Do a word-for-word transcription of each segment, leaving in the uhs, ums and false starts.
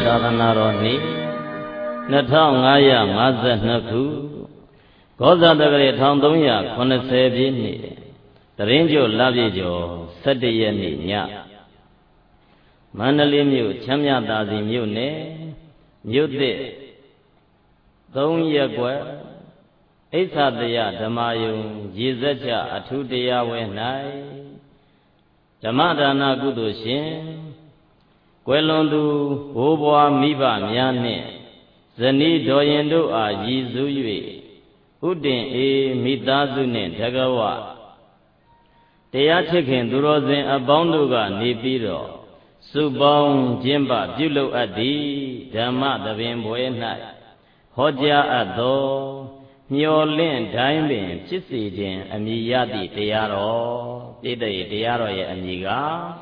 သာသနာတော်နှစ်နှစ်ထောင်ငါးရာငါးဆယ်နှစ်ခုကောဇာတက္ကရာတစ်ထောင်သုံးရာခုနှစ်ဆယ်ပြည့်နှစ်တရင်ကျော်လပြည့်ကျော်ဆယ့်တစ်ရက်နေ့ညမန္တလေးမြို့ချမ်းမြသာစီမြို့နယ်မြို့သစ်သုံးရက်ကွယ်အိသတယဓမ္မယုံရေစက်ချအထုတရားဝဲ၌ဓမ္မဒါနကုသိုလ်ရှင်ကွယ်လွန်သူဘိုးဘွားမိဘများနှင့်ဇနီးတော်ရင်တို့အားရည်စူး၍ဥတင်အေမိသားစုနှင့်တကဝတရားချစ်ခင်သူတော်စင်အပေါင်းတို့ကနေပြီးတော့စုပေါင်းခြင်းပပြုလုပ်အပ်သည်ဓမ္မသဘင်ပွဲ၌ဟောကြားအပ်သောမျော်လင့်တိုင်းပင်ဖြစ်စေခြင်းအမည်ရသည့်တရားတော်ပြည့်တဲ့တရားတော်ရဲ့အမည်က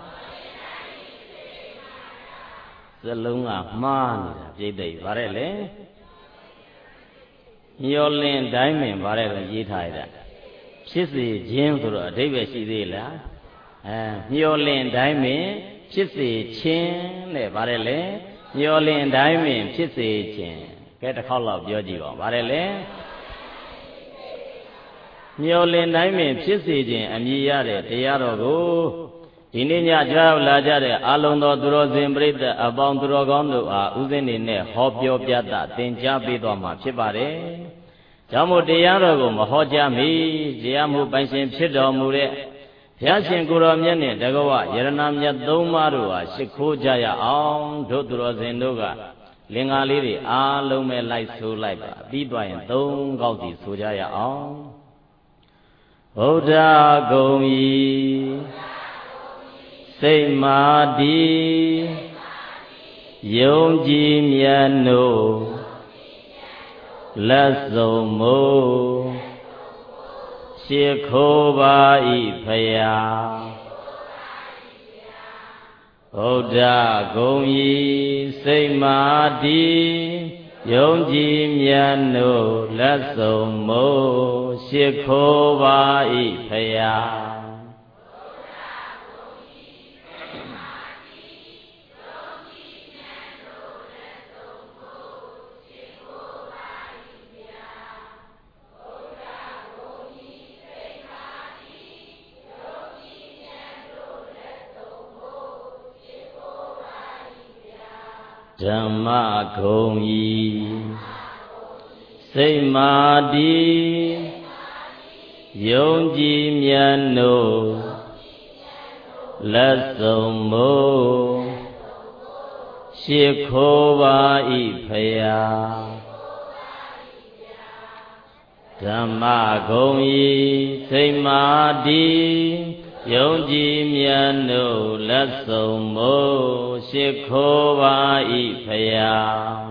စလုံးကမှားနေတာပြည့်တဲ့ဗါတဲ့လေမျော်လင့်တိုင်းပင်ဗါတဲ့ကိုရေးထားရတာဖြစ်စေခြင်းဆိုတော့အဓိပ္ပာယ်ရှိသေးလားအဲမျော်လင့်တိုင်းပင်ဖြစ်စေခြင်းတဲ့ဗါတဲ့လေမျော်လင့်တိုင်းပင်ဖြစ်စေခြင်းကဲတစ်ခေါက်လောက်ပြောကြည့်ပါဗါတဲ့လေမျော်လင့်တိုင်းပင်ဖြစ်စေခြင်းအမည်ရတဲ့တရားတော်ကိုဒီနေ့ညကြားလာကြတဲ့အာလုံးသောသူတော်စင်ပရိသတ်အပေါင်းသူတော်ကောင်းတို့အားဥစဉ်နေနဲ့ဟောပြောပြသသင်ကြားပေးသွားမှာဖြစ်ပါတယ်။ကြောင့်မို့တရားတော်ကိုမဟောကြားမီတရားမှုပိုင်ရှင်ဖြစ်တော်မူတဲ့ဘုရားရှင်ကိုယ်တော်မြတ်နဲ့တကဝယရဏမြတ်သုံးပါးတို့ဟာရှိခိုးကြရအောင်တို့သူတော်စင်တို့ကလင်္ကာလေးတွေအားလုံးပဲလိုက်ဆိုလိုက်ပါပြီးသွားရင်သုံးခေါက်စီဆိုကြရအောင်ဗုဒ္ဓဂုံဤစိတ်မာတိယုံကြည်မြတ်နို့လက်စုံမို့ရှိခိုးပါ၏ဖယားဗုဒ္ဓဂုံဤစိတ်မာတိယုံကြည်မြတ်နို့လက်စုံမို့ရှိခိုးပါ၏ဖယားဓမ္မဂုံဤစိတ်မာတိယုံကြည်မြတ်နို့လက်စုံမို့ရှိခိုးပါ၏ဖယားဓမ္မဂုံဤစိတ်မာတိယုံကြည်မြတ်နို့လက်စုံမို့ရှိခိုးပါ၏ဖယား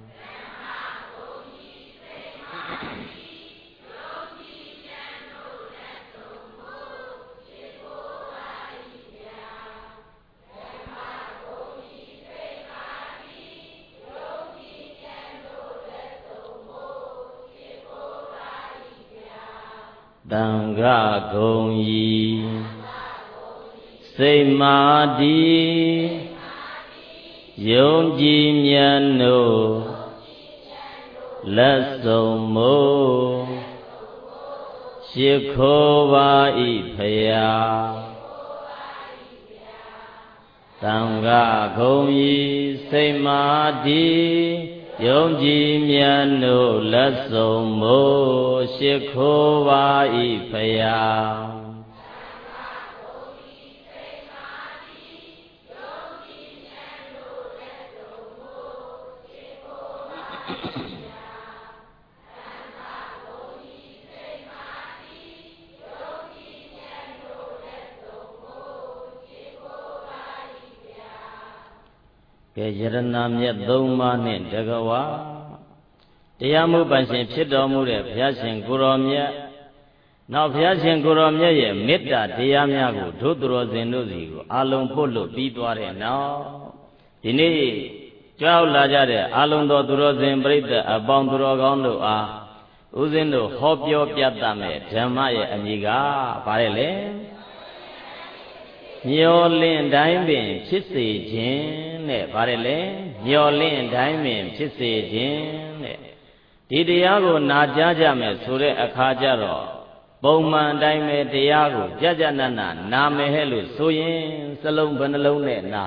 သံဃာဂုံဤစိတ်မာတိယုံကြည်မြတ်နို့လက်စုံမို့ရှိခိုးပါ၏ဖယားသံဃာဂုံဤစိတ်မာတိယုံကြည်မြတ်နို့လက်စုံမို့ရှိခိုးပါ၏ဖယားကဲယရဏမြတ်သုံးပါးနှင့်တကဝတရားမှုပိုင်ရှင်ဖြစ်တော်မူတဲ့ဘုရားရှင်ကိုယ်တော်မြတ်နောက်ဘုရားရှင်ကိုယ်တော်မြတ်ရဲ့မေတ္တာတရားများကိုဒုသူတော်စင်တို့စီကိုအာလုံးပို့လို့ပြီးသွားတဲ့နောက်ဒီနေ့ကြောက်လာကြတဲ့အာလုံးသောသူတော်စင်ပရိသတ်အပေါင်းသူတော်ကောင်းတို့အားဦးဇင်းတို့ဟောပြောပြသမဲ့ဓမ္မရဲ့အမည်ကဘာလဲလဲမျောလင့်တိုင်းပင်ဖြစ်စေခြင်းနဲ့ဗါတယ်လေမျော်လင့်တိုင်းပင်ဖြစ်စေခြင်းတဲ့ဒီတရားကိုနာကြားကြမယ်ဆိုတဲ့အခါကျတော့ပုံမှန်တိုင်းပဲတရားကိုကြကြနနနာမယ်ဟဲ့လို့ဆိုရင်စလုံးဘယ်နှလုံးနဲ့နာ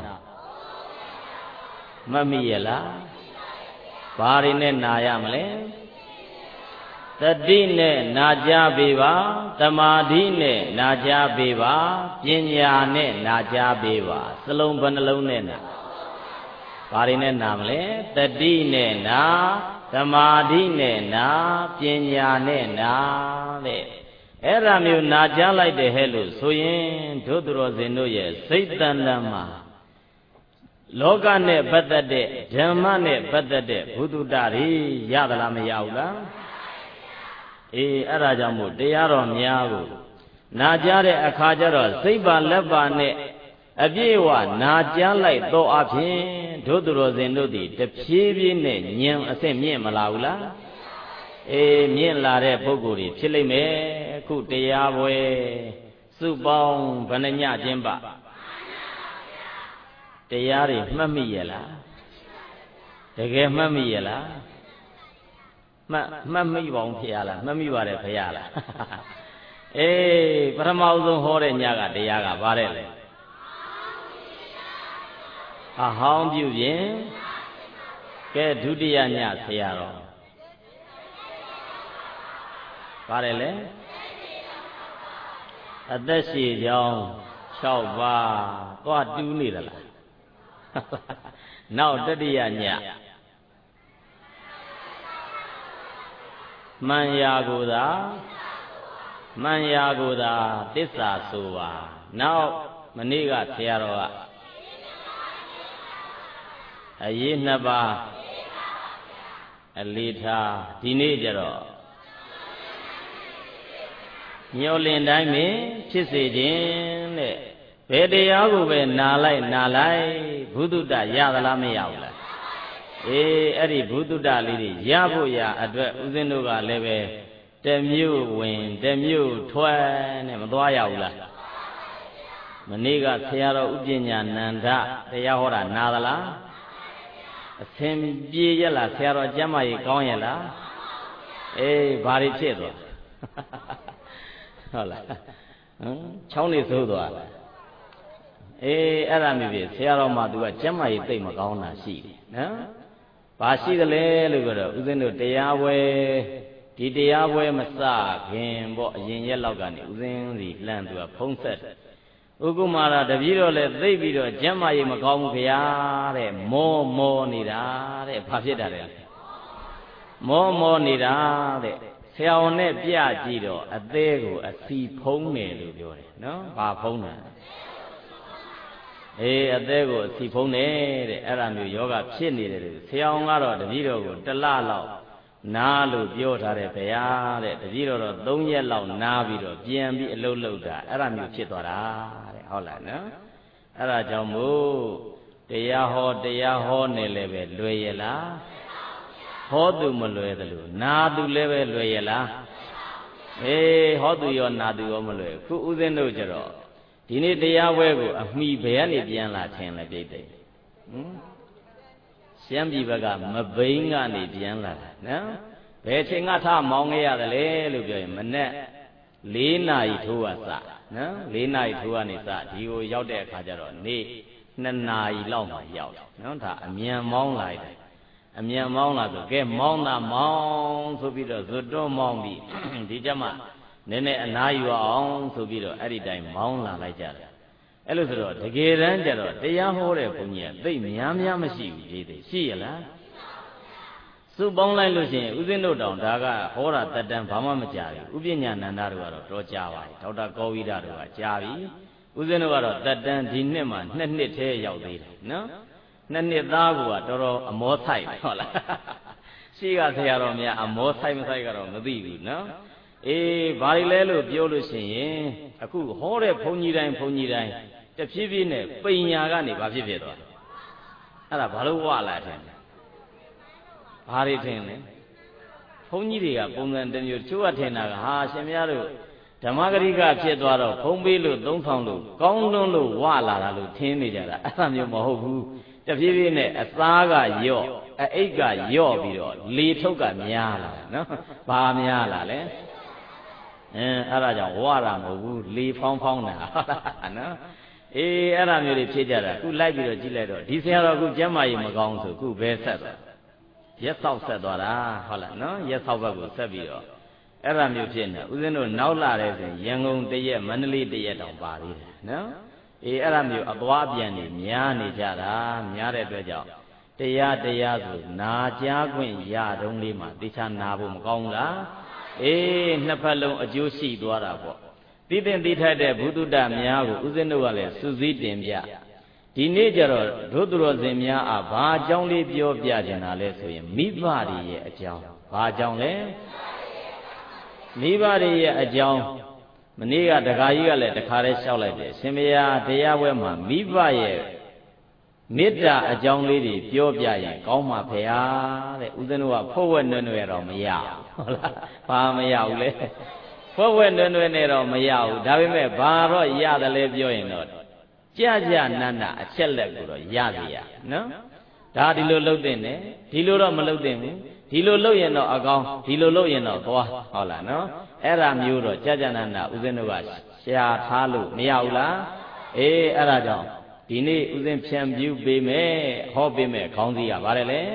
မမိရလားဘာတွေနဲ့နာရမလဲတတိနဲ့နာကြားပေးပါတမာဓိနဲ့နာကြားပေးပါပညာနဲ့နာကြားပေးပါစလုံးဘယ်နှလုံးနဲ့နာဘာတွေနဲ့နာမလဲတတိနဲ့နာတမာဓိနဲ့နာပညာနဲ့နာတဲ့အဲ့ဒါမျိုးနာကြားလိုက်တယ်ဟဲ့လို့ဆိုရင်ဒုသူတော်စင်တို့ရဲ့စိတ်တဏ္ဍမှာလောကနဲ့ပတ်သက်တဲ့ဓမ္မနဲ့ပတ်သက်တဲ့ဘုဒ္ဓတာတွေရသလားမရဘူးလားအေးအဲ့ဒါကြောင့်မို့တရားတော်များကိုနာကြားတဲ့အခါကျတော့စိတ်ပါလက်ပါနဲ့အပြည့်အဝနာကြားလိုက်တော့အဖြစ်ဒုသူတော်စင်တို့သည်တဖြည်းဖြည်းနဲ့ဉာဏ်အဆင့်မြင့်မလာဘူးလားအေးမြင့်လာတဲ့ပုဂ္ဂိုလ်တွေဖြစ်လိမ့်မယ်အခုတရားပွဲစုပေါင်းဘယ်နှညချင်းပါတရားတွေမှတ်မိရလားတကယ်မှတ်မိရလားမှတ်မှတ်မိပါအောင်ဖေရလားမှတ်မိပါတယ်ဖေရလားအေးပထမဆုံးဟောတဲ့ညကတရားကဘာတဲ့လဲအဟောင်းပြုပြင်ကဲဒုတိယညဆရာတော်ပါတယ်လေအသက်ရှည်ကြောင်း၆ပါးသွားတူးနေသလားနောက်တတိယညမှန်ရာကိုသာမှန်ရာကိုသာသစ္စာဆိုပါနောက်မနေ့ကဆရာတော်ကအရေးနှစ်ပါးအလေးထားဒီနေ့ကျတော့မျောလင့်တိုင်းပင်ဖြစ်စေခြင်းတဲ့ဘယ်တရားကိုပဲနာလိုက်နာလိုက်ဘုဒ္ဓတရသလားမရဘူးလားအေးအဲ့ဒီဘုဒ္ဓတလေးတွေရဖို့ရအတွက်ဦးဇင်းတို့ကလည်းပဲတမျိုးဝင်တမျိုးထွက်နဲ့မသွားရဘူးလားမနေ့ကဆရာတော်ဥပညာနန္ဒတရားဟောတာနာသလားအသင်ပြေရလားဆရာတော်ကျမ်းမာရေးကောင်းရလားအေးဘာတွေဖြစ်သွားဟုတ်လားဟမ်ချောင်းနေဆိုးသွားလားအေးအဲ့ဒါမျိုးဖြစ်ဆရာတော်မှသူကကျမ်းမာရေးသိမ့်မကောင်းတာရှိတယ်နော်ဘာရှိသလဲလို့ပြောတော့ဦးဇင်းတို့တရားပွဲဒီတရားပွဲမစခင်ပေါ့အရင်ရက်လောက်ကနေဦးဇင်းစီလှမ်းသူကဖုံးဆက်ဥက္ကုမာရတပည့်တော်လည်းသိပြီးတော့ကျမ်းမာရေးမကောင်းဘူးခင်ဗျာတဲ့မောမောနေတာတဲ့ဘာဖြစ်တာလဲမောမောနေတာတဲ့ဆရာဝန်နဲ့ပြကြည့်တော့အသေးကိုအစီဖုံးတယ်လို့ပြောတယ်နော်ဘာဖုံးတာအေးအသေးကိုအစီဖုံးတယ်တဲ့အဲ့ဒါမျိုးယောဂဖြစ်နေတယ်လို့ဆရာဝန်ကတော့တပည့်တော်ကိုတလလောက်နားလို့ပြောထားတယ်ဗျာတဲ့တပည့်တော်တော့သုံးရက်လောက်နားပြီးတော့ပြန်ပြီးအလုပ်လုပ်တာအဲ့ဒါမျိုးဖြစ်သွားတာတဲ့ဟုတ်လားနော်အဲ့ဒါကြောင့်မို့တရားဟောတရားဟောနေလည်းပဲလွယ်ရလားဟောသူမလွယ်သလိုနာသူလည်းပဲလွယ်ရလားအေးဟောသူရောနာသူရောမလွယ်ခုဥစဉ်တို့ကြတော့ဒီနေ့တရားပွဲကိုအမိဘယ်ကနေပြန်လာထင်လဲပြိတ္တိဟမ်ရှမ်းပြည်ဘက်ကမဘိန်းကနေပြန်လာတာနော်ဘယ်ချိန်ကထမောင်းခဲ့ရတယ်လေလို့ပြောရင်မနေ့လေးနာရီထိုးကစနော်လေးနာရီထိုးကနေစဒီကိုရောက်တဲ့အခါကျတော့နေ့နှစ်နာရီလောက်မှရောက်နော်ဒါအမြန်မောင်းလာတယ်အမြန်မောင်းလာဆိုကဲမောင်းတာမောင်းဆိုပြီးတော့ဇွတ်တွန်းမောင်းပြီးဒီကျမှနည်းနည်းအနားယူအောင်ဆိုပြီးတော့အဲ့ဒီတိုင်းမောင်းလာလိုက်ကြတယ်အဲ့လိုဆိုတော့တကယ်တမ်းကျတော့တရားဟောတဲ့ဘုန်းကြီးကသိများများမရှိဘူးကြီးသေးရှိရလားစုပေါင်းလိုက်လို့ရှိရင်ဥစဉ်တို့တောင်ဒါကဟောတာတက်တန်းဘာမှမကြာဘူးဥပညာနန္ဒတို့ကတော့တော့ကြာပါပြီဒေါက်တာကောဝိဒတို့ကကြာပြီဥစဉ်တို့ကတော့တက်တန်းဒီနှစ်မှနှစ်နှစ်ထဲရောက်သေးတယ်နော်နှစ်နှစ်သားကတော်တော်အမောဆိုင်ဟုတ်လားရှိကဆရာတော်များအမောဆိုင်မဆိုင်ကတော့မသိဘူးနော်အေးဘာတွေလဲလို့ပြောလို့ရှိရင်အခုဟောတဲ့ဘုန်းကြီးတိုင်းဘုန်းကြီးတိုင်းတဖြည်းဖြည်းနဲ့ပိညာကနေဘာဖြစ်ဖြစ်သွားအဲ့ဒါဘာလို့ဝလာတယ်ဘာတွေထင်လဲဘုန်းကြီးတွေကပုံစံတစ်မျိုးချိုးရထင်တာကဟာရှင်မရတို့ဓမ္မဂရိကဖြစ်သွားတော့ဖုံးပေးလို့သုံးဆောင်လို့ကောင်းလွန်းလို့ဝလာတာလို့ထင်နေကြတာအဲ့ဒါမျိုးမဟုတ်ဘူးတပြေးပြေးနဲ့အသားကယော့အိတ်ကယော့ပြီးတော့လေထုတ်ကများလာနော်ဘာများလာလဲအဲအဲ့ဒါကြောင့်ဝရမဟုတ်ဘူးလေဖောင်းဖောင်းတာနော်အေးအဲ့ဒါမျိုးတွေဖြစ်ကြတာခုလိုက်ပြီးတော့ကြည့်လိုက်တော့ဒီဆရာတော်ခုကျမ်းမာရေးမကောင်းဆိုခုဘဲဆက်သွားရက်ဆောက်ဆက်သွားတာဟုတ်လားနော်ရက်ဆောက်ဘက်ကိုဆက်ပြီးတော့အဲ့ဒါမျိုးဖြစ်နေဦးဇင်းတို့နောက်လာတဲ့ဆိုရန်ကုန်တရက်မန္တလေးတရက်တောင်ပါသေးတယ်နော်အေးအဲ့ဒါမျိုးအသွားအပြန်နေများနေကြတာများတဲ့အတွက်ကြောင့်တရားတရားဆိုနာကြားခွင့်ရတုံးလေးမှာတေချာနာဖို့မကောင်းဘူးလားအေးနှစ်ဖက်လုံးအကျိုးရှိသွားတာပေါ့သိတဲ့သိထိုက်တဲ့ဘုဒ္ဓတများကိုဦးဇင်းတို့ကလည်းစုစည်းတင်ပြဒီနေ့ကျတော့ဒုသူတော်စင်များအားဘာအကြောင်းလေးပြောပြကြတာလဲဆိုရင်မိဘတွေရဲ့အကြောင်းဘာအကြောင်းလဲမိဘတွေရဲ့အကြောင်းမနေ့ကဒကာကြီးကလည်းတခါတည်းလျှောက်လိုက်တယ်ရှင်မယားတရားပွဲမှာမိဘရဲ့မေတ္တာအကြောင်းလေးတွေပြောပြရင်ကောင်းမှာဖေဟာတဲ့ဦးဇင်းတို့ကဖို့ဝက်နွယ်နွယ်တော့မရဘူးဟုတ်လားဘာမရဘူးလဲဖို့ဝက်နွယ်နွယ်နဲ့တော့မရဘူးဒါပေမဲ့ဘာတော့ရတယ်လဲပြောရင်တော့ကြကြနန္နာအချက်လက်ကိုတော့ရစီရနော်ဒါဒီလိုလှုပ်တဲ့နဲ့ဒီလိုတော့မလှုပ်တဲ့ဘူးဒီလိုလှုပ်ရင်တော့အကောင်းဒီလိုလှုပ်ရင်တော့သွားဟုတ်လားနော်အဲ့ဒါမျိုးတော့ကြကြနန္နာဦးဇင်းတို့ကရှားထားလို့မရဘူးလားအေးအဲ့ဒါကြောင့်ဒီနေ့ဦးဇင်းဖြံပြူပေးမယ်ဟောပေးမယ်ခေါင်းစည်းကဗါတယ်လေ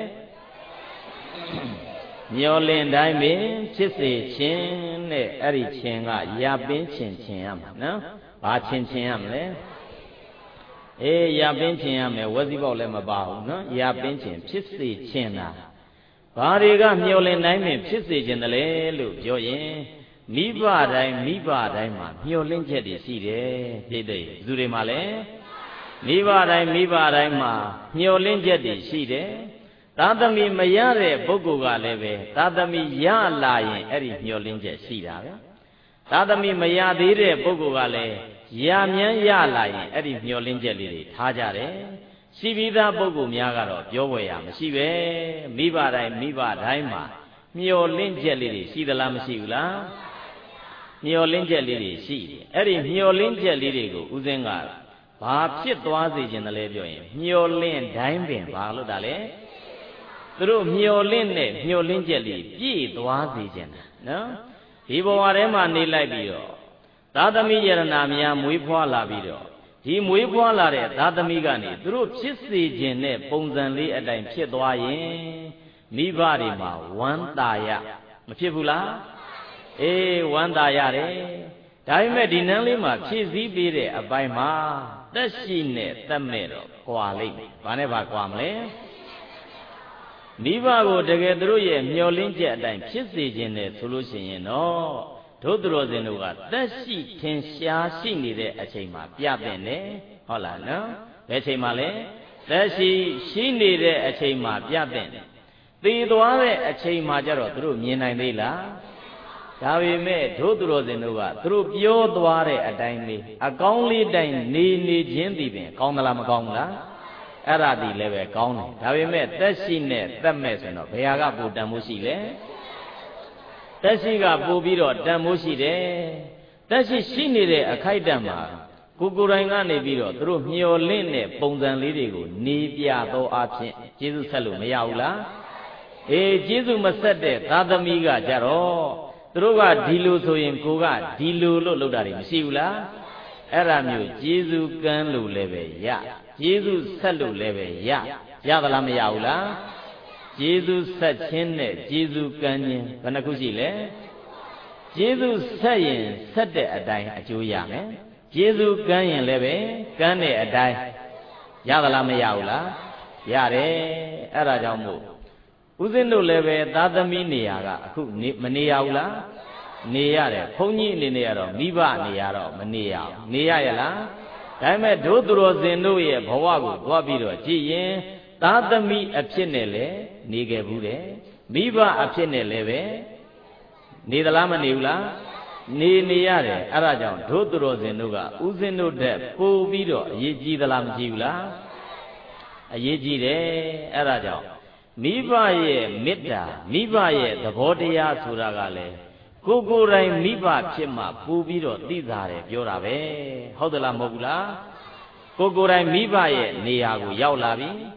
မျောလင်တိုင်းပင်ဖြစ်စေခြင်းတဲ့အဲ့ဒီခြင်းကရပင်းခြင်းခြင်းရမှာနော်ဘာခြင်းခြင်းရမလဲအေးရပင်းခြင်းရမယ်ဝက်စီပေါက်လည်းမပါဘူးနော်ရပင်းခြင်းဖြစ်စေခြင်းလားဘာတွေကမျောလင်တိုင်းပင်ဖြစ်စေခြင်းတလဲလို့ပြောရင်မိဘတိုင်းမိဘတိုင်းမှာမျောလင့်ချက်တွေရှိတယ်ပြည့်တဲ့သူတွေမှာလည်းမိဘတိုင်းမိဘတိုင်းမှာမျောလင့်ချက်တွေရှိတယ်သာသမီမရတဲ့ပုဂ္ဂိုလ်ကလည်းပဲသာသမီရလာရင်အဲ့ဒီမျောလင့်ချက်ရှိတာပဲသာသမီမရသေးတဲ့ပုဂ္ဂိုလ်ကလည်းရမြန်းရလာရင်အဲ့ဒီမျောလင့်ချက်လေးတွေထားကြတယ်ရှိပြီးသားပုဂ္ဂိုလ်များကတော့ပြောဝယ်ရမရှိပဲမိဘတိုင်းမိဘတိုင်းမှာမျောလင့်ချက်လေးတွေရှိသလားမရှိဘူးလားမျောလင့်ချက်လေးတွေရှိတယ်အဲ့ဒီမျောလင့်ချက်လေးတွေကိုဦးဇင်းကဘာဖြစ်သွားစေခြင်းတလဲပြောရင်မျောလင့်တိုင်းပင်ဘာလို့တာလဲသူတို့မျောလင့်နဲ့မျောလင့်ချက်လေးပြည့်သွားစေခြင်းတာနော်ဒီဘဝထဲမှာနေလိုက်ပြီးတော့သာသမီယရဏများမွေးဖွားလာပြီးတော့ဒီမွေးဖွားလာတဲ့သာသမီကနေသူတို့ဖြစ်စေခြင်းနဲ့ပုံစံလေးအတိုင်းဖြစ်သွားရင်မိဘတွေမှာဝမ်းသာရမဖြစ်ဘူးလားအေးဝမ်းသာရတယ်ဒါပေမဲ့ဒီနန်းလေးမှာဖြည့်ဆည်းပေးတဲ့အပိုင်းမှာသက်ရှိနဲ့သက်မဲ့တော့ကွာလိမ့်မယ်ဘာနဲ့ဘာကွာမလဲမိဘကိုတကယ်သူတို့ရဲ့မျောလင်းချက်အတိုင်းဖြစ်စေခြင်းနဲ့ဆိုလို့ရှိရင်တော့ဒုသူတော်စင်တို့ကသက်ရှိထင်ရှားရှိနေတဲ့အချိန်မှာပြတဲ့နဲ့ဟုတ်လားနော်ဘယ်ချိန်မှာလဲသက်ရှိရှိနေတဲ့အချိန်မှာပြတဲ့သိသွားတဲ့အချိန်မှာကျတော့သူတို့မြင်နိုင်သေးလားဒါပေမဲ့ဒုသူတော်စင်တို့ကသူတို့ပြောသွားတဲ့အတိုင်းလေးအကောင်းလေးတိုင်းနေနေချင်းသည်ပင်ကောင်းသလားမကောင်းဘူးလားအဲ့ဒါဒီလည်းပဲကောင်းတယ်ဒါပေမဲ့သက်ရှိနဲ့သက်မဲ့ဆိုတော့ဘယ်ဟာကပိုတန်မှုရှိလဲသက်ရှိကပိုပြီးတော့တန်မှုရှိတယ်သက်ရှိရှိနေတဲ့အခိုက်အတန့်မှာကိုကိုယ်တိုင်ကနေပြီးတော့သူတို့မျောလင့်တဲ့ပုံစံလေးတွေကိုနေပြသောအဖြစ်ကျေးဇူးဆက်လို့မရဘူးလားအေးကျေးဇူးမဆက်တဲ့သာသမီကကြတော့သူတို့ကဒီလိုဆိုရင်ကိုကဒီလိုလို့လုပ်တာတွေမရှိဘူးလားအဲ့ဒါမျိုးကျေးဇူးကမ်းလို့လည်းပဲရကျေးဇူးဆက်လို့လည်းပဲရရသလားမရဘူးလားကျေးဇူးဆက်ခြင်းနဲ့ကျေးဇူးကမ်းခြင်းဘယ်နှခုရှိလဲကျေးဇူးဆက်ရင်ဆက်တဲ့အတိုင်းအကျိုးရမယ်ကျေးဇူးကမ်းရင်လည်းပဲကမ်းတဲ့အတိုင်းရသလားမရဘူးလားရတယ်အဲ့ဒါကြောင့်မို့ဦးဇင်းတို့လည်းပဲသာသမီနေရာကအခုမနေရဘူးလားနေရတယ်ဘုန်းကြီးအနေနဲ့ကတော့မိဘနေရတော့မနေရဘူးနေရရလားဒါပေမဲ့ဒုသူတော်စင်တို့ရဲ့ဘဝကိုသွားပြီးတော့ကြည်ရင်သာသမီအဖြစ်နဲ့လည်းနေခဲ့ဘူးတယ်မိဘအဖြစ်နဲ့လည်းပဲနေသလားမနေဘူးလားနေနေရတယ်အဲ့ဒါကြောင့်ဒုသူတော်စင်တို့ကဦးဇင်းတို့တဲ့ပို့ပြီးတော့အရေးကြီးသလားမကြီးဘူးလားအရေးကြီးတယ်အဲ့ဒါကြောင့်မိဘရဲ့မေတ္တာမိဘရဲ့သဘောတရားဆိုတာကလည်းကိုကိုယ်တိုင်မိဘဖြစ်မှပူပြီးတော့သိတာတယ်ပြောတာပဲဟုတ်သလားမဟုတ်ဘူးလားကိုကိုယ်တိုင်မိဘရဲ့နေရာကိုရောက်လာပြီ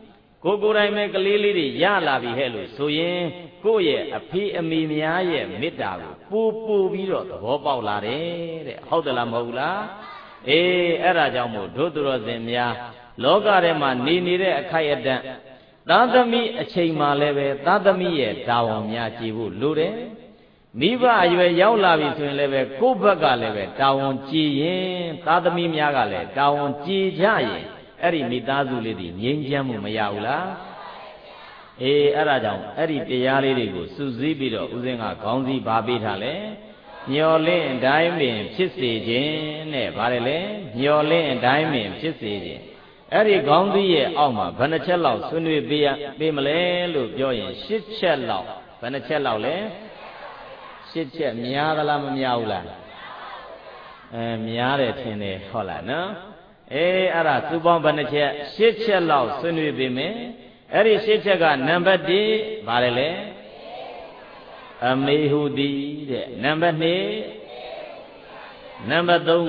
ကိုကိုယ်တိုင်ပဲကလေးလေးတွေရလာပြီဟဲ့လို့ဆိုရင်ကိုယ့်ရဲ့အဖေအမေများရဲ့မေတ္တာကိုပူပူပြီးတော့သဘောပေါက်လာတယ်တဲ့ဟုတ်တယ်လားမဟုတ်လားအေးအဲ့ဒါကြောင့်မို့တို့သူတော်စင်များလောကထဲမှာနေနေတဲ့အခိုက်အတန့်သာသမီအချိန်မှလည်းပဲသာသမီရဲ့တာဝန်များကြည်ဖို့လိုတယ်မိဘအရွယ်ရောက်လာပြီဆိုရင်လည်းပဲကိုယ့်ဘက်ကလည်းပဲတာဝန်ကြည်ရင်သာသမီများကလည်းတာဝန်ကြည်ကြရင်အဲ့ဒီမိသားစုလေးတွေငြိမ်းချမ်းမှုမရဘူးလားအေးအဲ့ဒါကြောင့်အဲ့ဒီတရားလေးတွေကိုစုစည်းပြီးတော့ဦးဇင်းကခေါင်းစည်းပါပေးထားလဲမျော်လင့်တိုင်းပင်ဖြစ်စေခြင်းနဲ့ဗါတယ်လေမျော်လင့်တိုင်းပင်ဖြစ်စေခြင်းအဲ့ဒီခေါင်းစည်းရဲ့အောက်မှာဘယ်နှချက်လောက်ဆွေးနွေးပေးရပေးမလဲလို့ပြောရင်ရှစ်ချက်လောက်ဘယ်နှချက်လောက်လဲရှစ်ချက်များသလားမများဘူးလားအဲများတယ်ထင်တယ်ဟုတ်လားနော်အေးအဲ့ဒါစုပေါင်းဘယ်နှချက်ရှစ်ချက်လောက်ဆွေးနွေးပေးမယ်အဲ့ဒီရှစ်ချက်ကနံပါတ်oneဗါတယ်လေအမေဟုသည်တဲ့နံပါတ်twoနံပါတ်threeက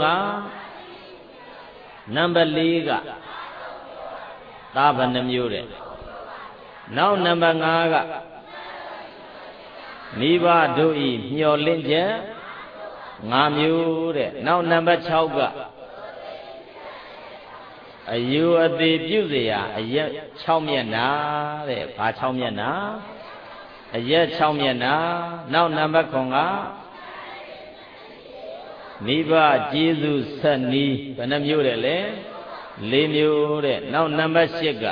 နံပါတ်fourကသားဘယ်နှမျိုးတဲ့နောက်နံပါတ်fiveကမိဘတို့ဤမျှော်လင့်ချက်fiveမျိုးတဲ့နောက်နံပါတ်sixကအယူအသေးပြုเสียအရက်sixမျက်နှာတဲ့ဘာsixမျက်နှာအရက်sixမျက်နှာနောက်နံပါတ်nineကမိဘကျေးဇူးဆက်နီးဘယ်နှမျိုးတဲ့လဲfourမျိုးတဲ့နောက်နံပါတ်eightက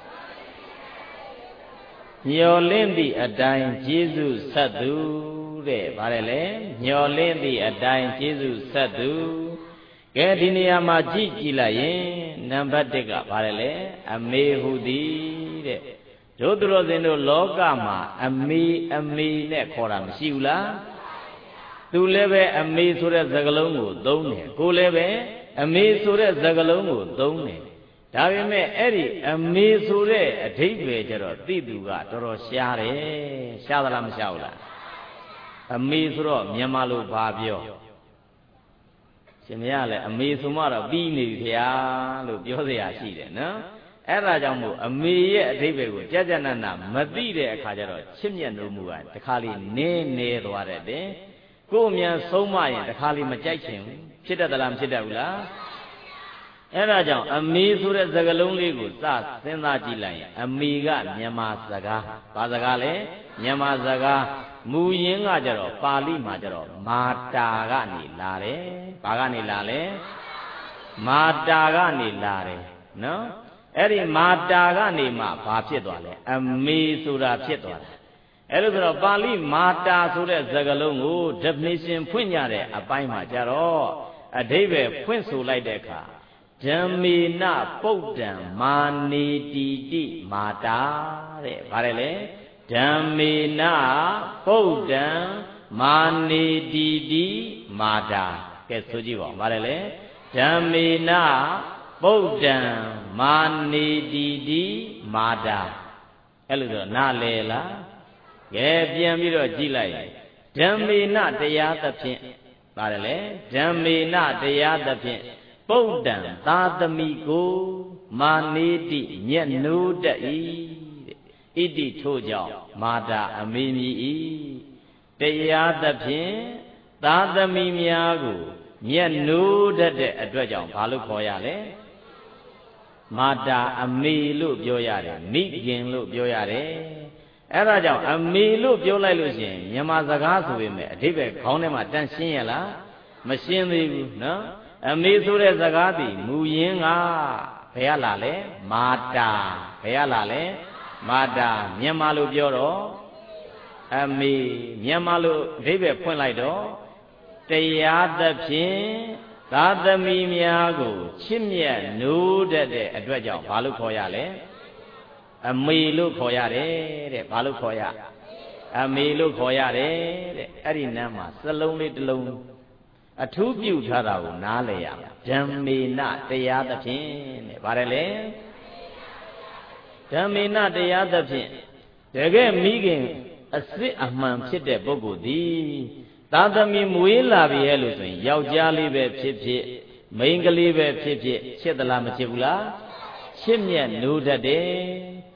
မျော်လင့်သည့်အတိုင်းကျေးဇူးဆက်သူတဲ့ဗါတယ်လေမျော်လင့်သည့်အတိုင်းကျေးဇူးဆက်သူကဲဒီနေရာမှာကြည့်ကြည့်လိုက်ရင်နံပါတ်oneကဗါတယ်လေအမေဟုသည်တဲ့တို့သူတော်စင်တို့လောကမှာအမေအမေနဲ့ခေါ်တာမရှိဘူးလားသူလည်းပဲအမေဆိုတဲ့စကားလုံးကိုသုံးတယ်ကိုလည်းပဲအမေဆိုတဲ့စကားလုံးကိုသုံးတယ်ဒါပေမဲ့အဲ့ဒီအမေဆိုတဲ့အဓိပ္ပာယ်ကျတော့သိသူကတော်တော်ရှားတယ်ရှားသလားမရှားဘူးလားအမေဆိုတော့မြန်မာလိုဘာပြောရှင်မရလဲအမေဆိုမှတော့ပြီးနေပြီခင်ဗျာလို့ပြောเสียရှိတယ်နော်အဲ့ဒါကြောင့်မို့အမေရဲ့အဓိပ္ပာယ်ကိုကြကြနနမသိတဲ့အခါကျတော့ချစ်မြတ်နိုးမှုကတခါလေးနင်းနေသွားတဲ့တဲ့ကိုယ်မြန်ဆုံးမရင်တခါလေးမကြိုက်ချင်ဘူးဖြစ်တတ်သလားမဖြစ်တတ်ဘူးလားအဲ့ဒါကြောင့်အမေဆိုတဲ့စကားလုံးလေးကိုစစဉ်းစားကြည့်လိုက်ရင်အမေကမြန်မာစကားဘာစကားလဲမြန်မာစကားမူရင်းကကြတော့ပါဠိမှာကြတော့မာတာကနေလာတယ်ဘာကနေလာလဲမာတာကနေလာတယ်နော်အဲ့ဒီမာတာကနေမှဘာဖြစ်သွားလဲအမေဆိုတာဖြစ်သွားတယ်အဲ့လိုဆိုတော့ပါဠိမာတာဆိုတဲ့စကားလုံးကို definition ဖွင့်ကြတဲ့အပိုင်းမှာကြတော့အဓိပ္ပာယ်ဖွင့်ဆိုလိုက်တဲ့အခါဓမ္မေနပုဒ္ဒံမာနေတိတိမာတာတဲ့ဗါတယ်လေဓမ္မေနပုဒ္ဒံမာနေတိတိမာတာကဲဆိုကြည့်ပါဦးဗါတယ်လေဓမ္မေနပုဒ္ဒံမာနေတိတိမာတာအဲ့လိုဆိုနားလေလားကဲပြန်ပြီးတော့ကြည့်လိုက်ဓမ္မေနတရားသဖြင့်ဗါတယ်လေဓမ္မေနတရားသဖြင့်ပုဒ္ဒံသာသမီကိုမာနေတိညက်နိုးတတ်၏ဣတိထို့ကြောင့်မာတာအမေမြည်၏တရားသဖြင့်သာသမီများကိုညက်နိုးတတ်တဲ့အတွက်ကြောင့်ဘာလို့ခေါ်ရလဲမာတာအမေလို့ပြောရတယ်မိခင်လို့ပြောရတယ်အဲ့ဒါကြောင့်အမေလို့ပြောလိုက်လို့ရှိရင်မြန်မာစကားဆိုပေမဲ့အဓိပ္ပာယ်ခေါင်းထဲမှာတန့်ရှင်းရလားမရှင်းသေးဘူးနော်အမေဆိုတဲ့စကားသည်မူရင်းကဘယ်ရလာလဲမာတာဘယ်ရလာလဲမာတာမြန်မာလိုပြောတော့အမေမြန်မာလိုအဓိပ္ပာယ်ဖွင့်လိုက်တော့တရားသဖြင့်သာသမီများကိုချစ်မြတ်နိုးတတ်တဲ့အတွက်ကြောင့်ဘာလို့ခေါ်ရလဲအမေလို့ခေါ်ရတယ်တဲ့ဘာလို့ခေါ်ရအမေလို့ခေါ်ရတယ်တဲ့အဲ့ဒီနားမှာစလုံးလေးတစ်လုံးအထူးပြုထားတာကိုနားလည်ရမယ်ဓမ္မေနတရားသဖြင့်တဲ့ဗါတယ်လေဓမ္မေနတရားသဖြင့်တကယ်မိခင်အစစ်အမှန်ဖြစ်တဲ့ပုဂ္ဂိုလ်သည်သာသမီမွေးလာပြီရဲ့လို့ဆိုရင်ယောက်ျားလေးပဲဖြစ်ဖြစ်မိန်းကလေးပဲဖြစ်ဖြစ်ချစ်သလားမချစ်ဘူးလားချစ်မြတ်နိုးတတ်တယ်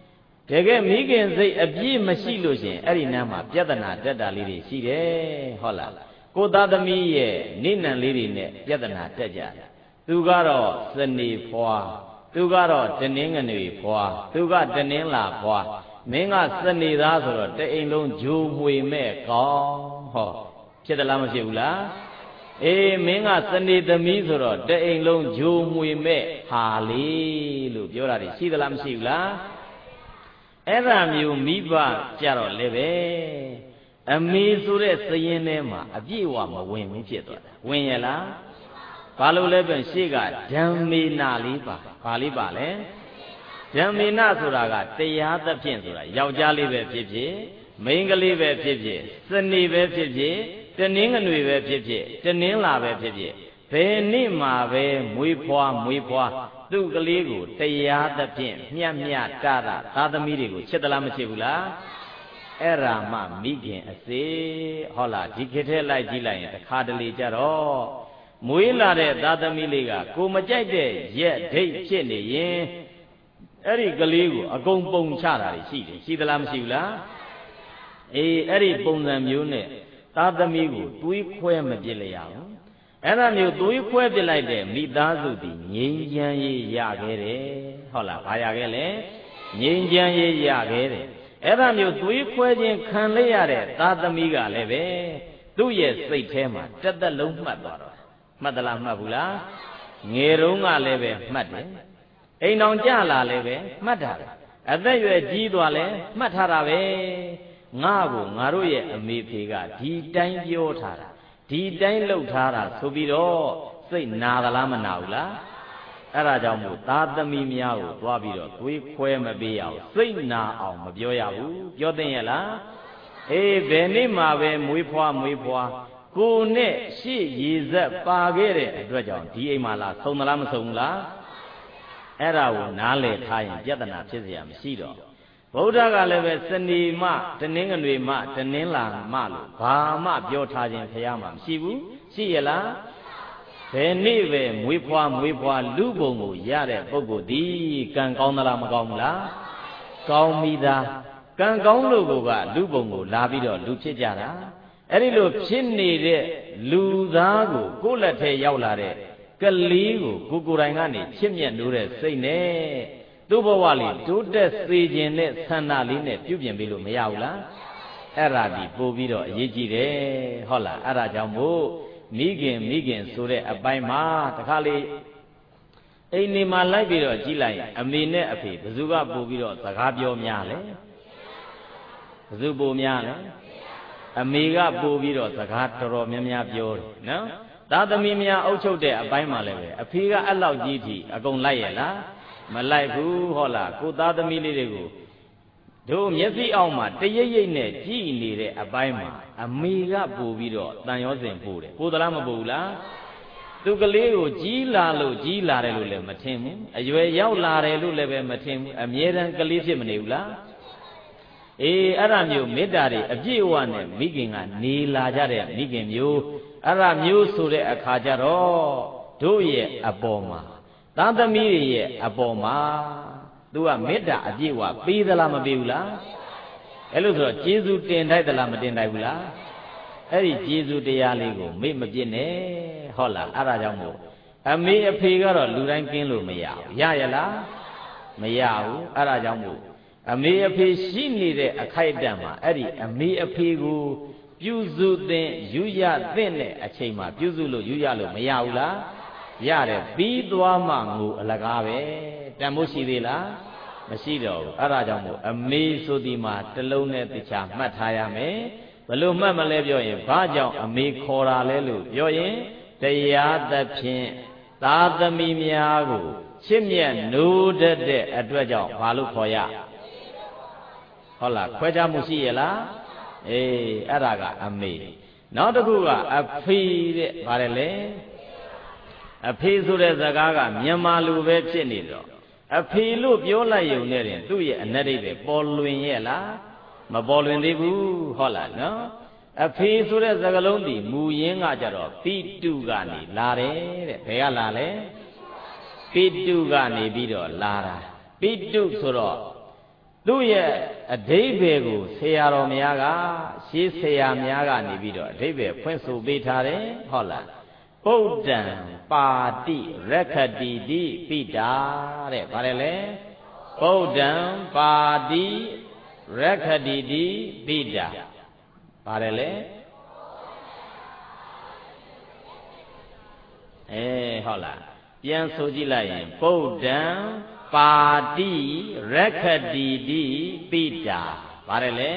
တကယ်မိခင်စိတ်အပြည့်မရှိလို့ရှင်အဲ့ဒီနားမှာပြဿနာတက်တာလေးတွေရှိတယ်ဟုတ်လားကိုသားသမီးရဲ့နိနံလေးတွေနဲ့ပြဿနာတက်ကြတယ်သူကတော့စနေဖွာသူကတော့တနင်္ဂနွေဖွာသူကတနင်္လာဖွာမင်းကစနေသားဆိုတော့တအိမ်လုံးဂျိုးမွေမဲ့ကောင်းဟောဖြစ်သလားမဖြစ်ဘူးလားအေးမင်းကစနေသမီးဆိုတော့တအိမ်လုံးဂျိုးမွေမဲ့ဟာလေးလို့ပြောတာရှိသလားမရှိဘူးလားအဲ့ဒါမျိုးမိဘကြတော့လည်းပဲအမေဆိုတဲ့စရင်ထဲမှာအပြည့်အဝမဝင်ဘူးဖြစ်သွားတာဝင်ရလားဘာလို့လဲပြန်ရှေ့ကဓမ္မေနာလေးပါဘာလေးပါလဲဓမ္မေနာဆိုတာကတရားသဖြင့်ဆိုတာယောက်ျားလေးပဲဖြစ်ဖြစ်မိန်းကလေးပဲဖြစ်ဖြစ်စနေပဲဖြစ်ဖြစ်တနင်္ဂနွေပဲဖြစ်ဖြစ်တနင်္လာပဲဖြစ်ဖြစ်ဘယ်နေ့မှာပဲမွေးဖွားမွေးဖွားသူ့ကလေးကိုတရားသဖြင့်မြတ်မြတ်တတာသာသမီတွေကိုချစ်သလားမချစ်ဘူးလားအဲ့ဒါမှမိခင်အစေဟုတ်လားဒီခေတ်ထဲလိုက်ကြည့်လိုက်ရင်တစ်ခါတလေကြတော့မွေးလာတဲ့သာသမီလေးကကိုမကြိုက်တဲ့ရက်ဒိတ်ဖြစ်နေရင်အဲ့ဒီကလေးကိုအကုန်ပုံချတာရှိတယ်ရှိသလားမရှိဘူးလားအေးအဲ့ဒီပုံစံမျိုးနဲ့သာသမီကိုတွေးခွဲမပြစ်လိုက်ရဘူးအဲ့ဒါမျိုးတွေးခွဲပြစ်လိုက်တဲ့မိသားစုတည်ငြိမ်းချမ်းရေးရခဲ့တယ်ဟုတ်လားဘာရခဲ့လဲငြိမ်းချမ်းရေးရခဲ့တယ်အဲ့ဒါမျိုးတွေးခွဲခြင်းခံလိုက်ရတဲ့သာသမီကလည်းပဲသူ့ရဲ့စိတ်ထဲမှာတစ်သက်လုံးမှတ်သွားတော့မှတ်သလားမှတ်ဘူးလားငယ်တုန်းကလည်းပဲမှတ်တယ်အိမ်အောင်ကြလာလည်းပဲမှတ်တာအသက်ရွယ်ကြီးသွားလည်းမှတ်ထားတာပဲငါ့ကိုငါတို့ရဲ့အမေဖေကဒီတိုင်းပြောထားတာဒီတိုင်းလှုပ်ထားတာဆိုပြီးတော့စိတ်နာသလားမနာဘူးလားအဲ့ဒါကြောင့်မို့သာသမီများကိုသွားပြီးတော့သွေးခွဲမပေးရဘူးစိတ်နာအောင်မပြောရဘူးပြောသိရဲ့လားအေးဘယ်နေ့မှပဲမွေးဖွားမွေးဖွားကိုနဲ့ရှေ့ရည်ဆက်ပါခဲ့တဲ့အတွက်ကြောင့်ဒီအိမ်မှာလားဆုံးသလားမဆုံးဘူးလားအဲ့ဒါကိုနားလည်ထားရင်ပြဿနာဖြစ်เสียမရှိတော့ဗုဒ္ဓကလည်းပဲစနေမှတနင်္ဂနွေမှတနင်္လာမှလို့ဘာမှပြောထားခြင်းဖះမှာမရှိဘူးရှိရလားဘယ်နေ့ပဲမွေးဖွားမွေးဖွားလူပုံကိုရတဲ့ပုဂ္ဂိုလ်ဒီကံကောင်းသလားမကောင်းဘူးလားကောင်းပြီသားကံကောင်းလို့ကလူပုံကိုလာပြီးတော့လူဖြစ်ကြတာအဲ့ဒီလိုဖြစ်နေတဲ့လူသားကိုကိုယ့်လက်ထဲရောက်လာတဲ့ကလေးကိုကိုကိုယ်တိုင်ကနေချစ်မြတ်လို့တဲ့စိတ်နဲ့သူ့ဘဝလေးတိုးတက်စေခြင်းနဲ့ဆန္ဒလေးနဲ့ပြုပြင်ပေးလို့မရဘူးလားအဲ့ဒါဒီပို့ပြီးတော့အရေးကြီးတယ်ဟုတ်လားအဲ့ဒါကြောင့်မို့မိခင်မိခင်ဆိုတဲ့အပိုင်းမှာတခါလေအိမ်နေမှာလိုက်ပြီးတော့ကြည့်လိုက်ရင်အမေနဲ့အဖေဘယ်သူကပို့ပြီးတော့စကားပြောများလဲဘယ်သူပို့များလဲအမေကပို့ပြီးတော့စကားတော်တော်များများပြောတယ်နော်သာသမီများအုပ်ချုပ်တဲ့အပိုင်းမှာလည်းပဲအဖေကအဲ့လောက်ကြီးထိအကုန်လိုက်ရလားမလိုက်ဘူးဟောလားကိုသားသမီးလေးတွေကိုတို့မျက်စိအောက်မှာတရိပ်ရိပ်နဲ့ကြည်နေတဲ့အပိုင်းမှာအမေကပို့ပြီးတော့တန်ရောစင်ပို့တယ်ပို့သလားမပို့ဘူးလားသူကလေးကိုကြီးလာလို့ကြီးလာတယ်လို့လည်းမထင်ဘူးအရွယ်ရောက်လာတယ်လို့လည်းပဲမထင်ဘူးအမြဲတမ်းကလေးဖြစ်မနေဘူးလားအေးအဲ့ဒါမျိုးမေတ္တာတွေအပြည့်အဝနဲ့မိခင်ကနေလာကြတဲ့မိခင်မျိုးအဲ့ဒါမျိုးဆိုတဲ့အခါကျတော့တို့ရဲ့အပေါ်မှာသာသမီတွေရဲ့အပေါ်မှာသူကမေတ္တာအပြည့်အဝပေးသလားမပေးဘူးလားအဲ့လိုဆိုတော့ကျေးဇူးတင်ထိုက်သလားမတင်ထိုက်ဘူးလားအဲ့ဒီကျေးဇူးတရားလေးကိုမေ့မပြစ်နဲ့ဟုတ်လားအဲ့ဒါကြောင့်မို့အမေအဖေကတော့လူတိုင်းကင်းလို့မရဘူးရရလားမရဘူးအဲ့ဒါကြောင့်မို့အမေအဖေရှိနေတဲ့အခိုက်အတန့်မှာအဲ့ဒီအမေအဖေကိုပြုစုသင်ယူရသင့်တဲ့အချိန်မှာပြုစုလို့ယူရလို့မရဘူးလားရတယ်ပြီးသွားမှငိုအလကားပဲတန်မိုးရှိသေးလားမရှိတော့ဘူးအဲ့ဒါကြောင့်မို့အမေဆိုဒီမှာတလုံးနဲ့တခြားမှတ်ထားရမယ်ဘလို့မှတ်မလဲပြောရင်ဘာကြောင့်အမေခေါ်တာလဲလို့ပြောရင်တရားသဖြင့်သာသမီများကိုချစ်မြတ်နိုးတတ်တဲ့အတွက်ကြောင့်ဘာလို့ခေါ်ရဟုတ်လားခွဲခြားမှုရှိရလားအေးအဲ့ဒါကအမေနောက်တစ်ခုကအဖေတဲ့ဗါတယ်လေအဖေဆိုတဲ့စကားကမြန်မာလူပဲဖြစ်နေတော့အဖေလို့ပြောလိုက်ရုံနဲ့တင်သူ့ရဲ့အနတ္တိပဲပေါ်လွင်ရဲ့လားမပေါ်လွင်သေးဘူးဟုတ်လားနော်အဖေဆိုတဲ့စကားလုံးဒီမူရင်းကကြတော့ပိတုကနေလာတယ်တဲ့ဘယ်ကလာလဲပိတုကနေပြီးတော့လာတာပိတုဆိုတော့သူ့ရဲ့အဓိပ္ပာယ်ကိုဆရာတော်များကရှေးဆရာများကနေပြီးတော့အဓိပ္ပာယ်ဖွင့်ဆိုပေးထားတယ်ဟုတ်လားဗုဒ္ဓံပါတိရက္ခတိတိပိတာတဲ့ဗါတယ်လေဗုဒ္ဓံပါတိရက္ခတိတိပိတာဗါတယ်လေအဲဟုတ်လားပြန်ဆိုကြည့်လိုက်ရင်ဗုဒ္ဓံပါတိရက္ခတိတိပိတာဗါတယ်လေ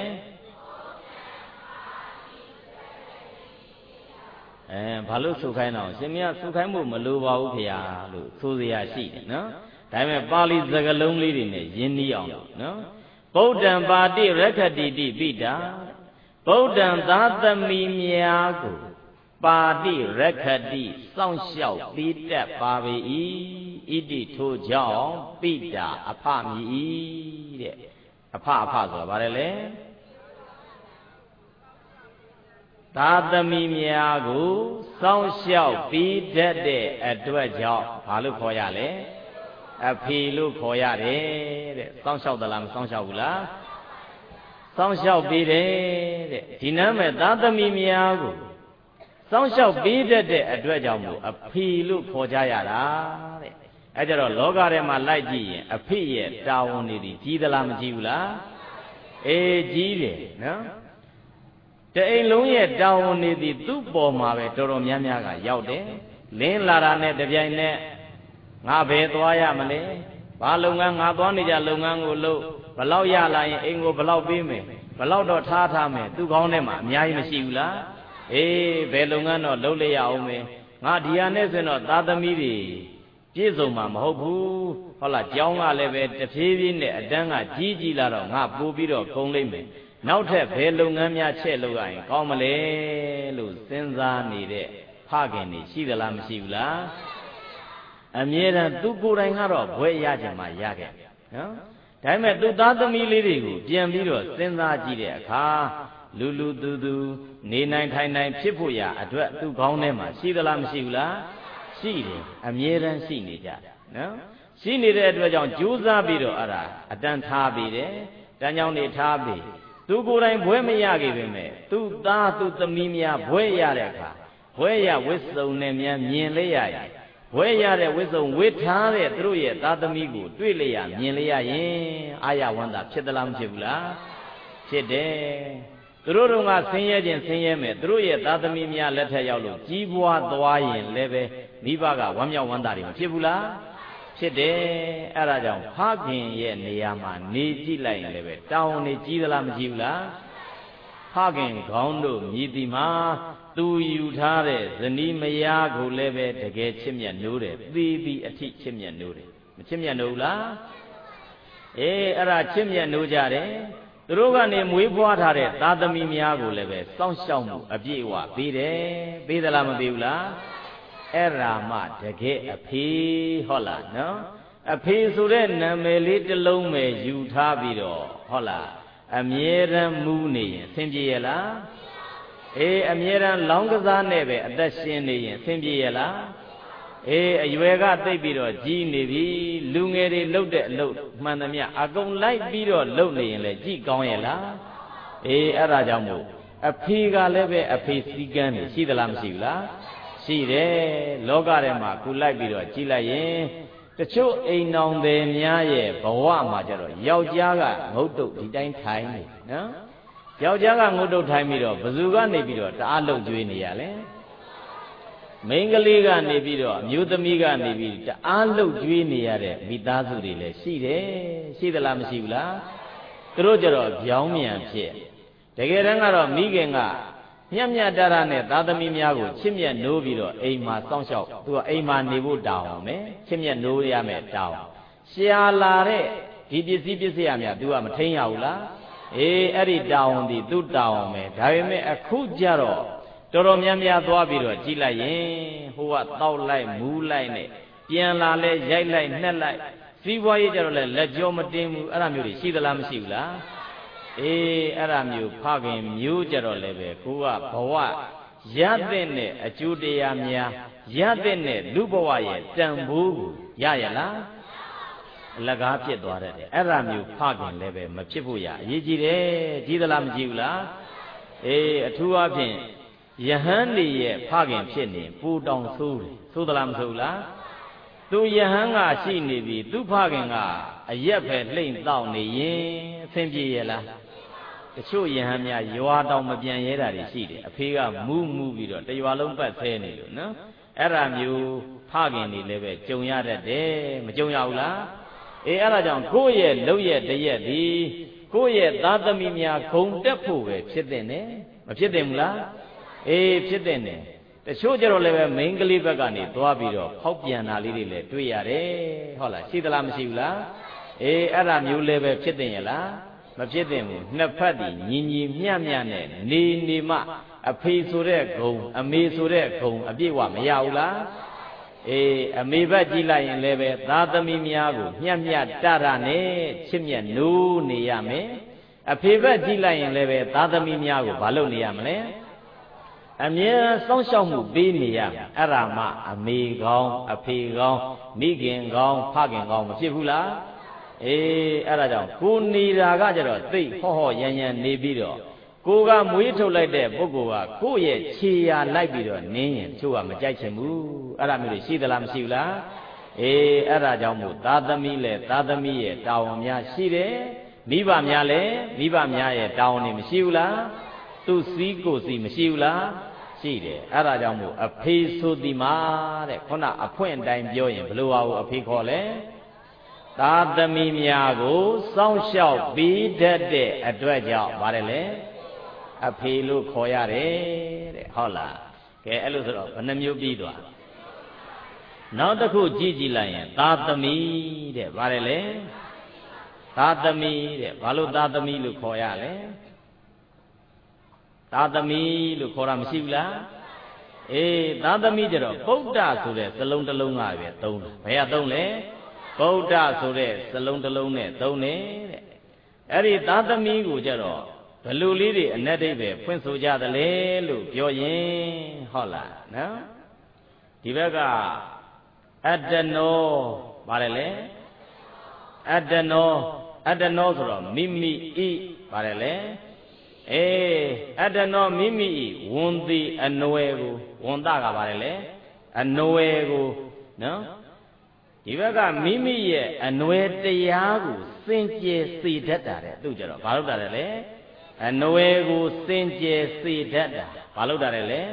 အဲဘာလို့ဆိုခိုင်းတော့ရှင်မရဆိုခိုင်းဖို့မလိုပါဘူးခင်ဗျာလို့ဆိုစရာရှိတယ်နော်ဒါပေမဲ့ပါဠိစကားလုံးလေးတွေနဲ့ရင်းနှီးအောင်နော်ဗုဒ္ဓံပါတိရက္ခတိတိပိတာဗုဒ္ဓံသာသမီများကိုပါတိရက္ခတိစောင့်ရှောက်ပေးတတ်ပါပေ၏ဣတိထိုကြောင့်ပိတာအဖမြည်တဲ့အဖအဖဆိုတာဗါတယ်လေသာသမီများကိုစောင့်ရှောက်ပြီးတတ်တဲ့အတွက်ကြောင့်ဘာလို့ခေါ်ရလဲအဖေလို့ခေါ်ရတယ်တဲ့စောင့်ရှောက်သလားမစောင့်ရှောက်ဘူးလားစောင့်ရှောက်ပြီးတယ်တဲ့ဒီနားမဲ့သာသမီများကိုစောင့်ရှောက်ပြီးတတ်တဲ့အတွက်ကြောင့်မို့အဖေလို့ခေါ်ကြရတာတဲ့အဲကြတော့လောကထဲမှာလိုက်ကြည့်ရင်အဖေရဲ့တာဝန်တွေကြီးသလားမကြီးဘူးလားအေးကြီးတယ်နော်တအိမ်လုံးရဲ့တာဝန်တွေသည်သူ့ပေါ်မှာပဲတော်တော်များများကရောက်တယ်လင်းလာတာနဲ့တပြိုင်နက်ငါဘယ်သွားရမလဲဘာလုပ်ငန်းငါသွားနေကြလုပ်ငန်းကိုလုပ်ဘလောက်ရလာရင်အိမ်ကိုဘလောက်ပေးမယ်ဘလောက်တော့ထားထားမယ်သူ့ကောင်းထဲမှာအများကြီးမရှိဘူးလားအေးဘယ်လုပ်ငန်းတော့လုပ်လိုက်ရအောင်မယ်ငါဒီဟာနဲ့ဆိုတော့သားသမီးတွေပြည့်စုံမှာမဟုတ်ဘူးဟုတ်လားကျောင်းကလည်းပဲတဖြည်းဖြည်းနဲ့အတန်းကကြီးကြီးလာတော့ငါပို့ပြီးတော့ကုန်လိမ့်မယ်နောက်ထပ်ဘယ်လုပ်ငန်းများချက်လုပ်ရရင်ကောင်းမလဲလို့စဉ်းစားနေတဲ့ဖခင်တွေရှိသလားမရှိဘူးလားအမြဲတမ်းသူကိုယ်တိုင်ကတော့ဘွဲရကြမှာရခဲ့နော်ဒါပေမဲ့သူသားသမီးလေးတွေကိုပြန်ပြီးတော့စဉ်းစားကြည့်တဲ့အခါလူလူသူသူနေနိုင်ထိုင်နိုင်ဖြစ်ဖို့ရအတွက်သူ့ခေါင်းထဲမှာရှိသလားမရှိဘူးလားရှိတယ်အမြဲတမ်းရှိနေကြတယ်နော်ရှိနေတဲ့အတွက်ကြောင့်ကြိုးစားပြီးတော့အဲ့ဒါအတန်းထားပြီးတယ်တန်းကြောင်းနေထားပြီးသူကိုယ်တိုင်ဘွဲမရခဲ့ပေမဲ့သူ့သားသူ့သမီးများဘွဲရတဲ့အခါဘွဲရဝိစုံနဲ့များမြင်လေရရင်ဘွဲရတဲ့ဝိစုံဝိထားတဲ့သူတို့ရဲ့သားသမီးကိုတွေ့လေရမြင်လေရရင်အာရဝန္တာဖြစ်သလားမဖြစ်ဘူးလားဖြစ်တယ်သူတို့တို့ကဆင်းရဲခြင်းဆင်းရဲမယ်သူတို့ရဲ့သားသမီးများလက်ထက်ရောက်လို့ကြီးပွားသွားရင်လည်းပဲမိဘကဝမ်းမြောက်ဝမ်းသာတွေမဖြစ်ဘူးလားဖြစ်တယ်အဲ့ဒါကြောင့်ဖခင်ရဲ့နေရာမှာနေကြည့်လိုက်ရင်လည်းပဲတောင်းနေကြီးသလားမကြီးဘူးလားဖခင်ခေါင်းတို့မြည်သည်မှာသူယူထားတဲ့ဇနီးမယားကိုလည်းပဲတကယ်ချစ်မြတ်နိုးတယ်သိပြီးအထိချစ်မြတ်နိုးတယ်မချစ်မြတ်နိုးဘူးလားအေးအဲ့ဒါချစ်မြတ်နိုးကြတယ်သူတို့ကနေမွေးဖွားထားတဲ့သားသမီးများကိုလည်းပဲစောင့်ရှောက်မှုအပြည့်အဝပေးတယ်ပေးသလားမပေးဘူးလားအဲ့ဒါမှတကယ်အဖေဟုတ်လားနော်အဖေဆိုတဲ့နာမည်လေးတစ်လုံးပဲယူထားပြီးတော့ဟုတ်လားအမြဲတမ်းမူးနေရင်အဆင်ပြေရလားအေးအမြဲတမ်းလောင်းကစားနဲ့ပဲအသက်ရှင်နေရင်အဆင်ပြေရလားအေးအရွယ်ကသိပ်ပြီးတော့ကြီးနေပြီလူငယ်တွေလှုပ်တဲ့အလုပ်မှန်သမျှအကုန်လိုက်ပြီးတော့လှုပ်နေရင်လည်းကြည်ကောင်းရဲ့လားအေးအဲ့ဒါကြောင့်မို့အဖေကလည်းပဲအဖေစည်းကမ်းနေရှိသလားမရှိဘူးလားရှိတယ်လောကထဲမှာခုလိုက်ပြီးတော့ကြည်လိုက်ရင်တချို့အိမ်တော်တွေများရဲ့ဘဝမှာကျတော့ယောက်ျားကငုတ်တုတ်ဒီတိုင်းထိုင်နေနော်ယောက်ျားကငုတ်တုတ်ထိုင်ပြီးတော့ဘယ်သူကနေပြီးတော့တအားလှုပ်ကြွေးနေရလဲမိန်းကလေးကနေပြီးတော့အမျိုးသမီးကနေပြီးတအားလှုပ်ကြွေးနေရတဲ့မိသားစုတွေလည်းရှိတယ်ရှိသလားမရှိဘူးလားသူတို့ကျတော့ပြောင်းမြန်ဖြစ်တကယ်တမ်းကတော့မိခင်ကမြတ်မြတ်တရနဲ့သားသမီးများကိုချစ်မြတ်နိုးပြီးတော့အိမ်မှာစောင့်ရှောက်သူကအိမ်မှာနေဖို့တောင်းအောင်မယ်ချစ်မြတ်နိုးရမယ်တောင်းရှာလာတဲ့ဒီပစ္စည်းပစ္စည်းအများသူကမထိန်ရဘူးလားအေးအဲ့ဒီတောင်းဒီသူတောင်းအောင်မယ်ဒါပေမဲ့အခုကျတော့တော်တော်များများသွားပြီးတော့ကြည်လိုက်ရင်ဟိုကတောက်လိုက်မူးလိုက်နဲ့ပြန်လာလဲရိုက်လိုက်နှက်လိုက်စီးပွားရေးကြတော့လဲလက်ကြောမတင်းဘူးအဲ့ဒါမျိုးတွေရှိသလားမရှိဘူးလားအေးအဲ့ဒါမျိုးဖခင်မျိုးကြတော့လည်းပဲကိုကဘဝရတဲ့နဲ့အကျိုးတရားများရတဲ့နဲ့လူဘဝရဲ့တန်ဖိုးကိုရရလားလက်ကားဖြစ်သွားတဲ့အဲ့ဒါမျိုးဖခင်လည်းပဲမဖြစ်ဖို့ရအရေးကြီးတယ်ကြီးသလားမကြီးဘူးလားအေးအထူးအဖြင့်ယဟန်တွေရဲ့ဖခင်ဖြစ်နေပူတောင်ဆိုးတယ်ဆိုးသလားမဆိုးဘူးလားသူယဟန်ကရှိနေပြီသူဖခင်ကအရက်ပဲလှိမ့်တောက်နေရင်အဆင်ပြေရဲ့လားတချို့ယဟန်များရွာတောင်မပြန်ရဲတာတွေရှိတယ်အဖေကမူးမူးပြီးတော့တရွာလုံးပတ်ဆဲနေလို့နော်အဲ့ဒါမျိုးဖခင်တွေလည်းပဲကြုံရတတ်တယ်မကြုံရဘူးလားအေးအဲ့ဒါကြောင့်ကိုယ့်ရဲ့လုပ်ရဲ့တရက်ဒီကိုယ့်ရဲ့သားသမီးများဂုံတက်ဖို့ပဲဖြစ်တဲ့နဲ့မဖြစ်တယ်မလားအေးဖြစ်တဲ့နဲ့တချို့ကြတော့လည်းပဲမိန်းကလေးဘက်ကနေသွားပြီးတော့ဖောက်ပြန်တာလေးတွေလည်းတွေ့ရတယ်ဟုတ်လားရှိသလားမရှိဘူးလားအေးအဲ့ဒါမျိုးလည်းပဲဖြစ်တဲ့ရဲ့လားမဖြစ်တဲ့ဘူးနှစ်ဖက်တည်ညီညီမျှမျှနဲ့နေနေမှအဖေဆိုတဲ့ဂုံအမေဆိုတဲ့ဂုံအပြည့်ဝမရဘူးလားအေးအမေဘက်ကြည့်လိုက်ရင်လည်းပဲသားသမီးများကိုမျှမျှတရနဲ့ချစ်မြတ်နိုးနေရမယ်အဖေဘက်ကြည့်လိုက်ရင်လည်းပဲသားသမီးများကိုမလုပ်နေရမလဲအမြဲစောင့်ရှောက်မှုပေးနေရမယ်အဲ့ဒါမှအမေကောင်းအဖေကောင်းမိခင်ကောင်းဖခင်ကောင်းမဖြစ်ဘူးလားအေးအဲ့ဒါကြောင့်ကိုနေတာကကြတော့သိဟောဟောရန်ရန်နေပြီးတော့ကိုကမွေးထုတ်လိုက်တဲ့ပုဂ္ဂိုလ်ကကိုယ့်ရဲ့ခြေရာလိုက်ပြီးတော့နင်းရင်သူကမကြိုက်ချင်ဘူးအဲ့ဒါမျိုးရှိသလားမရှိဘူးလားအေးအဲ့ဒါကြောင့်မို့သားသမီးလည်းသားသမီးရဲ့တာဝန်များရှိတယ်မိဘများလည်းမိဘများရဲ့တာဝန်တွေမရှိဘူးလားသူစည်းကိုစီမရှိဘူးလားရှိတယ်အဲ့ဒါကြောင့်မို့အဖေဆိုဒီမှာတဲ့ခုနအဖွင့်အတိုင်းပြောရင်ဘယ်လိုပါဘူးအဖေခေါ်လဲသားသမီးများကိုစောင့်ရှောက်ပြီးတတ်တဲ့အတွက်ကြောင့်ပါတယ်လေအဖေလို့ခေါ်ရတယ်တဲ့ဟုတ်လားကဲအဲ့လိုဆိုတော့ဘယ်နှမျိုးပြီးသွားနောက်တစ်ခုကြည့်ကြည့်လိုက်ရင်သားသမီးတဲ့ပါတယ်လေသားသမီးတဲ့ဘာလို့သားသမီးလို့ခေါ်ရလဲသားသမီးလို့ခေါ်တာမရှိဘူးလားအေးသားသမီးကြတော့ဗုဒ္ဓဆိုတဲ့စလုံးတစ်လုံးကပဲသုံးတယ်ဘယ်ကသုံးလဲဗုဒ္ဓဆိုတဲ့စလုံးတစ်လုံးနဲ့သုံးတယ်တဲ့အဲ့ဒီသားသမီးကိုကြတော့ဘလူလေးတွေအနက်တိတ်ပဲဖွင့်ဆိုကြတယ်လေလို့ပြောရင်ဟုတ်လားနော်ဒီဘက်ကအတ္တနောပါတယ်လေအတ္တနောအတ္တနောဆိုတော့မိမိဤပါတယ်လေအေးအတ္တနောမိမိဤဝန်တိအနွယ်ကိုဝန်တကပါတယ်လေအနွယ်ကိုနော်ဒီဘက်ကမိမိရဲ့အနွယ်တရားကိုစင်ကြယ်စေတတ်တာတဲ့သူကြတော့ဘာလို့တာလဲအနွယ်ကိုစင်ကြယ်စေတတ်တာဘာလို့တာလဲ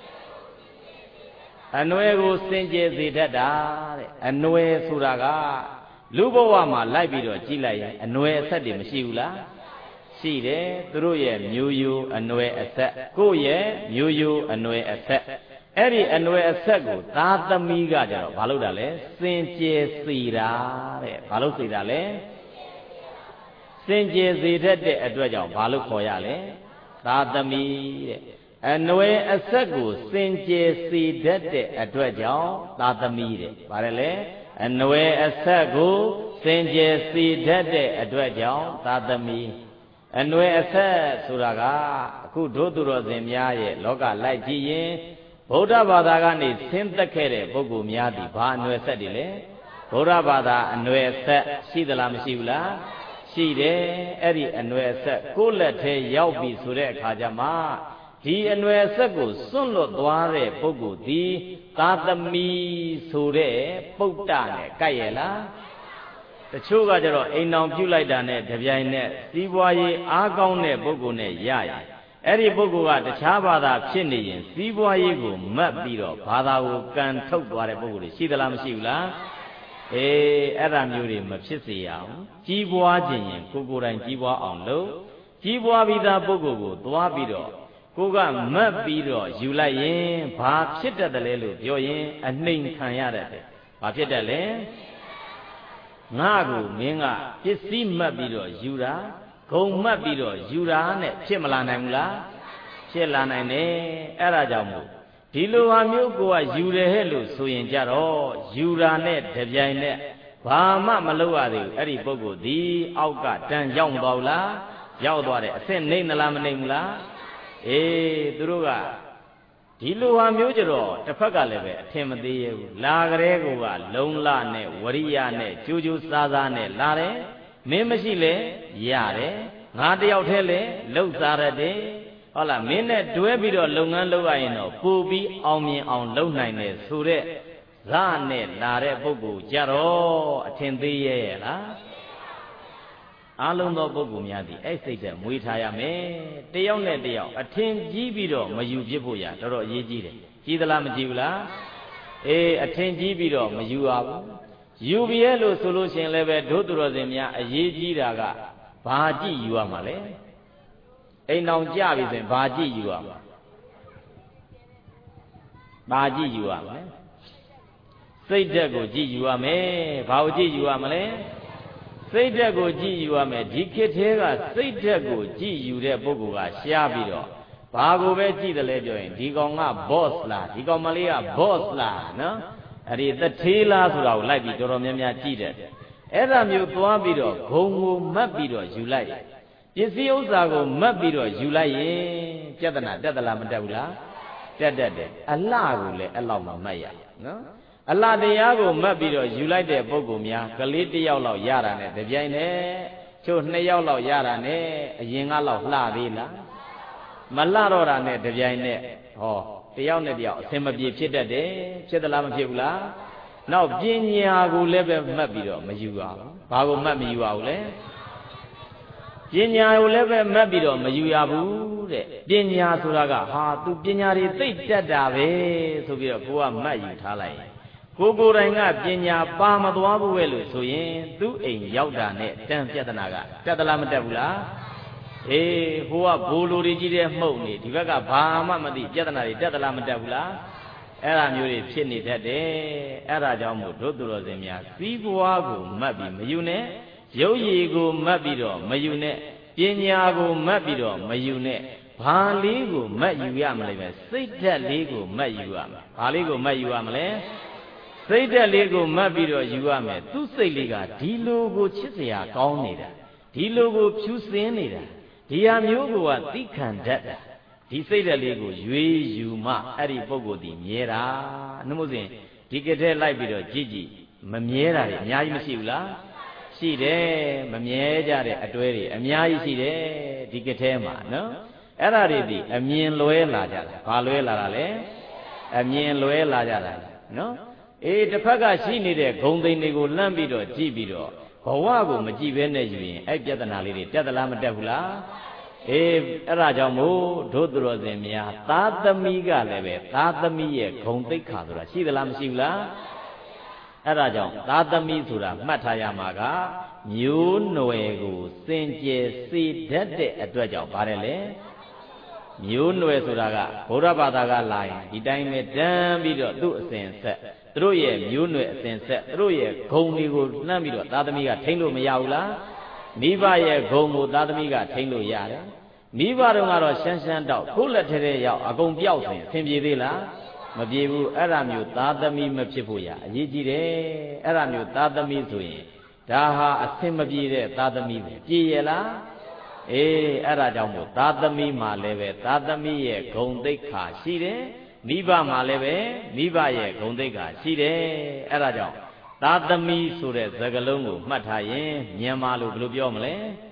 အနွယ်ကိုစင်ကြယ်စေတတ်တာတဲ့အနွယ်ဆိုတာကလူဘဝမှာလိုက်ပြီးတော့ကြည့်လိုက်ရင်အနွယ်အဆက်တွေမရှိဘူးလားရှိတယ်သူတို့ရဲ့မျိုးရိုးအနွယ်အဆက်ကိုယ့်ရဲ့မျိုးရိုးအနွယ်အဆက်အဲ့ဒီအနွယ်အဆက်ကိုသားသမီးကကြတော့ဘာလို့တာလဲစင်ကြယ်စေတာတဲ့ဘာလို့စေတာလဲစင်ကြယ်စေတတ်တဲ့အတွက်ကြောင့်ဘာလို့ခေါ်ရလဲသာသမီတဲ့အနွယ်အဆက်ကိုစင်ကြယ်စေတတ်တဲ့အတွက်ကြောင့်သာသမီတဲ့ဗါတယ်လေအနွယ်အဆက်ကိုစင်ကြယ်စေတတ်တဲ့အတွက်ကြောင့်သာသမီအနွယ်အဆက်ဆိုတာကအခုဒုသူတော်စင်များရဲ့လောကလိုက်ကြည့်ရင်ဗုဒ္ဓဘာသာကနေဆင်းသက်ခဲ့တဲ့ပုဂ္ဂိုလ်များသည်ဘာအနွယ်ဆက်တွေလဲဗုဒ္ဓဘာသာအနွယ်ဆက်ရှိသလားမရှိဘူးလားရှိတယ်အဲ့ဒီအနွယ်ဆက်ကိုယ့်လက်ထဲရောက်ပြီဆိုတဲ့အခါကျမှဒီအနွယ်ဆက်ကိုစွန့်လွတ်သွားတဲ့ပုဂ္ဂိုလ်ဒီသာသမီဆိုတဲ့ပုဒ္ဒနဲ့ကြိုက်ရလားတချို့ကကြတော့အိမ်အောင်ပြုတ်လိုက်တာနဲ့တပြိုင်နက်စီးပွားရေးအားကောင်းတဲ့ပုဂ္ဂိုလ်နဲ့ရရအဲ့ဒီပုဂ္ဂိုလ်ကတခြားဘာသာဖြစ်နေရင်စီးပွားရေးကိုမတ်ပြီးတော့ဘာသာကိုကန်ထုတ်သွားတဲ့ပုဂ္ဂိုလ်တွေရှိသလားမရှိဘူးလားအေးအဲ့ဒါမျိုးတွေမဖြစ်စေရအောင်ကြီးပွားခြင်းရင်ကိုကိုယ်တိုင်ကြီးပွားအောင်လုပ်ကြီးပွားပြီးသားပုဂ္ဂိုလ်ကိုသွားပြီးတော့ကိုကမတ်ပြီးတော့ယူလိုက်ရင်ဘာဖြစ်တတ်တယ်လဲလို့ပြောရင်အနှိမ်ခံရတတ်တယ်ဘာဖြစ်တတ်လဲငါ့ကိုမင်းကပစ္စည်းမတ်ပြီးတော့ယူတာဂုံမှတ်ပြီးတော့ယူတာနဲ့ဖြစ်မလာနိုင်ဘူးလားဖြစ်လာနိုင်တယ်အဲ့ဒါကြောင့်မို့ဒီလိုဟာမျိုးကိုကယူတယ်ဟဲ့လို့ဆိုရင်ကြတော့ယူတာနဲ့တပြိုင်နက်ဘာမှမလုပ်ရသေးဘူးအဲ့ဒီပုဂ္ဂိုလ်ဒီအောက်ကတန်ရောက်မသွားဘူးလားရောက်သွားတယ်အဆင့်နှိမ့်သလားမနှိမ့်ဘူးလားအေးသူတို့ကဒီလိုဟာမျိုးကြတော့တစ်ဖက်ကလည်းပဲအထင်မသေးရဲ့ဘူးလာကြတဲ့ကိုကလုံလနဲ့ဝရိယနဲ့ကြိုးကြိုးစားစားနဲ့လာတယ်မင်းမရှိလေရတယ်ငါတယောက်တည်းလေလှုပ်စားရတယ်ဟုတ်လားမင်းနဲ့တွဲပြီးတော့လုပ်ငန်းလုပ်ရရင်တော့ပို့ပြီးအောင်မြင်အောင်လုပ်နိုင်တယ်ဆိုတဲ့ဇာနဲ့လာတဲ့ပုဂ္ဂိုလ်ကြတော့အထင်သေးရဲ့လားအားလုံးသောပုဂ္ဂိုလ်များသည်အဲ့စိတ်နဲ့မွေးထားရမယ်တယောက်နဲ့တယောက်အထင်ကြီးပြီးတော့မယူဖြစ်ဖို့ရတော်တော်အရေးကြီးတယ်ကြီးသလားမကြီးဘူးလားအေးအထင်ကြီးပြီးတော့မယူရဘူးယူပြဲလို့ဆိုလို့ရှိရင်လည်းပဲဒုသူတော်စင်များအရေးကြီးတာကဘာကြည့်ယူရမှာလဲအိမ်အောင်ကြပြီဆိုရင်ဘာကြည့်ယူရမှာဘာကြည့်ယူရမှာလဲစိတ်ဓာတ်ကိုကြည့်ယူရမယ်ဘာကိုကြည့်ယူရမလဲစိတ်ဓာတ်ကိုကြည့်ယူရမယ်ဒီခေတ်သေးကစိတ်ဓာတ်ကိုကြည့်ယူတဲ့ပုဂ္ဂိုလ်ကရှားပြီးတော့ဘာကိုပဲကြည့်တယ်လဲပြောရင်ဒီကောင်က boss လားဒီကောင်မလေးက boss လားနော်အဲ့ဒီသထေးလားဆိုတာကိုလိုက်ပြီးတော်တော်များများကြည့်တယ်အဲ့ဒါမျိုးသွားပြီးတော့ဂုံကိုမတ်ပြီးတော့ယူလိုက်ပစ္စည်းဥစ္စာကိုမတ်ပြီးတော့ယူလိုက်ရင်ပြဿနာတက်သလားမတက်ဘူးလားတက်တက်တယ်အလှကိုလည်းအဲ့လောက်မှမတ်ရနော်အလှတရားကိုမတ်ပြီးတော့ယူလိုက်တဲ့ပုဂ္ဂိုလ်များကလေးတစ်ယောက်လောက်ရတာနဲ့တပြိုင်တည်းချို့နှစ်ယောက်လောက်ရတာနဲ့အရင်ကလောက်လှသေးလားမလှတော့တာနဲ့တပြိုင်တည်းဟောတယောက်နဲ့တယောက်အစင်မပြေဖြစ်တတ်တယ်ဖြစ်သလားမဖြစ်ဘူးလားနောက်ပညာကိုလည်းပဲမှတ်ပြီးတော့မယူရဘူးဘာကိုမှတ်မယူရဘူးလဲပညာကိုလည်းပဲမှတ်ပြီးတော့မယူရဘူးတဲ့ပညာဆိုတာကဟာသူပညာတွေသိတတ်တာပဲဆိုပြီးတော့ကိုကမှတ်ယူထားလိုက်ကိုကိုယ်တိုင်ကပညာပါမသွားဘူးပဲလို့ဆိုရင်သူ့အိမ်ရောက်တာနဲ့တန်ပြဿနာကတက်သလားမတက်ဘူးလားအေးဟိုကဘိုးလိုတွေကြီးတဲ့မှုန့်နေဒီဘက်ကဘာမှမသိပြဿနာတွေတက်သလားမတက်ဘူးလားအဲ့ဒါမျိုးတွေဖြစ်နေတတ်တယ်အဲ့ဒါကြောင့်မို့ဒုသူတော်စင်များစီးပွားကိုမှတ်ပြီးမယူနဲ့ရုပ်ရည်ကိုမှတ်ပြီးတော့မယူနဲ့ပညာကိုမှတ်ပြီးတော့မယူနဲ့ဘာလေးကိုမှတ်ယူရမလဲပဲစိတ်ဓာတ်လေးကိုမှတ်ယူရမယ်ဘာလေးကိုမှတ်ယူရမလဲစိတ်ဓာတ်လေးကိုမှတ်ပြီးတော့ယူရမယ်သူ့စိတ်လေးကဒီလိုကိုချစ်စရာကောင်းနေတာဒီလိုကိုဖြူစင်းနေတာဒီဟာမျိုးကသိခံတတ်တာဒီစိတ်ဓာတ်လေးကိုရွေးယူမှအဲ့ဒီပုဂ္ဂိုလ်ဒီမြဲတာနှမို့စဉ်ဒီကတဲ့လိုက်ပြီးတော့ကြည့်ကြည့်မမြဲတာတွေအများကြီးမရှိဘူးလားရှိတယ်မမြဲကြတဲ့အတွဲတွေအများကြီးရှိတယ်ဒီကတဲ့မှာနော်အဲ့ဒါတွေဒီအမြင်လွဲလာကြတာဘာလွဲလာတာလဲအမြင်လွဲလာကြတာနော်အေးတစ်ဖက်ကရှိနေတဲ့ဂုံသိန်းတွေကိုလှမ်းပြီးတော့ကြည့်ပြီးတော့ဘဝကိုမကြည့်ဘဲနဲ့ယူရင်အဲ့ပြဿနာလေးတွေတက်သလားမတက်ဘူးလားအေးအဲ့ဒါကြောင့်မို့ဒုသူတော်စင်များသာသမီကလည်းပဲသာသမီရဲ့ဂုံသိက္ခာဆိုတာရှိသလားမရှိဘူးလားအဲ့ဒါကြောင့်သာသမီဆိုတာမှတ်ထားရမှာကမျိုးနွယ်ကိုစင်ကြယ်စေတတ်တဲ့အတွက်ကြောင့်ပါတယ်လေမျိုးနွယ်ဆိုတာကဗုဒ္ဓဘာသာကလာရင်ဒီတိုင်းပဲတန်းပြီးတော့သူ့အစဉ်ဆက်သူတို့ရဲ့မျိုးနွယ်အစဉ်ဆက်သူတို့ရဲ့ဂုံတွေကိုလှမ်းပြီးတော့သာသမီကထိမ့်လို့မရဘူးလားမိဘရဲ့ဂုံကိုသာသမီကထိမ့်လို့ရတယ်မိဘတို့ကတော့ရှမ်းရှမ်းတောက်ကိုယ့်လက်ထဲထဲရောက်အကုန်ပြောက်ဆိုရင်အဆင်ပြေသေးလားမပြေဘူးအဲ့ဒါမျိုးသာသမီမဖြစ်ဖို့ရအရေးကြီးတယ်အဲ့ဒါမျိုးသာသမီဆိုရင်ဒါဟာအဆင်မပြေတဲ့သာသမီပဲပြေရလားအေးအဲ့ဒါကြောင့်မို့သာသမီမှာလည်းပဲသာသမီရဲ့ဂုံသိက္ခာရှိတယ်မိဘမှာလည်းပဲမိဘရဲ့ဂုံသိက္ခာရှိတယ်အဲ့ဒါကြောင့်သာသမီဆိုတဲ့စကားလုံးကိုမှတ်ထားရင်မြန်မာလိုဘယ်လိုပြောမလဲ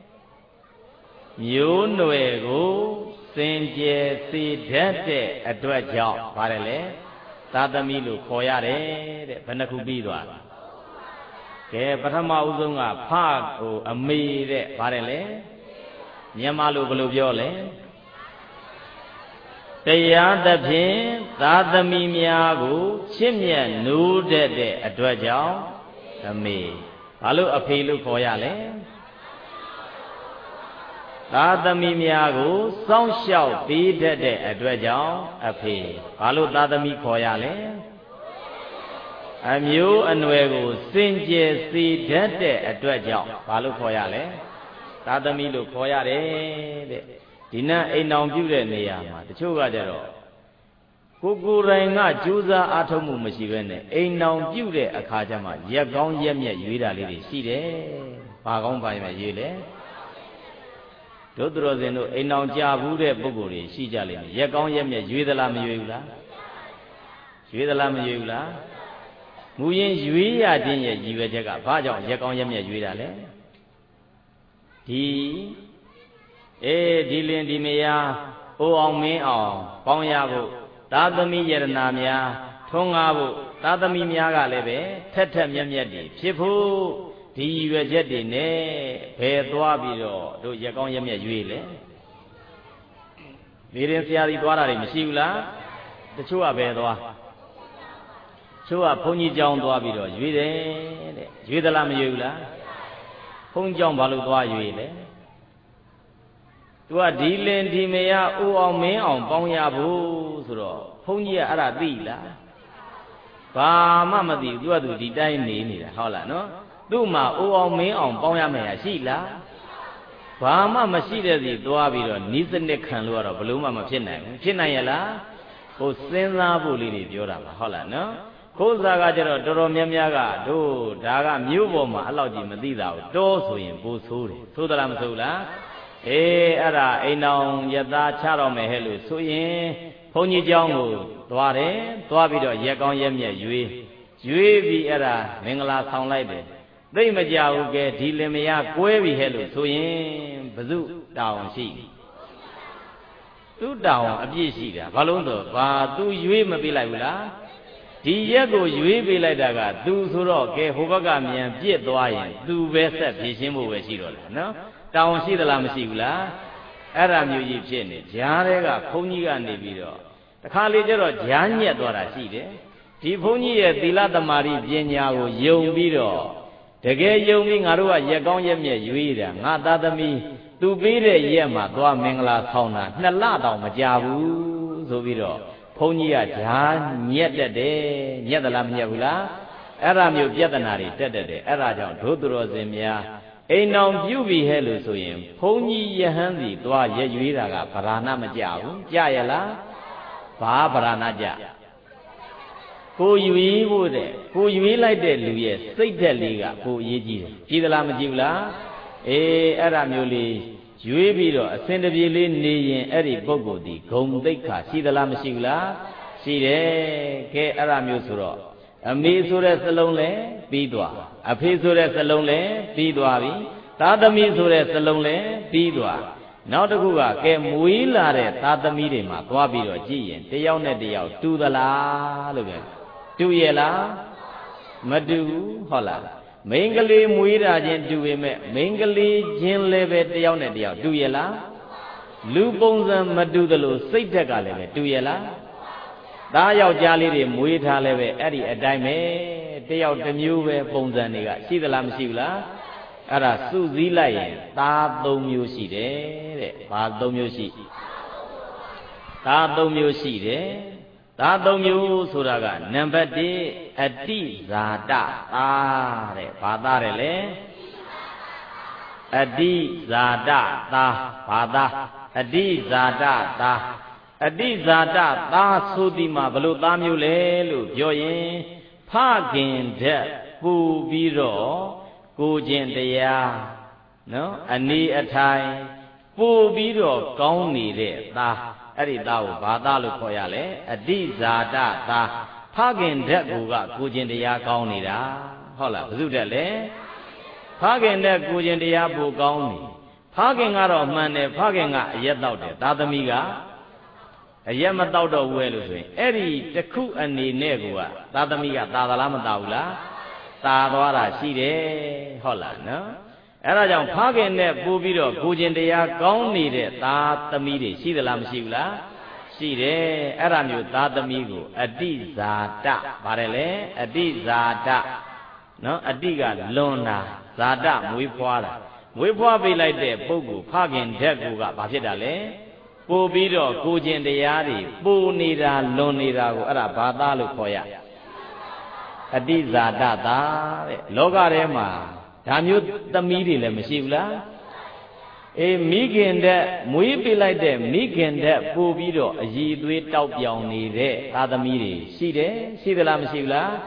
မျိုးနွယ်ကိုစင်ကြယ်စေတတ်တဲ့အတွက်ကြောင့်ပါတယ်လေသာသမီလို့ခေါ်ရတယ်တဲ့ဘယ်နှခုပြီးသွားလဲကဲပထမဦးဆုံးကဖဟိုအမေတဲ့ပါတယ်လေမြန်မာလိုဘယ်လိုပြောလဲတရားသဖြင့်သာသမီများကိုချစ်မြတ်နိုးတတ်တဲ့အတွက်ကြောင့်အမေဘာလို့အဖေလို့ခေါ်ရလဲသာသမီများကိုစောင့်ရှောက်ပေးတတ်တဲ့အတွက်ကြောင့်အဖေဘာလို့သာသမီခေါ်ရလဲအမျိုးအနွယ်ကိုစင်ကြယ်စေတတ်တဲ့အတွက်ကြောင့်ဘာလို့ခေါ်ရလဲသာသမီလို့ခေါ်ရတယ်တဲ့ဒီနတ်အိမ်အောင်ပြုတဲ့နေရာမှာတချို့ကကြတော့ကိုကိုယ်တိုင်ကကြိုးစားအားထုတ်မှုမရှိဘဲနဲ့အိမ်အောင်ပြုတဲ့အခါကျမှရက်ကောင်းရက်မြက်ရွေးတာလေးတွေရှိတယ်။ဘာကောင်းပါရင်ရွေးလဲတို့သူတော်စင်တို့အိမ်အောင်ကြဘူးတဲ့ပုဂ္ဂိုလ်တွေရှိကြလိမ့်မယ်ရက်ကောင်းရက်မြတ်ရွေးသလားမရွေးဘူးလားရွေးသလားမရွေးဘူးလားမူရင်ရွေးရခြင်းရဲ့ရည်ရွယ်ချက်ကဘာကြောင့်ရက်ကောင်းရက်မြတ်ရွေးတာလဲဒီအေးဒီလင်ဒီမယားအိုအောင်မင်းအောင်ပေါင်းရဖို့သာသမီယရနာများထွန်းကားဖို့သာသမီများကလည်းပဲထက်ထက်မြက်မြက်တွေဖြစ်ဖို့ဒီရွယ်ချက်တွေနဲ့ဘယ်သွားပြီးတော့တို့ရက်ကောင်းရက်မြက်ရွေးလဲဒီရင်ဆရာကြီးသွားတာတွေမရှိဘူးလားတချို့ကဘယ်သွားချို့ကဘုန်းကြီးကျောင်းသွားပြီးတော့ရွေးတယ်တဲ့ရွေးသလားမရွေးဘူးလားဘုန်းကြီးကျောင်းဘာလို့သွားရွေးလဲသူကဒီလင်ဒီမယားအိုအောင်မင်းအောင်ပေါင်းရဖို့ဆိုတော့ဘုန်းကြီးကအဲ့ဒါသိလားဘာမှမသိဘူးသူကသူဒီတိုင်းနေနေတာဟုတ်လားနော်သူ့မှာအိုအောင်မင်းအောင်ပေါင်းရမယ်ရှိလားဘာမှမရှိတဲ့စီသွားပြီးတော့နီးစနစ်ခံလို့ကတော့ဘလို့မှမဖြစ်နိုင်ဘူးဖြစ်နိုင်ရလားဟိုစဉ်းစားဖို့လေးတွေပြောတာပါဟုတ်လားနော်ကိုယ်စားကကျတော့တော်တော်များများကတို့ဒါကမြို့ပေါ်မှာအဲ့လောက်ကြီးမသိတာကိုတောဆိုရင်ပိုဆိုးတယ်ဆိုးသလားမဆိုးလားအေးအဲ့ဒါအိမ်တော်ယသားချတော့မယ်ဟဲ့လို့ဆိုရင်ဘုန်းကြီးเจ้าကိုသွားတယ်သွားပြီးတော့ရက်ကောင်းရက်မြက်ရွေးရွေးပြီးအဲ့ဒါမင်္ဂလာဆောင်လိုက်တယ်သိမကြဘူးကဲဒီလင်မယားကွဲပြီဟဲ့လို့ဆိုရင်ဘု து တောင်းရှိသူတောင်းအပြည့်ရှိတာဘာလို့ဆိုဘာသူရွေးမပေးလိုက်ဘူးလားဒီရက်ကိုရွေးပေးလိုက်တာကသူဆိုတော့ကဲဟိုဘက်ကမြန်ပြစ်သွားရင်သူပဲဆက်ဖြည့်ရှင်းဖို့ပဲရှိတော့တယ်နော်တောင်းရှိသလားမရှိဘူးလားအဲ့ဒါမျိုးကြီးဖြစ်နေဂျားတွေကဘုန်းကြီးကနေပြီးတော့တခါလေကျတော့ဂျားညက်သွားတာရှိတယ်ဒီဘုန်းကြီးရဲ့သီလသမารိပညာကိုယုံပြီးတော့တကယ်ယုံပြီးငါတို့ကရက်ကောင်းရက်မြက်ရွေးတာငါသားသမီးသူပေးတဲ့ရက်မှာသွားမင်္ဂလာဆောင်တာနှစ်လတောင်မကြဘူးဆိုပြီးတော့ဘုန်းကြီးကဂျားညက်တတ်တယ်ညက်သလားမညက်ဘူးလားအဲ့ဒါမျိုးပြဿနာတွေတက်တတ်တယ်အဲ့ဒါကြောင့်ဒုသူတော်စင်များအိမ်တော်ပြုပြီဟဲ့လို့ဆိုရင်ဘုန်းကြီးယဟန်စီသွားရက်ရွေးတာကဗราဏမကြဘူးကြရလားဘာဗราဏကြကိုရွေးဖို့တဲ့ကိုရွေးလိုက်တဲ့လူရဲ့စိတ်သက်လေးကကိုအရေးကြီးတယ်ကြည်သလားမကြည်ဘူးလားအေးအဲ့ဒါမျိုးလေးရွေးပြီးတော့အစင်တပြေလေးနေရင်အဲ့ဒီပုဂ္ဂိုလ်ဒီဂုံသိက္ခာရှိသလားမရှိဘူးလားရှိတယ်ကဲအဲ့ဒါမျိုးဆိုတော့အမေဆိုတဲ့စလုံးလဲပြီးသွားအဖေဆိုတဲ့စလုံးလဲပြီးသွားပြီသားသမီးဆိုတဲ့စလုံးလဲပြီးသွားနောက်တစ်ခုကကဲမွေးလာတဲ့သားသမီးတွေမှာသွားပြီးတော့ကြည့်ရင်တယောက်နဲ့တယောက်တူသလားလို့ပြောတူရဲ့လားမတူဟုတ်လားမိန်းကလေးမွေးတာချင်းတူပေမဲ့မိန်းကလေးချင်းလည်းပဲတယောက်နဲ့တယောက်တူရဲ့လားလူပုံစံမတူသလိုစိတ်ဓာတ်ကလည်းပဲတူရဲ့လားသားယောက်ျားလေးတွေမွေးထားလည်းပဲအဲ့ဒီအတိုင်းပဲတယောက်တစ်မျိုးပဲပုံစံတွေကရှိသလားမရှိဘူးလားအဲ့ဒါစုစည်းလိုက်ရင်သားသုံးမျိုးရှိတယ်တဲ့ဘာသုံးမျိုးရှိသားသုံးမျိုးရှိတယ်သားသုံးမျိုးဆိုတာကနံပါတ်တစ်အတိဇာတသားတဲ့ဘာသားတယ်လဲအတိဇာတသားဘာသားအတိဇာတသားအတိဇာတသားဆိုဒီမှာဘလို့သားမျိုးလဲလို့ပြောရင်ဖခင်တဲ့ပူပြီးတော့ကိုခြင်းတရားနော်အနီးအထိုင်ပူပြီးတော့ကောင်းနေတဲ့သားအဲ့ဒီသားကိုဘာသားလို့ခေါ်ရလဲအတိဇာတသားဖခင်တဲ့ကူကကိုခြင်းတရားကောင်းနေတာဟုတ်လားဘယ်သူတက်လဲဖခင်တဲ့ကိုခြင်းတရားပိုကောင်းနေဖခင်ကတော့မှန်တယ်ဖခင်ကအရက်တော့တယ်သားသမီးကအရက်မတော့တော့ဘူးလို့ဆိုရင်အဲ့ဒီတခုအနေနဲ့ကူကသားသမီးကသာသလားမသာဘူးလားသာသွားတာရှိတယ်ဟုတ်လားနော်အဲ့ဒါကြောင့်ဖခင်နဲ့ပို့ပြီးတော့ကိုခြင်းတရားကောင်းနေတဲ့သားသမီးတွေရှိသလားမရှိဘူးလားရှိတယ်အဲ့ဒါမျိုးသားသမီးကိုအတိဇာတပါတယ်လေအတိဇာတနော်အတိကလွန်တာဇာတမွေးဖွားတာမွေးဖွားပေးလိုက်တဲ့ပုဂ္ဂိုလ်ဖခင်ဓာတ်ကူကဘာဖြစ်တာလဲပို့ပြီးတော့ကိုခြင်းတရားတွေပို့နေတာလွန်နေတာကိုအဲ့ဒါဘာသားလို့ခေါ်ရအတိဇာတသာတဲ့လောကထဲမှာဒါမျိုးသမီးတွေလည်းမရှိဘူးလားအေးမိခင်တဲ့မွေးပေးလိုက်တဲ့မိခင်တဲ့ပို့ပြီးတော့အည်သွေးတောက်ပြောင်နေတဲ့သားသမီးတွေရှိတယ်ရှိသလားမရှိဘူးလား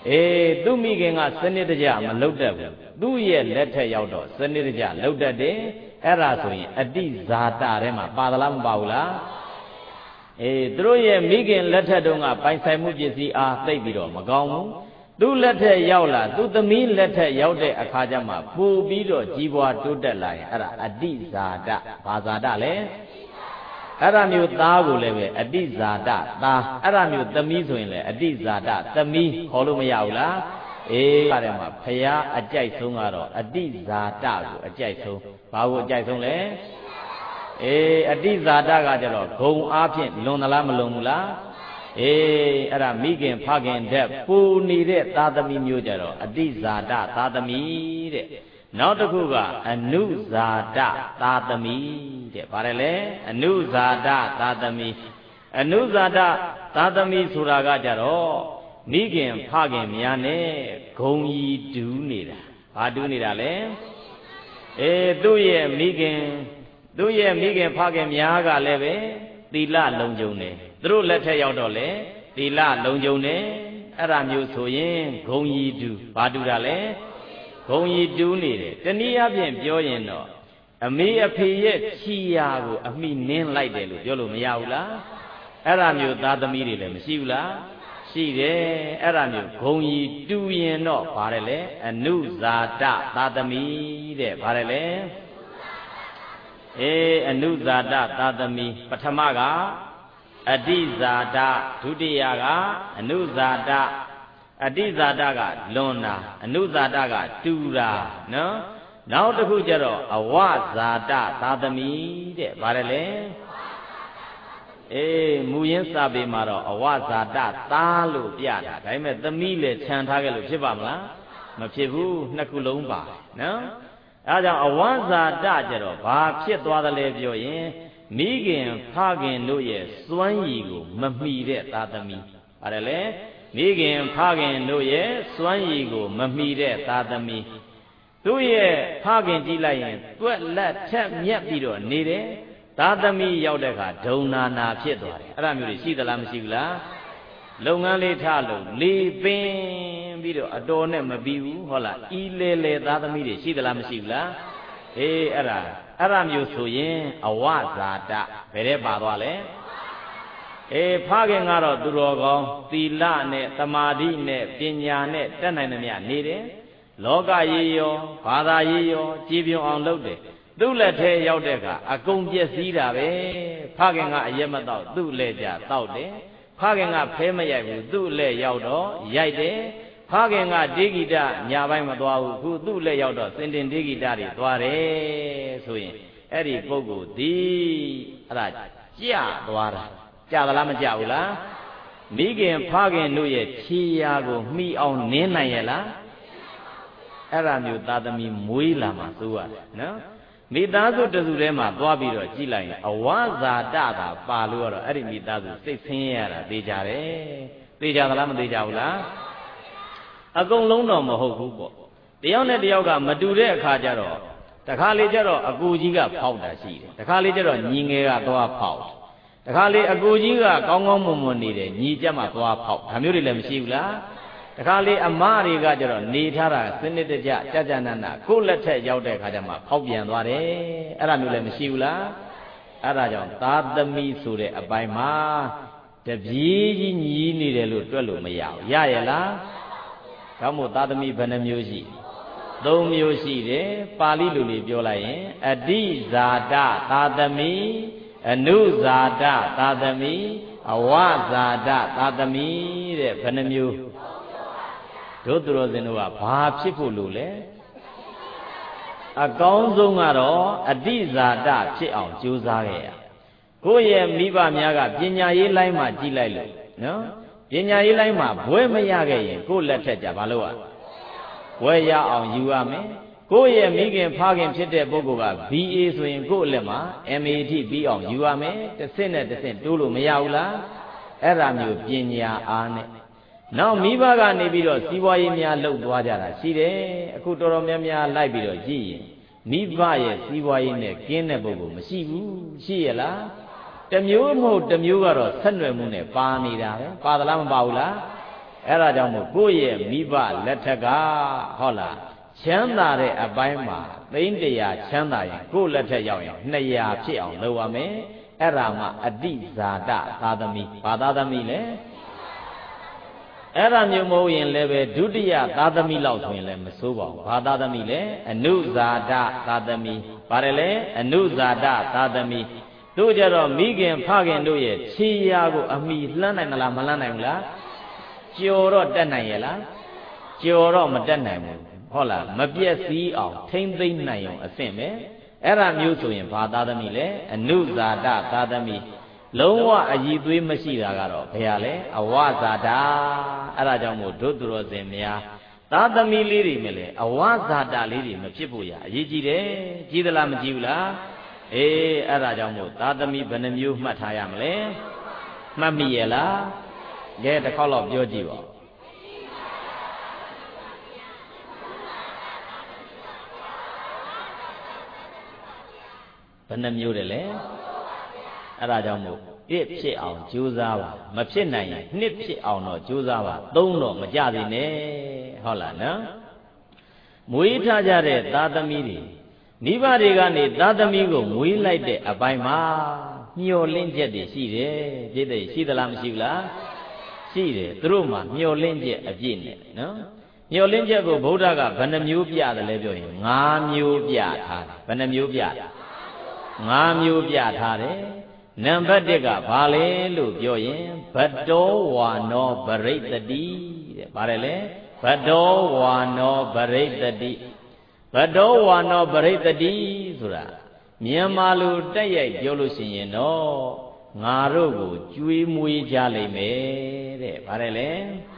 အေးသူမိခင်ကစနစ်တကျမလုပ်တတ်ဘူးသူ့ရဲ့လက်ထက်ရောက်တော့စနစ်တကျလုပ်တတ်တယ်အဲ့ဒါဆိုရင်အတိဇာတထဲမှာပါသလားမပါဘူးလားအေးသူတို့ရဲ့မိခင်လက်ထက်တုန်းကပိုင်ဆိုင်မှုပစ္စည်းအားသိပ်ပြီးတော့မကောင်းဘူးသူ့လက်ထက်ရောက်လာသူသမီးလက်ထက်ရောက်တဲ့အခါကျမှပို့ပြီးတော့ကြီးပွားတိုးတက်လာရင်အဲ့ဒါအတိဇာတဘာဇာတလဲအဲ့ဒါမျိုးသားကိုလည်းပဲအတိဇာတသားအဲ့ဒါမျိုးသမီးဆိုရင်လည်းအတိဇာတသမီးခေါ်လို့မရဘူးလားအေးအဲ့ဒါမှာဖရာအကြိုက်ဆုံးကတော့အတိဇာတကိုအကြိုက်ဆုံးဘာကိုအကြိုက်ဆုံးလဲအေးအတိဇာတကကြတော့ဂုံအားဖြင့်လွန်သလားမလွန်ဘူးလားအေးအဲ့ဒါမိခင်ဖခင်တဲ့ပူနေတဲ့သာသမီမျိုးကြတော့အတိဇာတသာသမီတဲ့နောက်တစ်ခုကအနုဇာတသာသမီတဲ့ဗါတယ်လေအနုဇာတသာသမီအနုဇာတသာသမီဆိုတာကကြတော့မိခင်ဖခင်များနဲ့ဂုံကြီးတူးနေတာဘာတူးနေတာလဲအေးသူ့ရဲ့မိခင်သူ့ရဲ့မိခင်ဖခင်များကလည်းပဲသီလလုံးကျုံတယ်သူတို့လက်ထက်ရောက်တော့လေသီလလုံးကျုံတယ်အဲ့ဒါမျိုးဆိုရင်ဂုံကြီးတူးဘာတူးတာလဲဂုံကြီးတူးနေတယ်တနည်းအားဖြင့်ပြောရင်တော့အမေအဖေရဲ့ခြီရာကိုအမိနင်းလိုက်တယ်လို့ပြောလို့မရဘူးလားအဲ့ဒါမျိုးသားသမီးတွေလည်းမရှိဘူးလားရှိတယ်အဲ့ဒါမျိုးဂုံကြီးတူးရင်တော့ဗါတယ်လေအနုဇာတသာသမီတဲ့ဗါတယ်လေအေးအနုဇာတသာသမီပထမကအတိဇာတဒုတိယကအနုဇာတအတိဇာတကလွန်တာအနုဇာတကတူတာနော်နောက်တစ်ခုကျတော့အဝဇာတသာသမီတဲ့ဗါတယ်လေအေးမူရင်းစာပေမှာတော့အဝဇာတသားလို့ပြတာဒါပေမဲ့သမီးလည်းခြံထားခဲ့လို့ဖြစ်ပါမလားမဖြစ်ဘူးနှစ်ခုလုံးပါနော်အဲဒါကြောင့်အဝဇာတကျတော့ဘာဖြစ်သွားသလဲပြောရင်မိခင်ဖခင်တို့ရဲ့စွမ်းရည်ကိုမမီတဲ့သာသမီဗါတယ်လေမိခင်ဖခင်တို့ရဲ့စွမ်းရည်ကိုမမီတဲ့သာသမီသူ့ရဲ့ဖခင်ကြည့်လိုက်ရင်တွက်လက်ထက်မြက်ပြီးတော့နေတယ်သာသမီရောက်တဲ့အခါဒုံနာနာဖြစ်သွားတယ်အဲ့ဒါမျိုးတွေရှိသလားမရှိဘူးလားလုပ်ငန်းလေးထားလို့လေပင်ပြီးတော့အတော်နဲ့မပြီးဘူးဟုတ်လားဤလေလေသာသမီတွေရှိသလားမရှိဘူးလားအေးအဲ့ဒါအဲ့ဒါမျိုးဆိုရင်အဝဇာတဘယ်တဲ့ပါသွားလဲအေးဖခင်ကတော့သူတော်ကောင်းသီလနဲ့သမာဓိနဲ့ပညာနဲ့တက်နိုင်သမျှနေတယ်လောကရေးရောဘာသာရေးရောကြည်ပြွန်အောင်လုပ်တယ်သူ့လက်ထဲရောက်တဲ့အခါအကုန်ပျက်စီးတာပဲဖခင်ကအရက်မတော့သူ့လက်ကြတောက်တယ်ဖခင်ကဖဲမရိုက်ဘူးသူ့လက်ရောက်တော့ရိုက်တယ်ဖခင်ကတေဂိတညာပိုင်းမသွားဘူးခုသူ့လက်ရောက်တော့စင်တင်တေဂိတတွေသွားတယ်ဆိုရင်အဲ့ဒီပုဂ္ဂိုလ်ဒီအဲ့ဒါကြသွားတာကြသလားမကြဘူးလားမိခင်ဖခင်တို့ရဲ့ခြေရာကိုမှီအောင်နင်းနိုင်ရဲ့လားအဲ့ဒါမျိုးသာသမီမွေးလာမှသိုးရတယ်နော်မိသားစုတစုထဲမှာသွားပြီးတော့ကြည့်လိုက်ရင်အဝဇာတတာပါလို့ကတော့အဲ့ဒီမိသားစုစိတ်ဆင်းရဲရတာသိကြတယ်သိကြသလားမသိကြဘူးလားအကုန်လုံးတော့မဟုတ်ဘူးပေါ့တယောက်နဲ့တယောက်ကမတူတဲ့အခါကျတော့တခါလေကျတော့အကူကြီးကဖောက်တာရှိတယ်တခါလေကျတော့ညီငယ်ကသွားဖောက်တခါလေအကူကြီးကကောင်းကောင်းမွန်မွန်နေတယ်ညီကြမှာသွားဖောက်ဒါမျိုးတွေလည်းမရှိဘူးလားတခါလေအမတွေကကျတော့နေထားတာစနစ်တကျကြကြနနကိုယ့်လက်ထက်ရောက်တဲ့အခါကျမှဖောက်ပြန်သွားတယ်အဲ့ဒါမျိုးလည်းမရှိဘူးလားအဲ့ဒါကြောင့်သာသမီဆိုတဲ့အပိုင်းမှာတပြေးကြီးညီးနေတယ်လို့တွက်လို့မရဘူးရရဲ့လားဒါမို့သာသမီဘယ်နှမျိုးရှိသုံးမျိုးရှိတယ်ပါဠိလိုလေးပြောလိုက်ရင်အတိဇာတသာသမီအနုဇာတသာသမီအဝဇာတသာသမီတဲ့ဘယ်နှမျိုးတို့သူတော်စင်တို့ကဘာဖြစ်ဖို့လို့လဲအကောင်းဆုံးကတော့အတိဇာတဖြစ်အောင်ကြိုးစားခဲ့ရကိုယ့်ရဲ့မိဘများကပညာရေးလိုင်းမှာကြည်လိုက်လို့နော်ပညာရေးလိုင်းမှာဘွဲမရခဲ့ရင်ကိုယ့်လက်ထက်ကြဘာလို့ ရဘွဲရအောင်ယူရမယ်ကိုယ့်ရဲ့မိခင်ဖခင်ဖြစ်တဲ့ပုဂ္ဂိုလ်က ဘီ အေ ဆိုရင်ကိုယ့်လက်မှာ အမ် အေ ထိပြီးအောင်ယူရမယ်တစ်ဆင့်နဲ့တစ်ဆင့်တိုးလို့မရဘူးလားအဲ့ဒါမျိုးပညာအားနဲ့နောက်မိဘကနေပြီးတော့စီးပွားရေးများလှုပ်သွားကြတာရှိတယ်အခုတော်တော်များများလိုက်ပြီးတော့ကြည့်ရင်မိဘရဲ့စီးပွားရေးနဲ့ကင်းတဲ့ပုဂ္ဂိုလ်မရှိဘူးရှိရလားတမျိုးမဟုတ်တမျိုးကတော့ဆက်နွယ်မှုနဲ့ပါနေတာပဲပါသလားမပါဘူးလားအဲ့ဒါကြောင့်မို့ကိုယ့်ရဲ့မိဘလက်ထက်ကဟုတ်လားချမ်းသာတဲ့အပိုင်းမှာသိန်းတရာချမ်းသာရင်ကိုယ့်လက်ထက်ရောက်ရင်နှစ်ရာဖြစ်အောင်လုပ်ရမယ်အဲ့ဒါမှအတိဇာတသာသမီဘာသာသမီလဲအဲ့ဒါမျိုးမဟုတ်ရင်လည်းပဲဒုတိယသာသမီလောက်ဆိုရင်လည်းမစိုးပါဘူးဘာသာသမီလဲအနုဇာတသာသမီပါတယ်လေအနုဇာတသာသမီတို့ကြတော့မိခင်ဖခင်တို့ရဲ့ခြေရာကိုအမိလှမ်းနိုင်မလားမလှမ်းနိုင်ဘူးလားကြော်တော့တက်နိုင်ရဲ့လားကြော်တော့မတက်နိုင်ဘူးဟုတ်လားမပြည့်စည်အောင်ထိမ့်သိမ့်နိုင်အောင်အဆင့်ပဲအဲ့ဒါမျိုးဆိုရင်ဘာသာသမီလဲအနုဇာတသာသမီလုံးဝအည်သွေးမရှိတာကတော့ဘယ်ဟာလဲအဝဇာတာအဲ့ဒါကြောင့်မို့ဒုသူတော်စင်များသာသမီလေးတွေမြဲလေအဝဇာတာလေးတွေမဖြစ်ဖို့ရအရေးကြီးတယ်ကြီးသလားမကြီးဘူးလားအေးအဲ့ဒါကြောင့်မို့သာသမီဘယ်နှမျိုးမှတ်ထားရမလဲမှတ်မိရဲ့လားကဲတစ်ခေါက်တော့ပြောကြည့်ပါဘယ်နှမျိုးတယ်လဲအဲ့ဒါကြောင့်မို့တစ်ဖြစ်အောင်ကြိုးစားပါမဖြစ်နိုင်ရင်နှစ်ဖြစ်အောင်တော့ကြိုးစားပါသုံးတော့မကြသေးနဲ့ဟုတ်လားနော်မွေးထားကြတဲ့သားသမီးတွေမိဘတွေကနေသားသမီးကိုမွေးလိုက်တဲ့အပိုင်းမှာမျောလင့်ချက်တွေရှိတယ်ပြည့်တဲ့ရှိသလားမရှိဘူးလားရှိတယ်သူတို့မှာမျောလင့်ချက်အပြည့်နဲ့နော်မျောလင့်ချက်ကိုဗုဒ္ဓကဘယ်နှမျိုးပြတယ်လဲပြောရင်၅မျိုးပြထားတယ်ဘယ်နှမျိုးပြ၅မျိုးပြထားတယ်နံပါတ်တစ်ကဘာလဲလို့ပြောရင်ဘတ္တောဝါနောပရိတ္တိတဲ့ဗါတယ်လေဘတ္တောဝါနောပရိတ္တိဘတ္တောဝါနောပရိတ္တိဆိုတာမြန်မာလိုတက်ရိုက်ပြောလို့ရှိရင်တော့ငါတို့ကိုကျွေးမွေးကြလိမ့်မယ်တဲ့ဗါတယ်လေ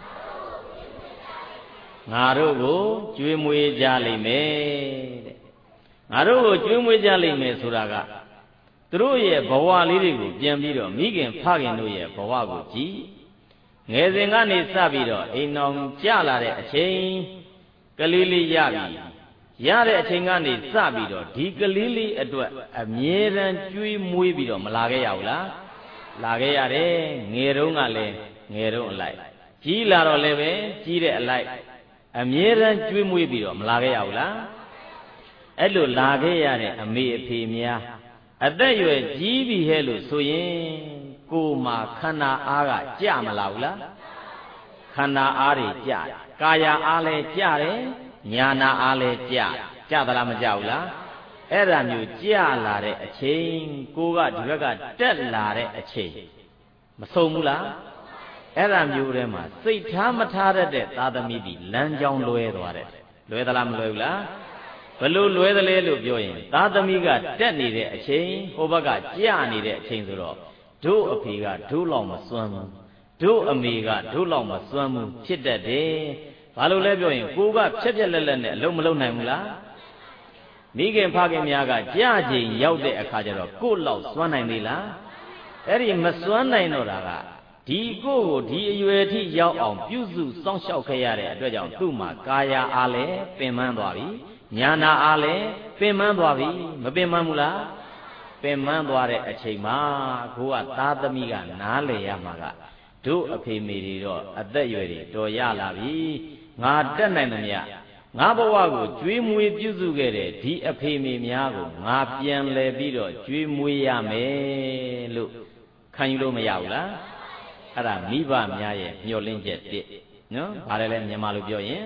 ငါတို့ကိုကျွေးမွေးကြလိမ့်မယ်တဲ့ငါတို့ကိုကျွေးမွေးကြလိမ့်မယ်ဆိုတာကသူတို့ရဲ့ဘဝလေးတွေကိုပြန်ပြီးတော့မိခင်ဖခင်တို့ရဲ့ဘဝကိုကြည့်ငယ်စဉ်ကနေစပြီးတော့အိမ်တော်ကြလာတဲ့အချိန်ကလေးလေးရပြီရတဲ့အချိန်ကနေစပြီးတော့ဒီကလေးလေးအတွက်အမြဲတမ်းကျွေးမွေးပြီးတော့မလာခဲ့ရဘူးလားလာခဲ့ရတယ်ငယ်တုန်းကလည်းငယ်တုန်းအလိုက်ကြီးလာတော့လည်းပဲကြီးတဲ့အလိုက်အမြဲတမ်းကျွေးမွေးပြီးတော့မလာခဲ့ရဘူးလားအဲ့လိုလာခဲ့ရတဲ့အမေအဖေများအသက်ရွယ်ကြီးပြီဟဲ့လို့ဆိုရင်ကိုယ်မှာခန္ဓာအားကကြမလာဘူးလားခန္ဓာအားတွေကြကာယအားလည်းကြတယ်ညာနာအားလည်းကြကြသလားမကြဘူးလားအဲ့ဒါမျိုးကြလာတဲ့အချိန်ကိုကဒီဘက်ကတက်လာတဲ့အချိန်မဆုံးဘူးလားအဲ့ဒါမျိုးထဲမှာစိတ်ထားမထားတတ်တဲ့သာသမီတွေလမ်းကြောင်းလွဲသွားတယ်လွဲသလားမလွဲဘူးလားဘလို့လွဲသလဲလို့ပြောရင်သာသမီကတက်နေတဲ့အချိန်ဟိုဘက်ကကြနေတဲ့အချိန်ဆိုတော့တို့အဖေကတို့လောက်မစွမ်းဘူးတို့အမေကတို့လောက်မစွမ်းဘူးဖြစ်တတ်တယ်ဘာလို့လဲပြောရင်ကိုကဖြက်ဖြက်လက်လက်နဲ့အလုံးမလုံးနိုင်ဘူးလားမိခင်ဖခင်များကကြချိန်ရောက်တဲ့အခါကျတော့ကို့လောက်စွမ်းနိုင်သေးလားအဲ့ဒီမစွမ်းနိုင်တော့တာကဒီကိုကိုဒီအရွယ်ထိရောက်အောင်ပြုစုစောင့်ရှောက်ခဲ့ရတဲ့အတွက်ကြောင့်သူ့မှာကာယအားလည်းပင်ပန်းသွားပြီညာနာအားလည်းပင်ပန်းသွားပြီမပင်ပန်းဘူးလားပင်ပန်းသွားတဲ့အချိန်မှာကိုကသားသမီးကနားလေရမှာကတို့အဖေမေတွေတော့အသက်ရွယ်တွေတော်ရလာပြီငါတက်နိုင်သမျှငါဘဝကိုကျွေးမွေးပြုစုခဲ့တဲ့ဒီအဖေမေများကိုငါပြန်လဲပြီးတော့ကျွေးမွေးရမယ်လို့ခံယူလို့မရဘူးလားအဲ့ဒါမိဘများရဲ့မျှော်လင့်ချက်တစ်နော်ဘာလဲလဲမြန်မာလိုပြောရင်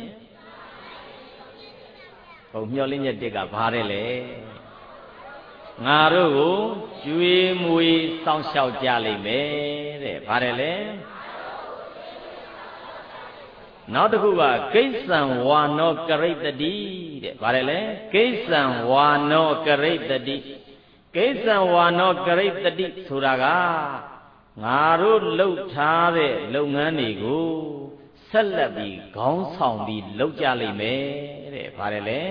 ဟိုမျှော်လင့်ချက်တစ်ကဘာလဲလဲငါတို့ကိုကျွေးမွေးစောင့်ရှောက်ကြလိမ့်မယ်တဲ့ဘာလဲလဲနောက်တစ်ခုကကိစ္စံဝါနောကရိတ္တိတဲ့ဘာလဲလဲကိစ္စံဝါနောကရိတ္တိကိစ္စံဝါနောကရိတ္တိဆိုတာကငါတို့လှုပ်ထားတဲ့လုပ်ငန်းတွေကိုဆက်လက်ပြီးခေါင်းဆောင်ပြီးလုပ်ကြလိမ့်မယ်တဲ့ဘာလဲလဲ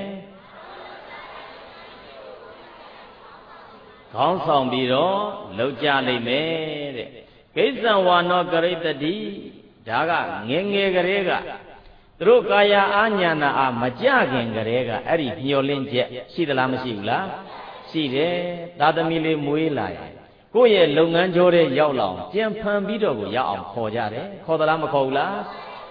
ခေါင်းဆောင်ပြီးတော့လုပ်ကြလိမ့်မယ်တဲ့ကိစ္စံဝါနောကရိတ္တိဒါကငယ်ငယ်ကလေးကသူတို့ကာယအာညာနာအာမကြခင်ကလေးကအဲ့ဒီမျောလင့်ချက်ရှိသလားမရှိဘူးလားရှိတယ်သာသမီလေးမွေးလာရင်ကိုယ့်ရဲ့လုပ်ငန်းကြောတဲ့ရောက်လောင်ကြံဖန်ပြီးတော့ကိုရောက်အောင်ခေါ်ကြတယ်ခေါ်သလားမခေါ်ဘူးလား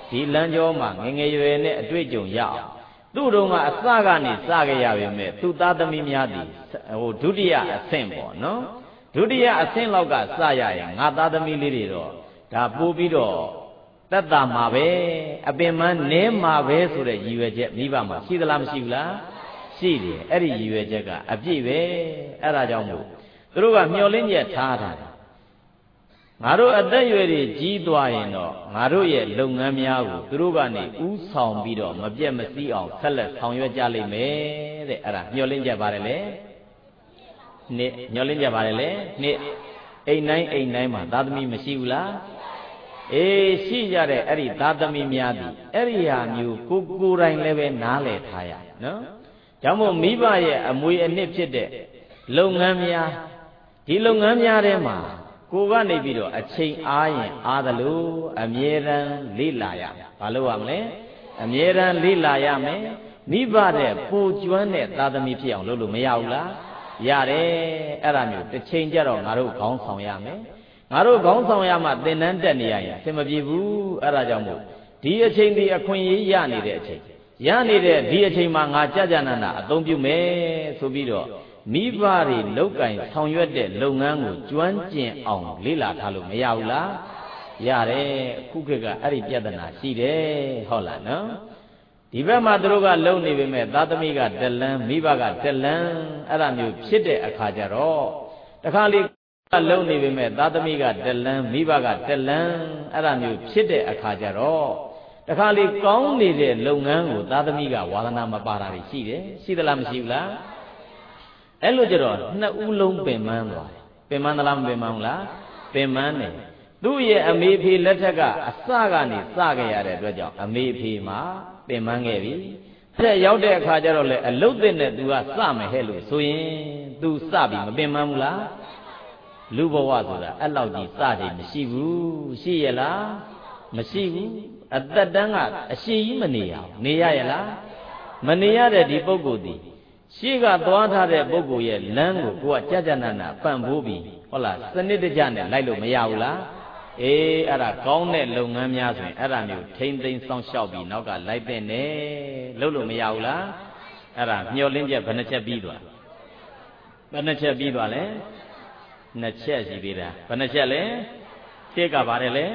ဒီလမ်းကြောမှာငငယ်ရွယ်နဲ့အတွေ့အကြုံရအောင်သူ့တို့ကအစကနေစခဲ့ရပေမဲ့သူ့သားသမီးများသည်ဟိုဒုတိယအဆင့်ပေါ့နော်ဒုတိယအဆင့်လောက်ကစရရင်ငါသားသမီးလေးတွေတော့ဒါပို့ပြီးတော့သက်သာမှာပဲအပင်မနဲမှာပဲဆိုတဲ့ရည်ရွယ်ချက်မိဘမှာရှိသလားမရှိဘူးလားရှိတယ်အဲ့ဒီရည်ရွယ်ချက်ကအပြည့်ပဲအဲ့ဒါကြောင့်မို့သူတို့ကမျှော်လင့်ချက်ထားတာငါတို့အသက်အရွယ်တွေကြီးသွားရင်တော့ငါတို့ရဲ့လုပ်ငန်းများကိုသူတို့ကနေဥဆောင်ပြီးတော့မပြတ်မစည်းအောင်ဆက်လက်ဆောင်ရွက်ကြလိမ့်မယ်တဲ့အဲ့ဒါမျှော်လင့်ချက်ပါတယ်လေနှစ်မျှော်လင့်ချက်ပါတယ်လေနှစ်အိမ်တိုင်းအိမ်တိုင်းမှာသားသမီးမရှိဘူးလားအေးရှိကြတဲ့အဲ့ဒီသားသမီးများသည်အဲ့ဒီဟာမျိုးကိုကိုယ်တိုင်လည်းပဲနားလည်ထားရနော်ကြောင့်မို့မိဘရဲ့အမွေအနှစ်ဖြစ်တဲ့လုပ်ငန်းများဒီလုပ်ငန်းများထဲမှာကိုကနေပြီးတော့အချိန်အားရင်အားသလိုအမြဲတမ်းလေ့လာရမယ်ဘာလို့ရမလဲအမြဲတမ်းလေ့လာရမယ်မိဘတဲ့ပိုကျွမ်းတဲ့သားသမီးဖြစ်အောင်လုပ်လို့မရဘူးလားရတယ်အဲ့ဒါမျိုးတစ်ချိန်ကြတော့ငါတို့ခေါင်းဆောင်ရမယ်ငါတို့ခေါင်းဆောင်ရမှသင်တန်းတက်နေရရင်အဆင်မပြေဘူးအဲ့ဒါကြောင့်မို့ဒီအချိန်ဒီအခွင့်အရေးရနေတဲ့အချိန်ရနေတဲ့ဒီအချိန်မှာငါကြာကြာနာနာအသုံးပြုမယ်ဆိုပြီးတော့မိဘတွေလောက်ကင်ဆောင်ရွက်တဲ့လုပ်ငန်းကိုကျွမ်းကျင်အောင်လေ့လာထားလို့မရဘူးလားရတယ်အခုခေတ်ကအဲ့ဒီပြဿနာရှိတယ်ဟုတ်လားနော်ဒီဘက်မှာသူတို့ကလုံနေပေမဲ့သားသမီးကတလန်းမိဘကတလန်းအဲ့ဒါမျိုးဖြစ်တဲ့အခါကျတော့တခါလေကလုံနေပေမဲ့သားသမီးကတလန်းမိဘကတလန်းအဲ့ဒါမျိုးဖြစ်တဲ့အခါကျတော့တခါလေကောင်းနေတဲ့လုပ်ငန်းကိုသားသမီးကဝါသနာမပါတာရှိတယ်ရှိသလားမရှိဘူးလားအဲ့လိုကြတော့နှစ်ဦးလုံးပင်ပန်းသွားတယ်ပင်ပန်းသလားမပင်ပန်းဘူးလားပင်ပန်းတယ်သူ့ရဲ့အမေဖေလက်ထက်ကအစကနေစခဲ့ရတဲ့အတွက်ကြောင့်အမေဖေမှာပင်ပန်းခဲ့ပြီဆက်ရောက်တဲ့အခါကျတော့လေအလုတ်တဲ့နဲ့ तू ကစမယ်ဟဲ့လို့ဆိုရင် तू စပြီမပင်ပန်းဘူးလားလူဘဝဆိုတာအဲ့လောက်ကြီးစတယ်မရှိဘူးရှိရလားမရှိဘူးအသက်တန်းကအရှိကြီးမနေရဘူးနေရရလားမနေရတဲ့ဒီပုဂ္ဂိုလ်ဒီရှေ့ကသွားထားတဲ့ပုဂ္ဂိုလ်ရဲ့လမ်းကိုကိုကကြာကြာနာနာပံ့ပိုးပြီးဟုတ်လားစနစ်တကျနဲ့လိုက်လို့မရဘူးလားအေးအဲ့ဒါကောင်းတဲ့လုပ်ငန်းများဆိုရင်အဲ့ဒါမျိုးထိမ့်သိမ်းစောင့်ရှောက်ပြီးနောက်ကလိုက်တဲ့နဲ့လုပ်လို့မရဘူးလားအဲ့ဒါမျှော်လင့်ချက်ဘယ်နှချက်ပြီးသွားဘယ်နှချက်ပြီးသွားလဲနှစ်ချက်ရှိသေးတာဘယ်နှချက်လဲရှေ့ကပါတယ်လေ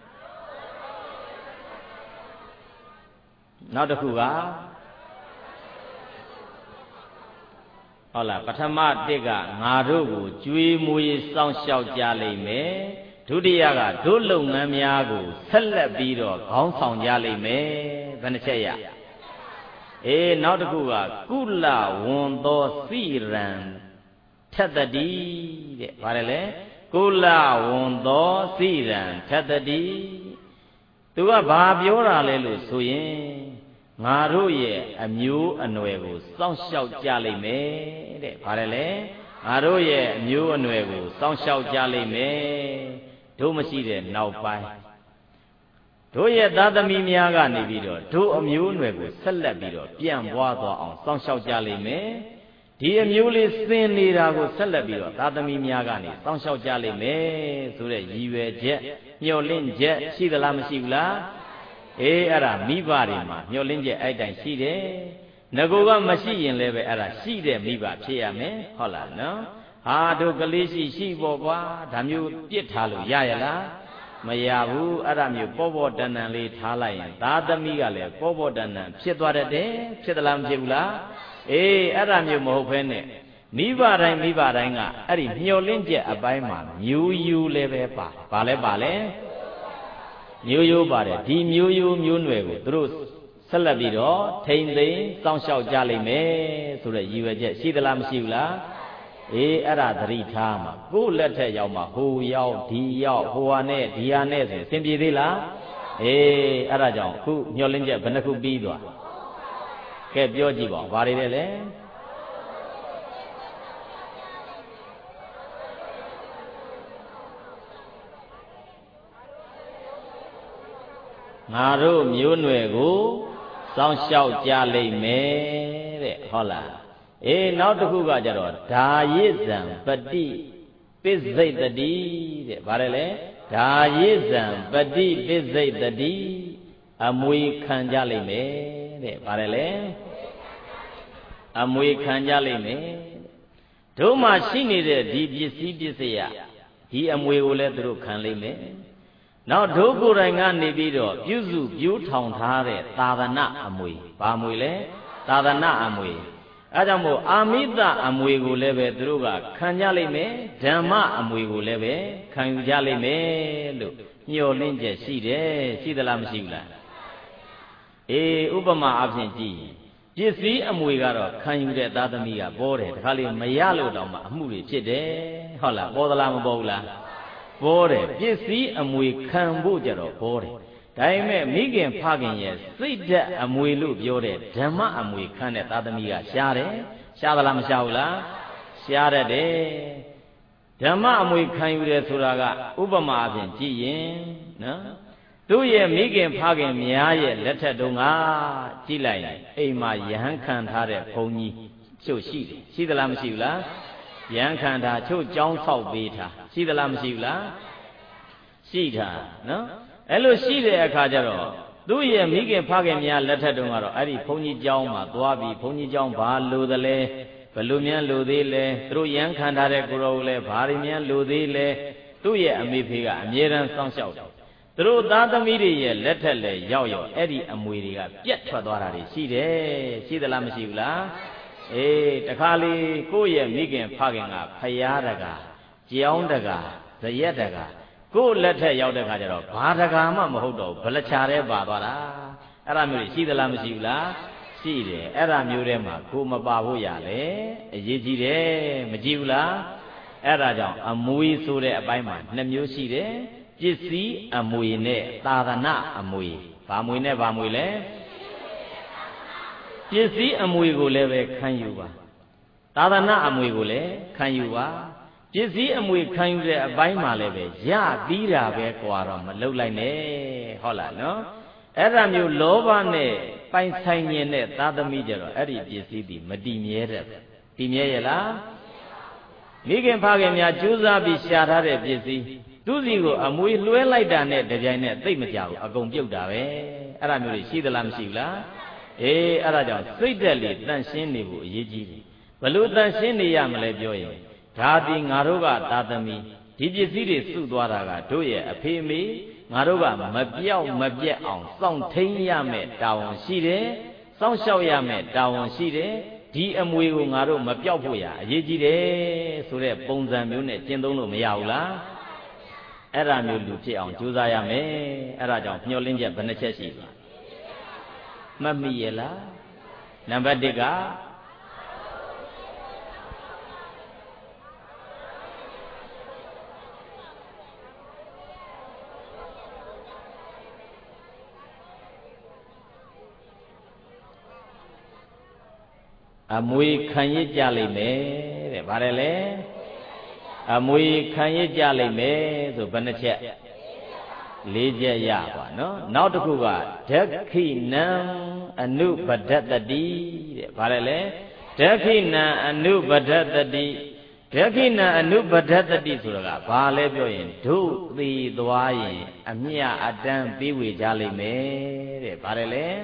နောက်တစ်ခုကဟုတ်လားပထမတစ်ကငါတို့ကိုကြွေးမွေးစောင့်ရှောက်ကြလိမ့်မယ်ဒုတိယကတို့လုပ်ငန်းများကိုဆက်လက်ပြီးတော့ခေါင်းဆောင်ကြလိမ့်မယ်ဘယ်နှချက်ရအေးနောက်တစ်ခုကကုလဝန်သောစိရန်ထက်တတိတဲ့ဗါတယ်လေကုလဝန်သောစိရန်ထက်တတိသူကဘာပြောတာလဲလို့ဆိုရင်ငါတို့ရဲ့အမျိုးအနွယ်ကိုစောင့်ရှောက်ကြလိမ့်မယ်တဲ့ဗါတယ်လေငါတို့ရဲ့အမျိုးအနွယ်ကိုစောင့်ရှောက်ကြလိမ့်မယ်တို့မရှိတဲ့နောက်ပိုင်းတို့ရဲ့သားသမီးများကနေပြီးတော့တို့အမျိုးအနွယ်ကိုဆက်လက်ပြီးတော့ပြန့်ပွားသွားအောင်စောင့်ရှောက်ကြလိမ့်မယ်ဒီအမျိုးလေးသင်နေတာကိုဆက်လက်ပြီးတော့သားသမီးများကနေစောင့်ရှောက်ကြလိမ့်မယ်ဆိုတဲ့ရည်ရွယ်ချက်မျှော်လင့်ချက်ရှိသလားမရှိဘူးလားအေးအဲ့ဒါမိဘတွေမှာမျှော်လင့်ချက်အဲ့တိုင်ရှိတယ်ငကိုကမရှိရင်လည်းပဲအဲ့ဒါရှိတဲ့မိဘဖြစ်ရမယ်ဟုတ်လားနော်ဟာတို့ကလေးရှိရှိပေါ့ကွာဒါမျိုးပြစ်ထားလို့ရရလားမရဘူးအဲ့ဒါမျိုးပေါ်ပေါ်တန်တန်လေးထားလိုက်ရင်သားသမီးကလည်းပေါ်ပေါ်တန်တန်ဖြစ်သွားတတ်တယ်ဖြစ်သလားမဖြစ်ဘူးလားအေးအဲ့ဒါမျိုးမဟုတ်ဘဲနဲ့မိဘတိုင်းမိဘတိုင်းကအဲ့ဒီမျှော်လင့်ချက်အပိုင်းမှာမျိုးယူလည်းပဲပါဘာလဲပါလဲမျိုးရိုးပါတယ်ဒီမျိုးရိုးမျိုးနွယ်ကိုသူတို့ဆက်လက်ပြီးတော့ထိမ့်သိမ်းစောင့်ရှောက်ကြလိမ့်မယ်ဆိုတဲ့ရည်ရွယ်ချက်ရှိသလားမရှိဘူးလားအေးအဲ့ဒါသတိထားမှာကိုယ်လက်ထက်ရောက်မှာဟိုရောက်ဒီရောက်ဟိုဟာနဲ့ဒီဟာနဲ့ဆိုအဆင်ပြေသေးလားအေးအဲ့ဒါကြောင့်ခုမျှော်လင့်ချက်ဘယ်နှခုပြီးသွားကဲပြောကြည့်ပါဦးဘာတွေလဲလဲငါတို့မျိုးနွယ်ကိုစောင့်ရှောက်ကြလိမ့်မယ်တဲ့ဟုတ်လားအေးနောက်တစ်ခုကကြတော့ဓာရစ်ဇံပတိပိစိတ်တတိတဲ့ဗါတယ်လေဓာရစ်ဇံပတိပိစိတ်တတိအမွေခံကြလိမ့်မယ်တဲ့ဗါတယ်လေအမွေခံကြလိမ့်မယ်တို့မှရှိနေတဲ့ဒီပစ္စည်းပစ္စယဒီအမွေကိုလည်းသူတို့ခံလိမ့်မယ်နောက်တို့ကိုယ်တိုင်ကနေပြီးတော့ပြုစုပြိုးထောင်ထားတဲ့သာသနာအမွေဘာမွေလဲသာသနာအမွေအဲကြောင့်မို့အာမိတအမွေကိုလည်းပဲသူတို့ကခံကြလိမ့်မယ်ဓမ္မအမွေကိုလည်းပဲခံယူကြလိမ့်မယ်လို့ညှော်လင့်ချက်ရှိတယ်ရှိသလားမရှိဘူးလားအေးဥပမာအဖြစ်ကြည့်ပစ္စည်းအမွေကတော့ခံယူတဲ့သားသမီးကပေါ်တယ်တခါလေမရလို့တောင်မှအမှုတွေဖြစ်တယ်ဟုတ်လားပေါ်သလားမပေါ်ဘူးလားပေါ်တယ်ပစ္စည်းအမွေခံဖို့ကြတော့ပေါ်တယ်ဒါပေမဲ့မိခင်ဖခင်ရဲ့စိတ်ဓာတ်အမွေလို့ပြောတဲ့ဓမ္မအမွေခံတဲ့သားသမီးကရှားတယ်ရှားသလားမရှားဘူးလားရှားတယ်ဓမ္မအမွေခံယူတယ်ဆိုတာကဥပမာအဖြစ်ကြည့်ရင်နော်သူ့ရဲ့မိခင်ဖခင်များရဲ့လက်ထက်တုန်းကကြည့်လိုက်ရင်အိမ်မှာယဟန်ခံထားတဲ့ဘုန်းကြီးချို့ရှိတယ်ရှိသလားမရှိဘူးလားယဟန်ခံထားချို့ကြောင်းဆောက်ပေးထားရှိသလားမရှိဘူးလားရှိတာနော်အဲ့လိုရှိတဲ့အခါကျတော့သူ့ရဲ့မိခင်ဖခင်များလက်ထက်တုန်းကတော့အဲ့ဒီဘုန်းကြီးကျောင်းမှာသွားပြီးဘုန်းကြီးကျောင်းဘာလို့သလဲဘလို့များလို့သေးလဲသူတို့ယဟန်ခံထားတဲ့ကိုယ်တော်လည်းဘာတွေများလို့သေးလဲသူ့ရဲ့အမေဖေကအမြဲတမ်းစောင့်ရှောက်တယ်သူတို့သားသမီးတွေရဲ့လက်ထက်လည်းရောက်ရောက်အဲ့ဒီအမွေတွေကပြတ်ထွက်သွားတာတွေရှိတယ်ရှိသလားမရှိဘူးလားအေးတခါလေကိုယ့်ရဲ့မိခင်ဖခင်ကဖယားတကာကြောင်းတကာဇရက်တကာကိုယ့်လက်ထက်ရောက်တဲ့ခါကျတော့ဘာတကာမှမဟုတ်တော့ဘလချာတဲ့ပါသွားတာအဲ့ဒါမျိုးရှိသလားမရှိဘူးလားရှိတယ်အဲ့ဒါမျိုးထဲမှာကိုမပါဖို့ရလေအရေးကြီးတယ်မကြည့်ဘူးလားအဲ့ဒါကြောင့်အမွေဆိုတဲ့အပိုင်းမှာနှစ်မျိုးရှိတယ်ပစ္စည်းအမွေနဲ့သာသနာအမွေဘာမွေနဲ့ဘာမွေလဲပစ္စည်းအမွေကိုလည်းပဲခံယူပါသာသနာအမွေကိုလည်းခံယူပါပစ္စည်းအမွေခံယူတဲ့အပိုင်းမှာလည်းပဲရပြီးတာပဲကွာတော့မလှုပ်လိုက်နဲ့ဟုတ်လားနော်အဲ့ဒါမျိုးလောဘနဲ့ပိုင်ဆိုင်ခြင်းနဲ့သာသမီကြတော့အဲ့ဒီပစ္စည်းဒီမတည်မြဲတဲ့တည်မြဲရလားမိခင်ဖခင်များကြိုးစားပြီးရှာထားတဲ့ပစ္စည်းသူစီကိုအမွေလွှဲလိုက်တာနဲ့တပြိုင်နက်သိပ်မကြဘူးအကုန်ပြုတ်တာပဲအဲ့ဒါမျိုးတွေရှိသလားမရှိဘူးလားအေးအဲ့ဒါကြောင့်စိတ်တက်လေးတန့်ရှင်းနေဖို့အရေးကြီးတယ်ဘလို့တန့်ရှင်းနေရမလဲပြောရင်ဒါဒီငါတို့ကသာသမီဒီပစ္စည်းတွေစုသွားတာကတို့ရဲ့အဖေမေငါတို့ကမပြောက်မပြက်အောင်စောင့်ထိန်ရမယ်တာဝန်ရှိတယ်စောင့်ရှောက်ရမယ်တာဝန်ရှိတယ်ဒီအမွေကိုငါတို့မပြောက်ဖို့ရအရေးကြီးတယ်ဆိုတဲ့ပုံစံမျိုးနဲ့ကျင့်သုံးလို့မရဘူးလားအဲ့ဒါမျိုးလူဖြစ်အောင်ကြိုးစားရမယ်အဲ့ဒါကြောင့်မျှော်လင့်ချက်ဘယ်နှချက်ရှိလဲမှတ်မိရဲ့လားနံပါတ်တစ်ကအမွေခံရကြလိမ့်မယ်တဲ့ဗါတယ်လေအမွေခံရကြလိမ့်မယ်ဆိုဘယ်နှချက်လေးချက်ရပါနော်နောက်တစ်ခုကဒက္ခိနံအနုပဒတ္တိတဲ့ဗါတယ်လေဒက္ခိနံအနုပဒတ္တိဒက္ခိနံအနုပဒတ္တိဆိုတာကဘာလဲပြောရင်တို့သေသွားရင်အမြတ်အတန်းပေးဝေကြလိမ့်မယ်တဲ့ဗါတယ်လေ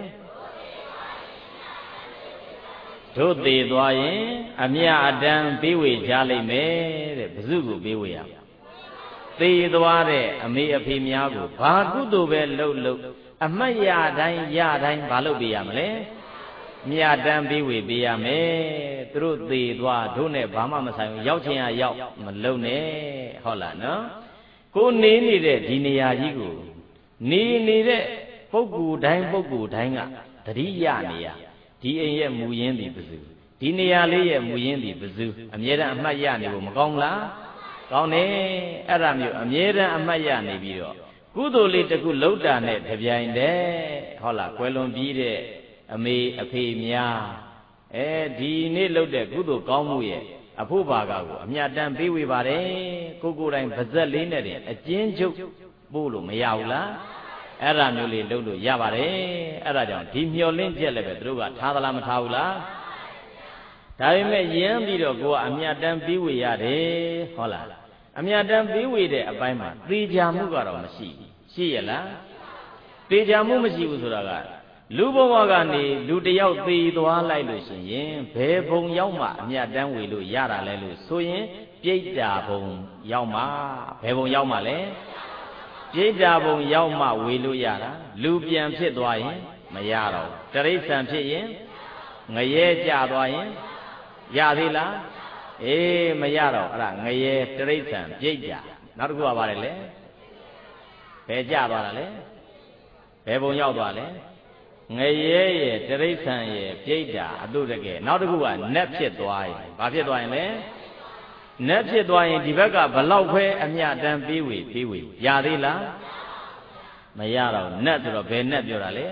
တို့သေးသွားရင်အမြတ်အတန်းပေးဝေကြလိမ့်မယ်တဲ့ဘယ်သူကိုပေးဝေရသေသွားတဲ့အမေအဖေများကိုဘာကုသိုလ်ပဲလုပ်လို့အမှတ်ရတိုင်းရတိုင်းဘာလုပ်ပေးရမလဲမြတ်တန်းပေးဝေပေးရမယ်သူတို့သေသွားတို့နဲ့ဘာမှမဆိုင်ဘူးရောက်ချင်းရရောက်မလုံနဲ့ဟုတ်လားနော်ကိုနေနေတဲ့ဒီနေရာကြီးကိုနေနေတဲ့ပုဂ္ဂိုလ်တိုင်းပုဂ္ဂိုလ်တိုင်းကတတိယနေရဒီအိမ်ရဲ့မူရင်းသည်ဘယ်သူဒီနေရာလေးရဲ့မူရင်းသည်ဘယ်သူအမြဲတမ်းအမှတ်ရနေဖို့မကောင်းလားကောင်းတယ်အဲ့ဒါမျိုးအမြဲတမ်းအမှတ်ရနေပြီးတော့ကုသိုလ်လေးတစ်ခုလှုပ်တာနဲ့တပြိုင်တည်းဟုတ်လားကွယ်လွန်ပြီးတဲ့အမေအဖေများအဲဒီနေ့လှုပ်တဲ့ကုသိုလ်ကောင်းမှုရဲ့အဖို့ဘာကကိုအမြတ်တမ်းပေးဝေပါတယ်ကိုကိုယ်တိုင်ပါဇက်လေးနဲ့တင်အကျဉ်းချုပ်ပို့လို့မရဘူးလားအဲ့ဒါမျိုးလေးလုပ်လို့ရပါတယ်အဲ့ဒါကြောင့်ဒီမျောလင့်ချက်လည်းပဲသူတို့ကထားသလားမထားဘူးလားဒါပေမဲ့ရမ်းပြီးတော့ကိုကအမြတ်တမ်းပေးဝေရတယ်ဟုတ်လားအမြတ်တမ်းပေးဝေတဲ့အပိုင်းမှာသေချာမှုကတော့မရှိဘူးရှိရလားသေချာမှုမရှိဘူးဆိုတာကလူဘဝကနေလူတယောက်သေသွားလိုက်လို့ရှိရင်ဘယ်ဘုံရောက်မှအမြတ်တမ်းဝေလို့ရတာလဲလို့ဆိုရင်ပြိတ္တာဘုံရောက်မှဘယ်ဘုံရောက်မှလဲပြိတ္တာဘုံရောက်မှဝေလို့ရတာလူပြန်ဖြစ်သွားရင်မရတော့တရိစ္ဆာန်ဖြစ်ရင်ငရဲကြသွားရင်ရသေးလားအေးမရတော့အဲ့ဒါငရဲတရိစ္ဆာန်ပြိတ္တာနောက်တစ်ခုကပါတယ်လေဘယ်ကြသွားတာလဲဘယ်ဘုံရောက်သွားလဲငရဲရဲ့တရိစ္ဆာန်ရဲ့ပြိတ္တာအတုတကယ်နောက်တစ်ခုကနတ်ဖြစ်သွားရင်ဘာဖြစ်သွားရင်လဲနတ်ဖြစ်သွားရင်ဒီဘက်ကဘလောက်ပဲအမြတ်တမ်းပေးဝေပေးဝေရသေးလားမရတော့နတ်ဆိုတော့ဘယ်နတ်ပြောတာလဲ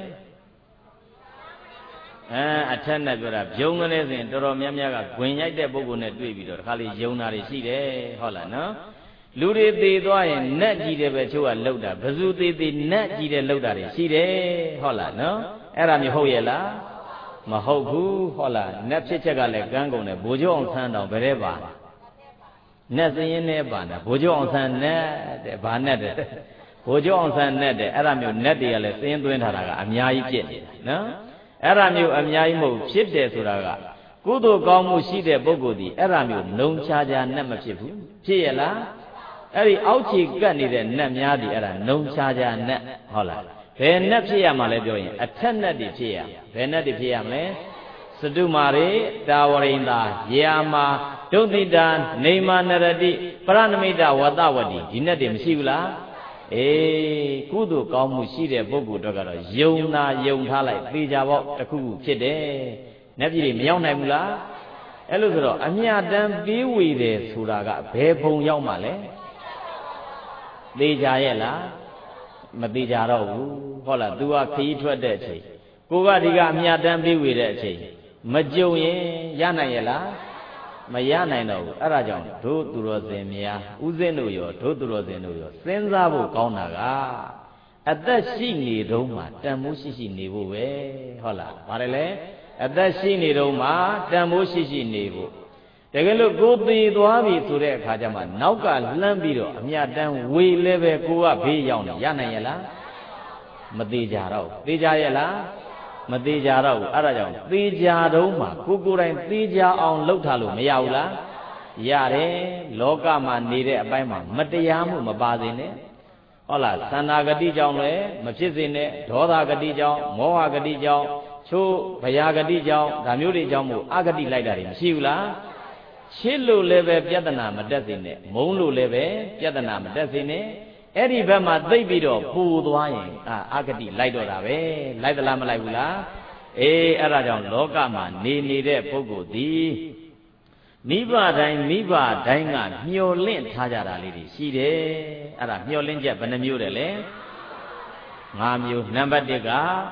အဲအထက်နဲ့ပြောတာဂျုံကလေးဆိုရင်တော်တော်များများကဂွင်ရိုက်တဲ့ပုဂ္ဂိုလ်နဲ့တွေ့ပြီးတော့တခါလေယုံတာတွေရှိတယ်ဟုတ်လားနော်လူတွေသေသွားရင်နတ်ကြီးတယ်ပဲချို့ကလှုပ်တာဘဇူသေးသေးနတ်ကြီးတယ်လှုပ်တာတွေရှိတယ်ဟုတ်လားနော်အဲ့ဒါမျိုးဟုတ်ရဲ့လားမဟုတ်ဘူးဟုတ်လားနတ်ဖြစ်ချက်ကလည်းကန်းကုန်တယ်ဘိုးကျော်အောင်ဆန်းတောင်ဘယ်တဲ့ပါနတ်စင်းနဲ့ပါတာဘိုးကျော်အောင်ဆန်းနဲ့တဲ့ဘာနဲ့တဲ့ဘိုးကျော်အောင်ဆန်းနဲ့တဲ့အဲ့ဒါမျိုးနတ်တွေကလည်းစင်းသွင်းထားတာကအများကြီးပြစ်နေတာနော်အဲ့ဒါမျိုးအများကြီးမဟုတ်ဖြစ်တယ်ဆိုတာကကုသိုလ်ကောင်းမှုရှိတဲ့ပုဂ္ဂိုလ်ဒီအဲ့ဒါမျိုးလုံချာချာနဲ့မဖြစ်ဘူးဖြစ်ရလားအဲ့ဒီအောက်ခြေကပ်နေတဲ့နတ်များဒီအဲ့ဒါလုံချာချာနဲ့ဟုတ်လားဘယ်နတ်ဖြစ်ရမှာလဲပြောရင်အထက်နတ်တွေဖြစ်ရဘယ်နတ်တွေဖြစ်ရမလဲစတုမာရိတာဝရိန္ဒာယေအာမာဒုဋ္ဌိတာနေမာနရတိပရဏမိတဝတ္တဝတိဒီနတ်တွေမရှိဘူးလားအေးကုသိုလ်ကောင်းမှုရှိတဲ့ပုဂ္ဂိုလ်တို့ကတော့ယုံနာယုံထားလိုက်သေချာပေါ့တစ်ခုခုဖြစ်တယ်နတ်ပြည်တွေမရောက်နိုင်ဘူးလားအဲ့လိုဆိုတော့အမြတ်တမ်းပေးဝေတယ်ဆိုတာကဘယ်ဘုံရောက်မှလဲသေချာရဲ့လားမသေချာတော့ဘူးဟုတ်လား तू ကခရီးထွက်တဲ့အချိန်ကိုကဒီကအမြတ်တမ်းပေးဝေတဲ့အချိန်မကြုံရင်ရနိုင်ရဲ့လားမရနိုင်တော့ဘူးအဲ့ဒါကြောင့်တို့သူတော်စင်များဥစဉ်တို့ရောတို့သူတော်စင်တို့ရောစဉ်းစားဖို့ကောင်းတာကအသက်ရှိနေတော့မှတန်မိုးရှိရှိနေဖို့ပဲဟုတ်လားဗါတယ်လေအသက်ရှိနေတော့မှတန်မိုးရှိရှိနေဖို့တကယ်လို့ကိုသေးသွားပြီဆိုတဲ့အခါကျမှနောက်ကလှမ်းပြီးတော့အမြတ်တမ်းဝေလဲပဲကိုကဘေးရောက်နေရနိုင်ရဲ့လားမသေးကြတော့သေးကြရဲ့လားမသေးကြတော့ဘူးအဲ့ဒါကြောင့်သေကြတော့မှကိုကိုယ်တိုင်သေကြအောင်လှုပ်ထားလို့မရဘူးလားရတယ်လောကမှာနေတဲ့အပိုင်းမှာမတရားမှုမပါစေနဲ့ဟုတ်လားသန္တာဂတိကြောင့်လည်းမဖြစ်စေနဲ့ဒေါသဂတိကြောင့်မောဟဂတိကြောင့်ချိုးဗျာဂတိကြောင့်ဒါမျိုးတွေကြောင့်မို့အဂတိလိုက်တာတွေမရှိဘူးလားချစ်လို့လည်းပဲပြဿနာမတက်စေနဲ့မုန်းလို့လည်းပဲပြဿနာမတက်စေနဲ့အဲ့ဒီဘက်မှာသိပ်ပြီးတော့ပူသွားရင်အာအဂတိလိုက်တော့တာပဲလိုက်သလားမလိုက်ဘူးလားအေးအဲ့ဒါကြောင့်လောကမှာနေနေတဲ့ပုဂ္ဂိုလ်သည်မိဘတိုင်းမိဘတိုင်းကမျောလင့်ထားကြတာလေးတွေရှိတယ်အဲ့ဒါမျောလင့်ချက်ဘယ်နှမျိုးတယ်လဲ၅မျိုးနံပါတ်၁က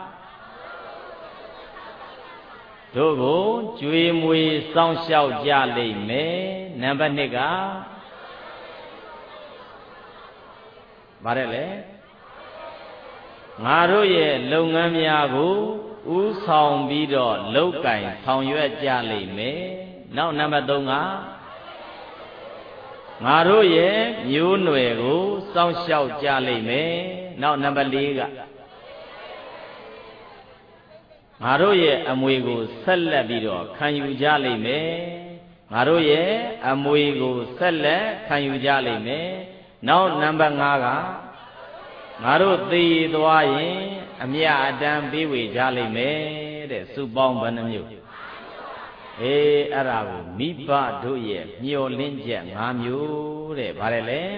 တို့ကိုကြွေမွေစောင့်ရှောက်ကြလိမ့်မယ်နံပါတ်၂ကဗါတယ်လေငါတို့ရဲ့လုပ်ငန်းများကိုဥဆောင်ပြီးတော့လုပ်ကင်ဆောင်ရွက်ကြလိမ့်မယ်နောက်နံပါတ်၃ကငါတို့ရဲ့မျိုးနွယ်ကိုစောင့်ရှောက်ကြလိမ့်မယ်နောက်နံပါတ်၄ကငါတို့ရဲ့အမွေကိုဆက်လက်ပြီးတော့ခံယူကြလိမ့်မယ်ငါတို့ရဲ့အမွေကိုဆက်လက်ခံယူကြလိမ့်မယ်နောက်နံပါတ်၅ကငါတို့သေသွားရင်အမြတ်အတမ်းပေးဝေကြလိမ့်မယ်တဲ့စုပေါင်းဘယ်နှမျိုးအေးအဲ့ဒါကိုမိဘတို့ရဲ့မျောလင့်ချက်၅မျိုးတဲ့ဗါတယ်လေ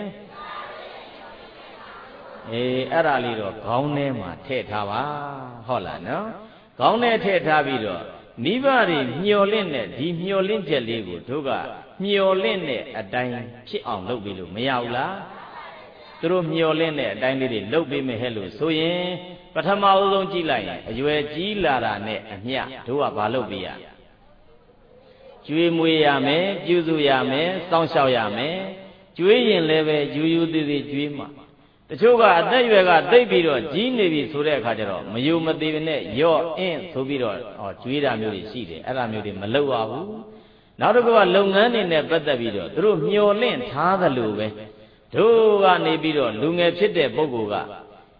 အေးအဲ့ဒါလေးတော့ခေါင်းထဲမှာထည့်ထားပါဟုတ်လားနော်ခေါင်းထဲထည့်ထားပြီးတော့မိဘတွေမျောလင့်တဲ့ဒီမျောလင့်ချက်လေးကိုတို့ကမျောလင့်တဲ့အတိုင်းဖြစ်အောင်လုပ်ပြီးလို့မရဘူးလားသူတို့မျောလင့်တဲ့အတိုင်းလေးတွေလုပ်ပေးမယ်ဟဲ့လို့ဆိုရင်ပထမအဆုံးကြည့်လိုက်ရင်အရွယ်ကြီးလာတာနဲ့အမျှတို့ကဘာလုပ်ပေးရကျွေးမွေးရမယ်ပြုစုရမယ်စောင့်ရှောက်ရမယ်ကျွေးရင်လည်းပဲယူယူသေးသေးကျွေးမှာတချို့ကအသက်ရွယ်ကသိပ်ပြီးတော့ကြီးနေပြီဆိုတဲ့အခါကျတော့မယုံမသေးနဲ့ရော့အင်းဆိုပြီးတော့ဟောကျွေးတာမျိုးတွေရှိတယ်အဲ့ဒါမျိုးတွေမလုပ်ရဘူးနောက်တစ်ခုကလုပ်ငန်းတွေနဲ့ပတ်သက်ပြီးတော့သူတို့မျောလင့်ထားသလိုပဲတို့ကနေပြီးတော့လူငယ်ဖြစ်တဲ့ပုဂ္ဂိုလ်က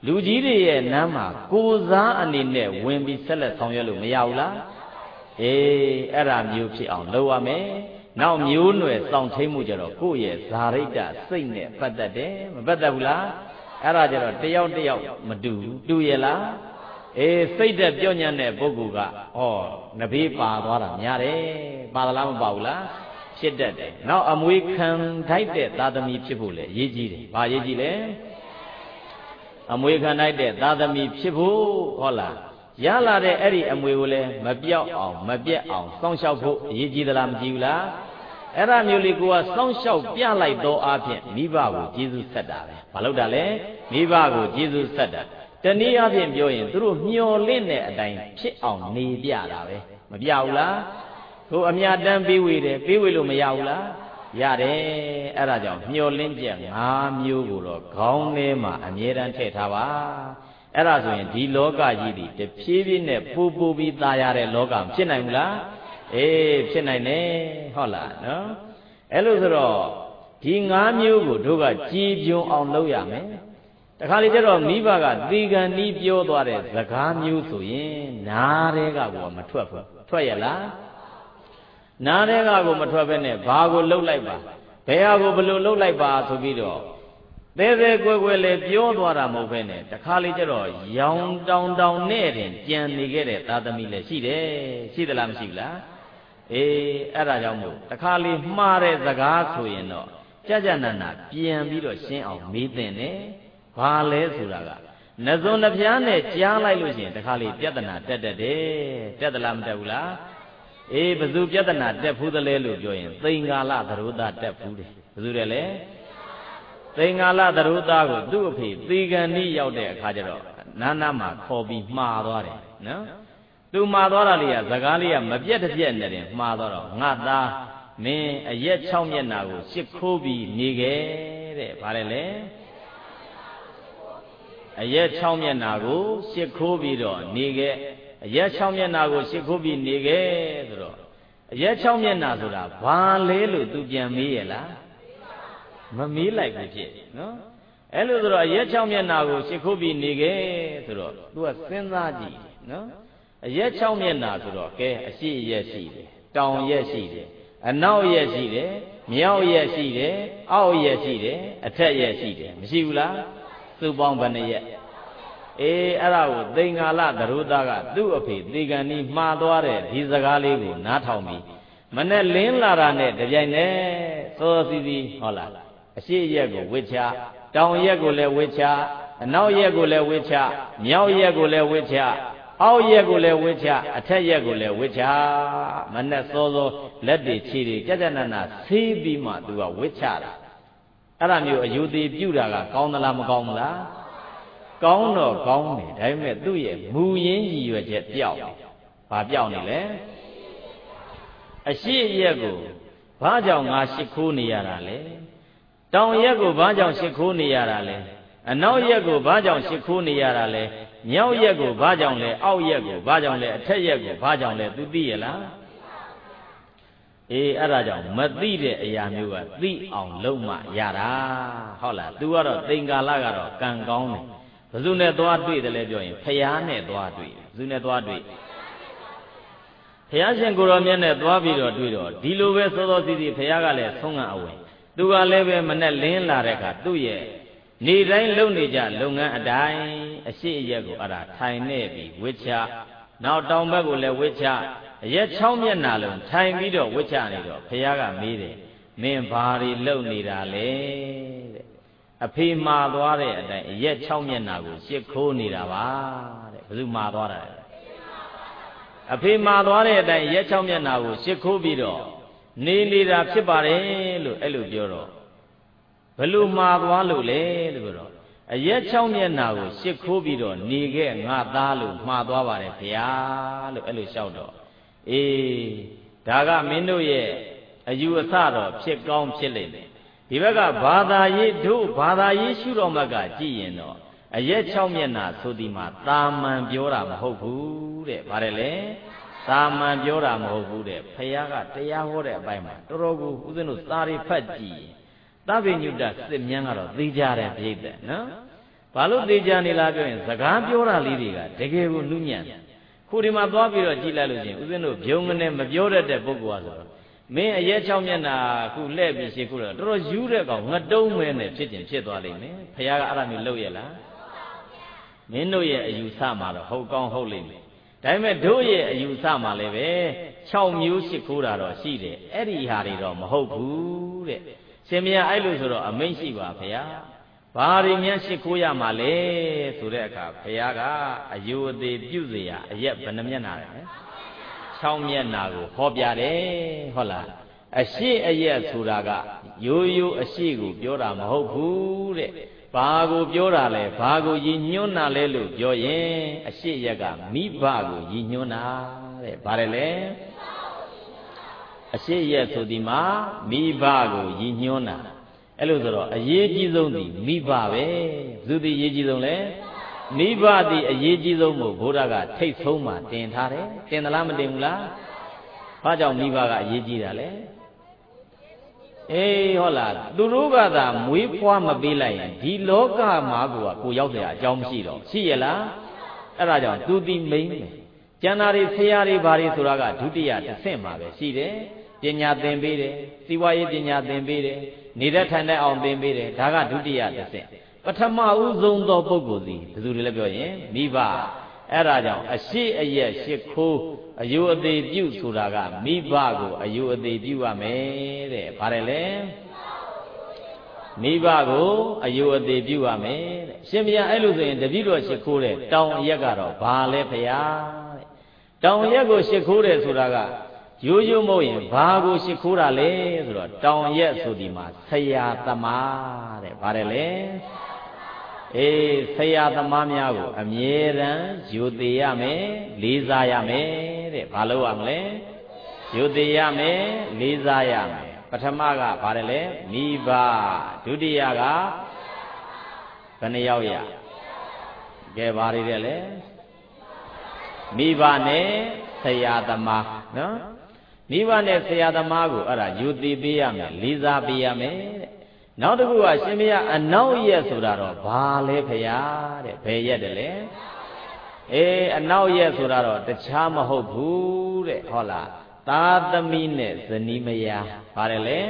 လူကြီးတွေရဲ့နမ်းမှာကိုစားအနေနဲ့ဝင်ပြီးဆက်လက်ဆောင်ရွက်လို့မရဘူးလားအေးအဲ့ဒါမျိုးဖြစ်အောင်လုပ်ရမယ်နောက်မျိုးနွယ်စောင့်ထိန်မှုကြတော့ကိုယ့်ရဲ့ဇာရိတ္တစိတ်နဲ့ပတ်သက်တယ်မပတ်သက်ဘူးလားအဲ့ဒါကြတော့တယောက်တယောက်မတူဘူးတူရဲ့လားအေးစိတ်သက်ပြောညံ့တဲ့ပုဂ္ဂိုလ်ကဩနဘေးပါသွားတာများတယ်ပါသလားမပါဘူးလားဖြစ်တတ်တယ်နောက်အမွေခံထိုက်တဲ့သာသမီဖြစ်ဖို့လေအရေးကြီးတယ်ဘာအရေးကြီးလဲအမွေခံထိုက်တဲ့သာသမီဖြစ်ဖို့ဟုတ်လားရလာတဲ့အဲ့ဒီအမွေကိုလည်းမပြောက်အောင်မပြက်အောင်စောင့်ရှောက်ဖို့အရေးကြီးသလားမကြီးဘူးလားအဲ့ဒါမျိုးလေးကိုကစောင့်ရှောက်ပြလိုက်တော့အဖြစ်မိဘကိုကျေးဇူးဆက်တာပဲဘာလို့တာလဲမိဘကိုကျေးဇူးဆက်တာတနည်းအားဖြင့်ပြောရင်သူတို့မျော်လင့်တဲ့အတိုင်းဖြစ်အောင်နေပြတာပဲမပြဘူးလားကိုအမြတ်တမ်းပေးဝေတယ်ပေးဝေလို့မရဘူးလားရတယ်အဲ့ဒါကြောင့်မျော်လင့်ချက်၅မျိုးကိုတော့ခေါင်းထဲမှာအမြဲတမ်းထည့်ထားပါအဲ့ဒါဆိုရင်ဒီလောကကြီးဒီတဖြည်းဖြည်းနဲ့ပူပူပြီးตายရတဲ့လောကဖြစ်နိုင်ဘူးလားအေးဖြစ်နိုင်တယ်ဟုတ်လားနော်အဲ့လိုဆိုတော့ဒီ၅မျိုးကိုတို့ကကြည်ပြွန်အောင်လုပ်ရမယ်တခါလေကျတော့မိဘကသီကံဤပြောသွားတဲ့စကားမျိုးဆိုရင်နားတဲကကိုမထွက်ဘူးထွက်ရလားနားတဲကကိုမထွက်ဘဲနဲ့ဘာကိုလှုပ်လိုက်ပါဘယ်ဟာကိုဘလို့လှုပ်လိုက်ပါဆိုပြီးတော့သေးသေးကွယ်ကွယ်လေးပြောသွားတာမဟုတ်ဘဲနဲ့တခါလေကျတော့ရောင်တောင်တောင်နဲ့တင်ကြံနေခဲ့တဲ့သာသမီလည်းရှိတယ်ရှိသလားမရှိဘူးလားအေးအဲ့ဒါကြောင့်မို့တခါလေမှားတဲ့စကားဆိုရင်တော့ကြကြနနာပြန်ပြီးတော့ရှင်းအောင်မေးသင့်တယ်ဘာလဲဆိုတာကနဇွန်နှပြားနဲ့ကြားလိုက်လို့ရှိရင်တခါလေပြဿနာတက်တက်တယ်တက်သလားမတက်ဘူးလားအေးဘယ်သူပြဿနာတက်ဖူးသလဲလို့ပြောရင်သိင်္ဂါလသရုဒတက်ဖူးတယ်ဘယ်သူတယ်လဲသိင်္ဂါလသရုဒကိုသူ့အဖေသီကံဤရောက်တဲ့အခါကျတော့နာနာမှာခေါ်ပြီးမှားသွားတယ်နော်သူမှားသွားတာလေးကစကားလေးကမပြတ်တပြက်နဲ့တင်မှားသွားတော့ငါသားမင်းအရက်၆မျက်နာကိုရှစ်ခိုးပြီးနေခဲ့တဲ့ဗါလဲလေအရက်၆မျက်နာကိုရှစ်ခိုးပြီးတော့နေခဲ့အရက်၆မျက်နာကိုရှစ်ခိုးပြီးနေခဲ့ဆိုတော့အရက်၆မျက်နာဆိုတာဘာလဲလို့သူပြန်မေးရလားမမေးလိုက်ဘူးဖြစ်နော်အဲ့လိုဆိုတော့အရက်၆မျက်နာကိုရှစ်ခိုးပြီးနေခဲ့ဆိုတော့ तू ကစဉ်းစားကြည့်နော်အရက်၆မျက်နာဆိုတော့ကဲအရှိရက်ရှိတယ်တောင်ရက်ရှိတယ်အနောက်ရက်ရှိတယ်မြောက်ရက်ရှိတယ်အောက်ရက်ရှိတယ်အထက်ရက်ရှိတယ်မရှိဘူးလားသူ့ပေါင်းဘယ်နှရက်အေးအဲ့ဒါကိုသိင်္ဂါလသရုဒကသူ့အဖေသေကံဤမှားသွားတဲ့ဒီစကားလေးကိုနားထောင်ပြီးမနဲ့လင်းလာတာနဲ့တပြိုင်တည်းစောစီစီဟုတ်လားအရှိရက်ကိုဝစ်ချတောင်ရက်ကိုလည်းဝစ်ချအနောက်ရက်ကိုလည်းဝစ်ချမြောက်ရက်ကိုလည်းဝစ်ချအောက်ရက်ကိုလည်းဝစ်ချအထက်ရက်ကိုလည်းဝစ်ချမနဲ့စောစောလက်တွေခြေတွေကြကြနနာဆေးပြီးမှသူကဝစ်ချတာအဲ့ဒါမျိုးအယူသေးပြုတာကကောင်းသလားမကောင်းဘူးလားကောင်းတော့ကောင်းတယ်ဒါပေမဲ့သူ့ရဲ့မူရင်းရည်ရွယ်ချက်ပြောက်ဘာပြောက်နေလဲအရှိရက်ကိုဘာကြောင့်ငါရှစ်ခိုးနေရတာလဲတောင်ရက်ကိုဘာကြောင့်ရှစ်ခိုးနေရတာလဲအနောက်ရက်ကိုဘာကြောင့်ရှစ်ခိုးနေရတာလဲမြောက်ရက်ကိုဘာကြောင့်လဲအောက်ရက်ကိုဘာကြောင့်လဲအထက်ရက်ကိုဘာကြောင့်လဲသူသိရလားအေးအဲ့ဒါကြောင့်မသိတဲ့အရာမျိုးကသိအောင်လုပ်မှရတာဟုတ်လား तू ကတော့သင်္ကာလကတော့ကံကောင်းတယ်ဘယ်သူနဲ့သွားတွေ့တယ်လဲပြောရင်ဖျားနဲ့သွားတွေ့ဘယ်သူနဲ့သွားတွေ့ဖျားရှင်ကိုတော်မြတ်နဲ့သွားပြီးတော့တွေ့တော့ဒီလိုပဲစောစောစီးစီးဖျားကလည်းဆုံးကအဝင်သူကလည်းပဲမနဲ့လင်းလာတဲ့အခါသူ့ရဲ့နေတိုင်းလုပ်နေကြလုပ်ငန်းအတိုင်းအရှိအရက်ကိုအဲ့ဒါထိုင်နေပြီးဝစ်ချနောက်တောင်ဘက်ကိုလည်းဝစ်ချအရက်၆မျက်နှာလုံးထိုင်ပြီးတော့ဝစ်ချနေတော့ဖခင်ကမေးတယ်မင်းဘာတွေလုပ်နေတာလဲတဲ့အဖေမှားသွားတဲ့အတိုင်းအရက်၆မျက်နှာကိုရှစ်ခိုးနေတာပါတဲ့ဘယ်သူမှားသွားတာလဲအဖေမှားသွားတဲ့အတိုင်းအရက်၆မျက်နှာကိုရှစ်ခိုးပြီးတော့နေနေတာဖြစ်ပါတယ်လို့အဲ့လိုပြောတော့ဘယ်လိုမှားသွားလို့လဲလို့ပြောတော့အရက်၆မျက်နှာကိုရှစ်ခိုးပြီးတော့နေခဲ့ငါသားလို့မှားသွားပါတယ်ဗျာလို့အဲ့လိုလျှောက်တော့အေးဒါကမင်းတို့ရဲ့အယူအဆတော့ဖြစ်ကောင်းဖြစ်လိမ့်မယ်ဒီဘက်ကဘာသာရေးတို့ဘာသာရေးရှုတော်မှတ်ကကြည့်ရင်တော့အရက်၆မျက်နှာဆိုဒီမှာတာမန်ပြောတာမဟုတ်ဘူးတဲ့ဗါတယ်လေတာမန်ပြောတာမဟုတ်ဘူးတဲ့ဖခင်ကတရားဟောတဲ့အပိုင်းမှာတော်တော်ကိုဦးဇင်းတို့စာရိဖတ်ကြည့်သဗ္ဗညုတစစ်မြန်းကတော့သိကြတယ်ပြိတ္တနော်ဘာလို့သိကြနေလားပြောရင်စကားပြောတာလေးတွေကတကယ်ကိုနုညံ့ခုဒီမှာသွားပြီးတော့ကြည့်လိုက်လို့ချင်းဦးဇင်းတို့ဘုံငနဲ့မပြောတတ်တဲ့ပုဂ္ဂိုလ်ဆိုတော့မင်းအရက်ချောင်းမျက်နှာခုလှည့်ပြီးရှေ့ခုတော့တော်တော်ယူတဲ့ကောင်ငတုံးမဲနဲ့ဖြစ်တင်ဖြစ်သွားလိမ့်မယ်ဘုရားကအဲ့ဒါမျိုးလုပ်ရလားမင်းတို့ရဲ့အယူဆမှာတော့ဟုတ်ကောင်းဟုတ်လိမ့်မယ်ဒါပေမဲ့တို့ရဲ့အယူဆမှာလည်းပဲ၆မျိုးရှစ်ခိုးတာတော့ရှိတယ်အဲ့ဒီဟာတွေတော့မဟုတ်ဘူးတဲ့ရှင်မယားအဲ့လိုဆိုတော့အမိန့်ရှိပါဘုရားဘာတွေများရှစ်ခိုးရမှာလဲဆိုတဲ့အခါဘုရားကအယူအသေးပြုเสียအရက်ဘယ်နှမျက်နှာလဲ၆မျက်နှာကိုဟောပြတယ်ဟုတ်လားအရှိအရက်ဆိုတာကရိုးရိုးအရှိကိုပြောတာမဟုတ်ဘူးတဲ့ဘာကိုပြောတာလဲဘာကိုရည်ညွှန်းတာလဲလို့ပြောရင်အရှိရက်ကမိဘကိုရည်ညွှန်းတာတဲ့ဘာလဲလဲအရှိရက်ဆိုဒီမှာမိဘကိုရည်ညွှန်းတာအဲ့လိုဆိုတော့အရေးကြီးဆုံးဒီမိဘပဲဘယ်သူဒီအရေးကြီးဆုံးလဲမိဘဒီအရေးကြီးဆုံးမို့ဘုရားကထိတ်ဆုံးမှတင်ထားတယ်တင်သလားမတင်ဘူးလားဘာကြောင့်မိဘကအရေးကြီးတာလဲအေးဟုတ်လားသူတို့ကသာမွေးဖွားမပေးလိုက်ရင်ဒီလောကမှာကိုကကိုရောက်တဲ့အကြောင်းမရှိတော့ရှိရလားအဲ့ဒါကြောင့်သူဒီမိန်ပဲကျန်တာတွေဆရာတွေဘာတွေဆိုတာကဒုတိယတစ်ဆင့်မှာပဲရှိတယ်ပညာသင်ပေးတယ်စီဝါရေးပညာသင်ပေးတယ်နေတဲ့ထိုင်တဲ့အောင်သင်ပေးတယ်ဒါကဒုတိယတစ်ဆင့်ပထမဦးဆုံးသောပုဂ္ဂိုလ်စီဘယ်သူတွေလဲပြောရင်မိဘအဲ့ဒါကြောင့်အရှိအရက်ရှစ်ခိုးအယူအသေးပြုဆိုတာကမိဘကိုအယူအသေးပြုရမယ်တဲ့ဗါတယ်လေမိဘကိုအယူအသေးပြုရမယ်တဲ့ရှင်ဘုရားအဲ့လိုဆိုရင်တပည့်တော်ရှစ်ခိုးတဲ့တောင်အရက်ကတော့ဘာလဲဘုရားတဲ့တောင်ရက်ကိုရှစ်ခိုးတယ်ဆိုတာကရိုးရိုးမဟုတ်ရင်ဘာကိုရှစ်ခိုးတာလဲဆိုတော့တောင်ရက်ဆိုဒီမှာဆရာသမားတဲ့ဗါတယ်လေအေးဆရာသမားများကိုအမြဲတမ်းယူသေးရမယ်လေးစားရမယ်တဲ့ဘာလို့ရမလဲယူသေးရမယ်လေးစားရမယ်ပထမကဘာလဲလဲမိဘဒုတိယကဘယ်နှယောက်ရကဲဘာတွေတဲ့လဲမိဘနဲ့ဆရာသမားနော်မိဘနဲ့ဆရာသမားကိုအဲ့ဒါယူသေးပေးရမယ်လေးစားပေးရမယ်တဲ့နောက်တစ်ခုကရှင်မရအနောက်ရက်ဆိုတာတော့ဘာလဲခရားတဲ့ဘယ်ရက်တည်းလဲအေးအနောက်ရက်ဆိုတာတော့တခြားမဟုတ်ဘူးတဲ့ဟုတ်လားသားသမီးနဲ့ဇနီးမယားပါတယ်လေ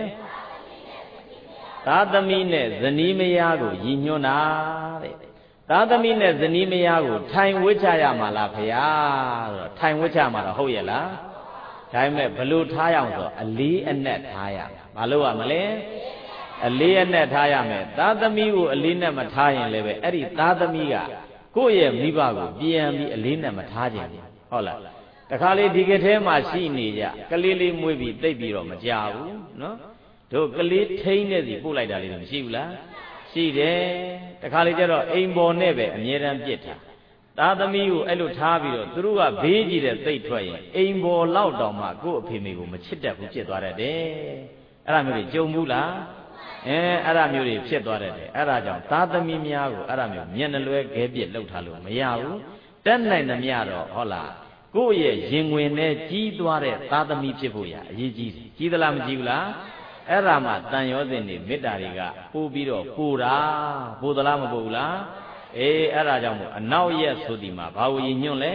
သားသမီးနဲ့ဇနီးမယားကိုရည်ညွှန်းတာတဲ့သားသမီးနဲ့ဇနီးမယားကိုထိုင်ဝှချရမှာလားခရားဆိုတော့ထိုင်ဝှချမှာတော့ဟုတ်ရဲ့လားဒါပေမဲ့ဘလို့ထားရအောင်ဆိုအလေးအနက်ထားရဘာလို့ရမလဲအလေးအနက်ထားရမယ်သားသမီးကိုအလေးနဲ့မထားရင်လည်းပဲအဲ့ဒီသားသမီးကကိုယ့်ရဲ့မိဘကိုပြန်ပြီးအလေးနဲ့မထားခြင်းဟုတ်လားတခါလေဒီကထဲမှာရှိနေကြကလေးလေးမွေးပြီးတိတ်ပြီးတော့မကြဘူးနော်တို့ကလေးထိန်းနေစီပို့လိုက်တာလေးမရှိဘူးလားရှိတယ်တခါလေကျတော့အိမ်ပေါ်နဲ့ပဲအမြဲတမ်းပြစ်တာသားသမီးကိုအဲ့လိုထားပြီးတော့သူတို့ကဘေးကြီးတဲ့သိတ်ထွက်ရင်အိမ်ပေါ်လောက်တောင်မှကိုယ့်အဖေမေကိုမချစ်တတ်ဘူးဖြစ်သွားတတ်တယ်အဲ့ဒါမျိုးတွေကြုံဘူးလားအဲအဲ့ဒါမျိုးတွေဖြစ်သွားတတ်တယ်အဲ့ဒါကြောင့်သားသမီးများကိုအဲ့ဒါမျိုးမျက်နှလွဲခဲပြစ်လှုပ်ထားလို့မရဘူးတက်နိုင်သမျှတော့ဟုတ်လားကိုယ့်ရဲ့ရင်ဝင်နဲ့ကြီးသွားတဲ့သားသမီးဖြစ်ဖို့ရအရေးကြီးတယ်ကြီးသလားမကြီးဘူးလားအဲ့ဒါမှတန်ရောစင်တွေမေတ္တာတွေကပို့ပြီးတော့ပို့တာပို့သလားမပို့ဘူးလားအေးအဲ့ဒါကြောင့်မို့အနောက်ရက်ဆိုဒီမှာဘာကိုရည်ညွှန်းလဲ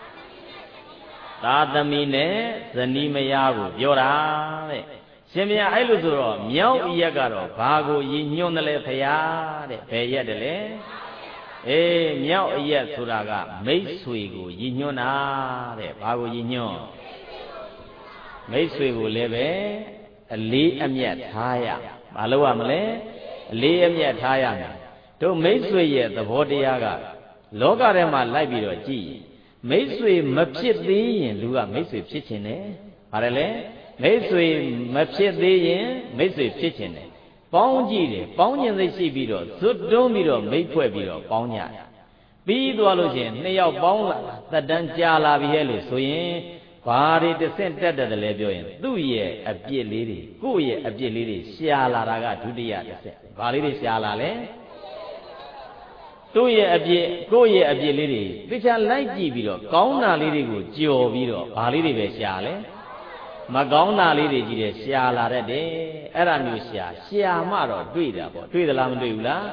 သားသမီးနဲ့ဇနီးမယားကိုပြောတာတဲ့ရှင်မယားအဲ့လိုဆိုတော့မြောက်ရက်ကတော့ဘာကိုရည်ညွှန်းတယ်လဲဖရာတဲ့ဘယ်ရက်တည်းလဲအေးမြောက်ရက်ဆိုတာကမိတ်ဆွေကိုရည်ညွှန်းတာတဲ့ဘာကိုရည်ညွှန်းမိတ်ဆွေကိုလည်းပဲအလေးအမြတ်ထားရဘာလို့ရမလဲအလေးအမြတ်ထားရမယ်တို့မိတ်ဆွေရဲ့သဘောတရားကလောကထဲမှာလိုက်ပြီးတော့ကြည့်မိတ်ဆွေမဖြစ်သေးရင်လူကမိတ်ဆွေဖြစ်ခြင်းတယ်ဘာလဲလဲမိတ်ဆွေမဖြစ်သေးရင်မိတ်ဆွေဖြစ်ခြင်းတယ်ပေါင်းကြည့်တယ်ပေါင်းခြင်းစိတ်ရှိပြီးတော့ဇွတ်တွန်းပြီးတော့မိတ်ဖွဲ့ပြီးတော့ပေါင်းကြတယ်ပြီးသွားလို့ရှိရင်နှစ်ယောက်ပေါင်းလာသက်တမ်းကြာလာပြီရဲ့လို့ဆိုရင်ဘာတွေတစ်ဆင့်တက်တယ်လဲပြောရင်သူ့ရဲ့အပြစ်လေးတွေကိုယ့်ရဲ့အပြစ်လေးတွေရှာလာတာကဒုတိယတစ်ဆင့်ဘာလေးတွေရှာလာလဲသူ့ရဲ့အပြစ်ကိုယ့်ရဲ့အပြစ်လေးတွေသိချာလိုက်ကြည့်ပြီးတော့ကောင်းတာလေးတွေကိုကြော်ပြီးတော့ဘာလေးတွေပဲရှာလဲမကောင်းတာလေးတွေကြီးတယ်ရှာလာတတ်တယ်အဲ့ဒါမျိုးရှာရှာမှတော့တွေ့တာပေါ့တွေ့သလားမတွေ့ဘူးလား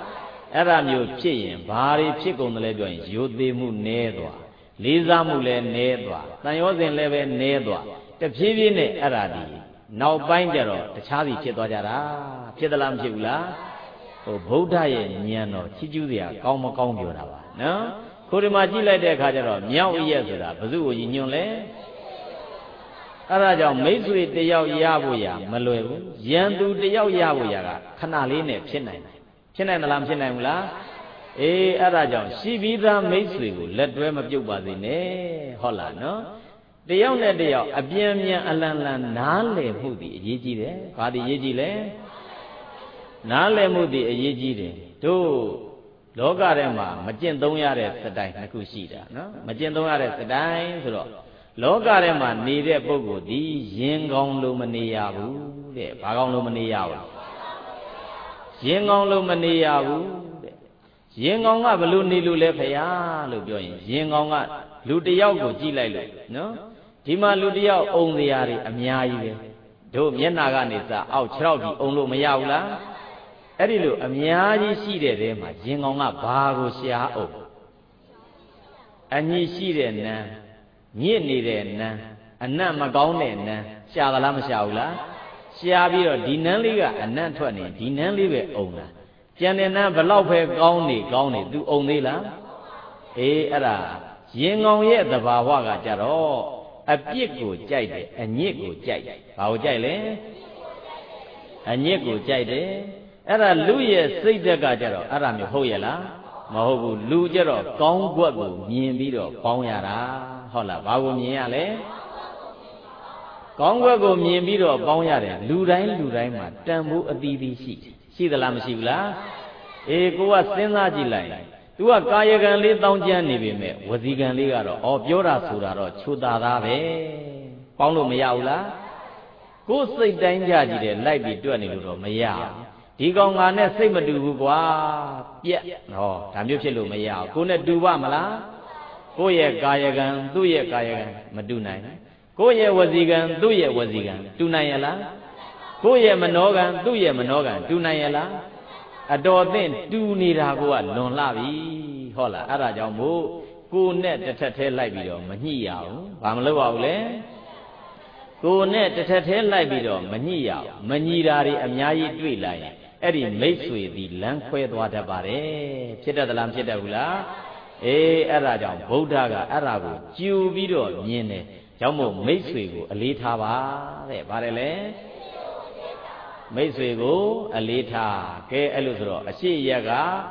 အဲ့ဒါမျိုးဖြစ်ရင်ဘာတွေဖြစ်ကုန်တယ်လဲပြောရင်ရိုသေမှုနည်းသွားလေးစားမှုလည်းနည်းသွားတန်ရောစဉ်လည်းပဲနည်းသွားတဖြည်းဖြည်းနဲ့အဲ့ဒါဒီနောက်ပိုင်းကျတော့တခြားစီဖြစ်သွားကြတာဖြစ်သလားမဖြစ်ဘူးလားဟိုဗုဒ္ဓရဲ့ဉာဏ်တော်ချီးကျူးစရာကောင်းမကောင်းပြောတာပါနော်ကိုဒီမှာကြည့်လိုက်တဲ့အခါကျတော့မြောက်ရက်ဆိုတာဘယ်သူ့ကိုညီညွတ်လဲအဲ့ဒါကြောင့်မိတ်ဆွေတယောက်ရဖို့ရမလွယ်ဘူးရန်သူတယောက်ရဖို့ရကခဏလေးနဲ့ဖြစ်နိုင်တယ်ဖြစ်နိုင်မလားမဖြစ်နိုင်ဘူးလားအေးအဲ့ဒါကြောင့်ရှိပြီးသားမိတ်ဆွေကိုလက်တွဲမပြုတ်ပါစေနဲ့ဟုတ်လားနော်တယောက်နဲ့တယောက်အပြင်းပြန်အလန်လန်နားလည်မှုဒီအရေးကြီးတယ်ဘာဒီအရေးကြီးလဲနားလည်မှုဒီအရေးကြီးတယ်တို့လောကထဲမှာမကျင့်သုံးရတဲ့စတိုင်နှစ်ခုရှိတာနော်မကျင့်သုံးရတဲ့စတိုင်ဆိုတော့လောကထဲမှာနေတဲ့ပုဂ္ဂိုလ်ဒီရင်ကောင်းလို့မနေရဘူးတဲ့ဘာကောင်းလို့မနေရဘူးရင်ကောင်းလို့မနေရဘူးတဲ့ရင်ကောင်းကဘယ်လိုနေလို့လဲဖေယားလို့ပြောရင်ရင်ကောင်းကလူတယောက်ကိုကြည့်လိုက်လို့နော်ဒီမှာလူတယောက်အုံစရာတွေအများကြီးပဲတို့မျက်နာကနေစအောက်ခြေထောက်ဒီအုံလို့မရဘူးလားအဲ့ဒီလိုအများကြီးရှိတဲ့တဲမှာရင်ကောင်းကဘာကိုရှားအုံအညီရှိတဲ့နန်းညစ်နေတဲ့နန်းအနတ်မကောင်းတဲ့နန်းရှားသလားမရှားဘူးလားရှားပြီးတော့ဒီနန်းလေးကအနတ်ထွက်နေဒီနန်းလေးပဲအုံတာကျန်တဲ့နန်းဘလောက်ပဲကောင်းနေကောင်းနေသူအုံသေးလားအေးအဲ့ဒါရင်ကောင်ရဲ့သဘာဝကကြတော့အပြစ်ကိုကြိုက်တယ်အညစ်ကိုကြိုက်တယ်ဘာကိုကြိုက်လဲအညစ်ကိုကြိုက်တယ်အဲ့ဒါလူရဲ့စိတ်ဓာတ်ကကြတော့အဲ့ဒါမျိုးဟုတ်ရဲ့လားမဟုတ်ဘူးလူကြတော့ကောင်းကွက်ကိုမြင်ပြီးတော့ပေါင်းရတာဟုတ်လားဘာကိုမြင်ရလဲကောင်းကွက်ကိုမြင်ပြီးတော့ပေါင်းရတယ်လူတိုင်းလူတိုင်းမှာတန်ဖိုးအသီးသီးရှိရှိသလားမရှိဘူးလားအေးကိုကစဉ်းစားကြည့်လိုက်သူကကာယကံလေးတောင်းကျမ်းနေပေမဲ့ဝစီကံလေးကတော့ဩပြောတာဆိုတာတော့ချိုတာသားပဲပေါင်းလို့မရဘူးလားကိုယ်စိတ်တိုင်းကြကြည့်တယ်လိုက်ပြီးတွက်နေလို့တော့မရဘူးဒီကောင်ငါနဲ့စိတ်မတူဘူးကွာပြက်ဟောဒါမျိုးဖြစ်လို့မရဘူးကိုနဲ့တူပါမလားကိုယ့်ရဲ့ကာယကံသူ့ရဲ့ကာယကံမတူနိုင်ကိုယ့်ရဲ့ဝစီကံသူ့ရဲ့ဝစီကံတူနိုင်ရလားကိုယ့်ရဲ့မနောကံသူ့ရဲ့မနောကံတူနိုင်ရလားအတော်သင့်တူနေတာကိုကလွန်လှပြီဟုတ်လားအဲ့ဒါကြောင့်မို့ကိုနဲ့တစ်ထက်ထဲလိုက်ပြီးတော့မညှိရအောင်ဘာမလုပ်ရဘူးလဲကိုနဲ့တစ်ထက်ထဲလိုက်ပြီးတော့မညှိရအောင်မညှိတာတွေအများကြီးတွေ့လာရင်အဲ့ဒီမိတ်ဆွေသည်လမ်းခွဲသွားတတ်ပါတယ်ဖြစ်တတ်သလားမဖြစ်တတ်ဘူးလားအေးအဲ့ဒါကြောင့်ဗုဒ္ဓကအဲ့ဒါကိုကြိုပြီးတော့မြင်တယ်ကြောင့်မို့မိတ်ဆွေကိုအလေးထားပါတဲ့ဗါတယ်လေမိတ်ဆွေကိုအလေးထားကဲအဲ့လိုဆိုတော့အရှိရက်က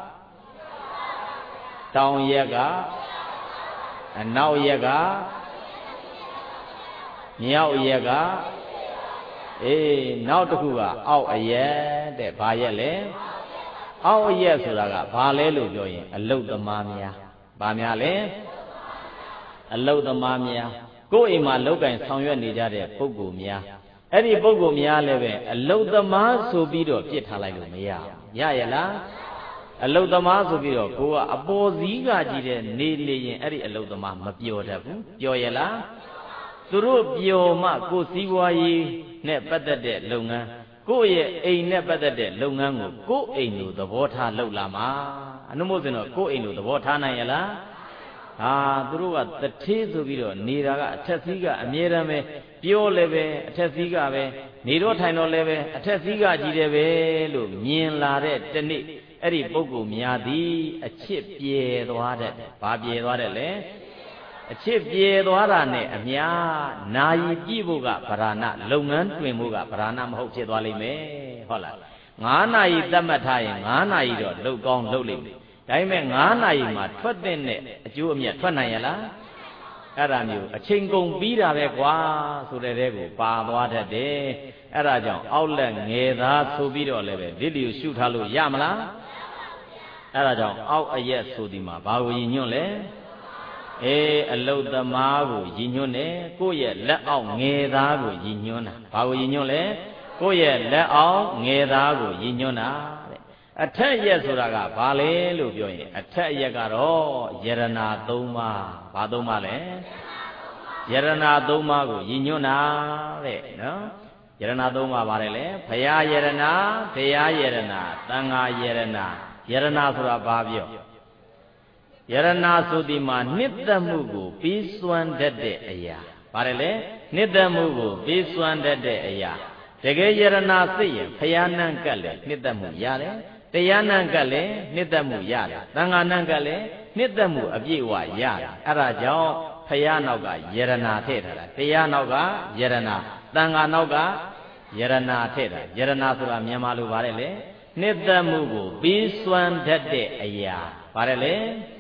တောင်ရက်ကအနောက်ရက်ကမြောက်ရက်ကအေးနောက်တစ်ခုကအောက်အရက်တဲ့ဘာရက်လဲအောက်အရက်ဆိုတာကဘာလဲလို့ပြောရင်အလုတ်သမားများဘာများလဲအလုတ်သမားများကိုယ်အိမ်မှာလောက်ကင်ဆောင်ရွက်နေကြတဲ့ပုဂ္ဂိုလ်များအဲ့ဒီပုဂ္ဂိုလ်များလည်းပဲအလုတ်သမားဆိုပြီးတော့ပြစ်ထားလိုက်လို့မရရရလားအလုတ်သမားဆိုပြီးတော့ကိုကအပေါ်စည်းကကြည့်တဲ့နေလေရင်အဲ့ဒီအလုတ်သမားမပျော်တတ်ဘူးပျော်ရလားသူတို့ပျော်မှကိုယ်စည်းဝါးရေးနဲ့ပတ်သက်တဲ့လုပ်ငန်းကိုယ့်ရဲ့အိမ်နဲ့ပတ်သက်တဲ့လုပ်ငန်းကိုကိုယ့်အိမ်လိုသဘောထားလုပ်လာမှာအနုမို့ဆိုတော့ကိုယ့်အိမ်လိုသဘောထားနိုင်ရလားဟာသူတို့ကတထေးဆိုပြီးတော့နေတာကအထက်စီးကအမြဲတမ်းပဲပြောလည်းပဲအထက်စီးကပဲနေတော့ထိုင်တော့လည်းပဲအထက်စီးကကြီးတယ်ပဲလို့မြင်လာတဲ့တနေ့အဲ့ဒီပုဂ္ဂိုလ်များသည်အချစ်ပြေသွားတဲ့ဘာပြေသွားတဲ့လဲအချစ်ပြေသွားတာနဲ့အများနာယီကြည့်ဖို့ကဗราဏလုပ်ငန်းတွင်ဖို့ကဗราဏမဟုတ်ဖြစ်သွားလိမ့်မယ်ဟုတ်လားငါးနာရီသတ်မှတ်ထားရင်ငါးနာရီတော့လုပ်ကောင်းလုပ်လိမ့်မယ်ဒါပေမဲ့ငါးနာရီမှာထွက်တဲ့အကျိုးအမြတ်ထွက်နိုင်ရလားအဲ့ဒါမျိုးအချိန်ကုန်ပြီးတာပဲကွာဆိုတဲ့တဲကိုပါသွားတတ်တယ်အဲ့ဒါကြောင့်အောက်လက်ငယ်သားဆိုပြီးတော့လည်းပဲဒီလီကိုရှုထားလို့ရမလားအဲ့ဒါကြောင့်အောက်အရက်ဆိုဒီမှာဘာကိုရည်ညွှန်းလဲအေးအလုတ်သမားကိုရည်ညွှန်းတယ်ကိုယ့်ရဲ့လက်အောက်ငယ်သားကိုရည်ညွှန်းတာဘာကိုရည်ညွှန်းလဲကိုယ့်ရဲ့လက်အောက်ငယ်သားကိုရည်ညွှန်းတာတဲ့အထက်ရက်ဆိုတာကဘာလဲလို့ပြောရင်အထက်ရက်ကတော့ယရနာသုံးပါးဘာသုံးပါးလဲယရနာသုံးပါးကိုရည်ညွှန်းတာတဲ့နော်ယရနာသုံးပါးပါတယ်လေဘုရားယရနာဘုရားယရနာသံဃာယရနာယရနာဆိုတာဘာပြောယရနာဆိုဒီမှာနှစ်သက်မှုကိုပြီးစွမ်းတတ်တဲ့အရာဘာလဲလဲနှစ်သက်မှုကိုပြီးစွမ်းတတ်တဲ့အရာတကယ်ယရနာသိရင်ဖယားနံကတ်လည်းနှစ်သက်မှုရတယ်တရားနံကတ်လည်းနှစ်သက်မှုရတယ်သံဃာနံကတ်လည်းနှစ်သက်မှုအပြည့်အဝရတယ်အဲ့ဒါကြောင့်ဖယားနောက်ကယရနာထည့်ထားတာတရားနောက်ကယရနာသံဃာနောက်ကယရနာထည့်တာယရနာဆိုတာမြန်မာလိုပါတယ်လေနှစ်သက်မှုကိုပြီးစွမ်းတတ်တဲ့အရာပါတယ်လေ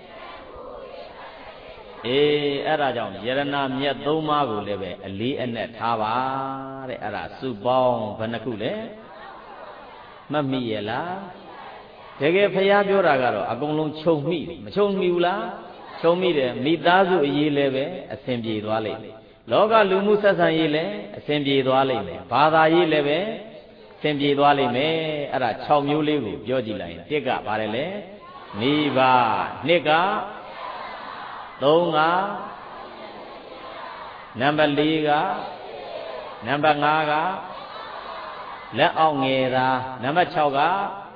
အေးအဲ့ဒါကြောင့်ယရနာမြတ်သုံးပါးကိုလည်းပဲအလေးအနက်ထားပါတဲ့အဲ့ဒါစုပေါင်းဘယ်နှခုလဲမှတ်မိရဲ့လားတကယ်ဖျားပြောတာကတော့အကုန်လုံးခြုံမိတယ်မခြုံမိဘူးလားခြုံမိတယ်မိသားစုအရေးလည်းပဲအစဉ်ပြေသွားလိမ့်မယ်လောကလူမှုဆက်ဆံရေးလည်းအစဉ်ပြေသွားလိမ့်မယ်ဘာသာရေးလည်းပဲအစဉ်ပြေသွားလိမ့်မယ်အဲ့ဒါ၆မျိုးလေးကိုပြောကြည့်လိုက်ရင်တစ်ကပါတယ်လေမိဘနှစ်ကသုံးကနံပါတ်၄ကနံပါတ်၅ကလက်အောက်ငယ်တာနံပါတ်၆က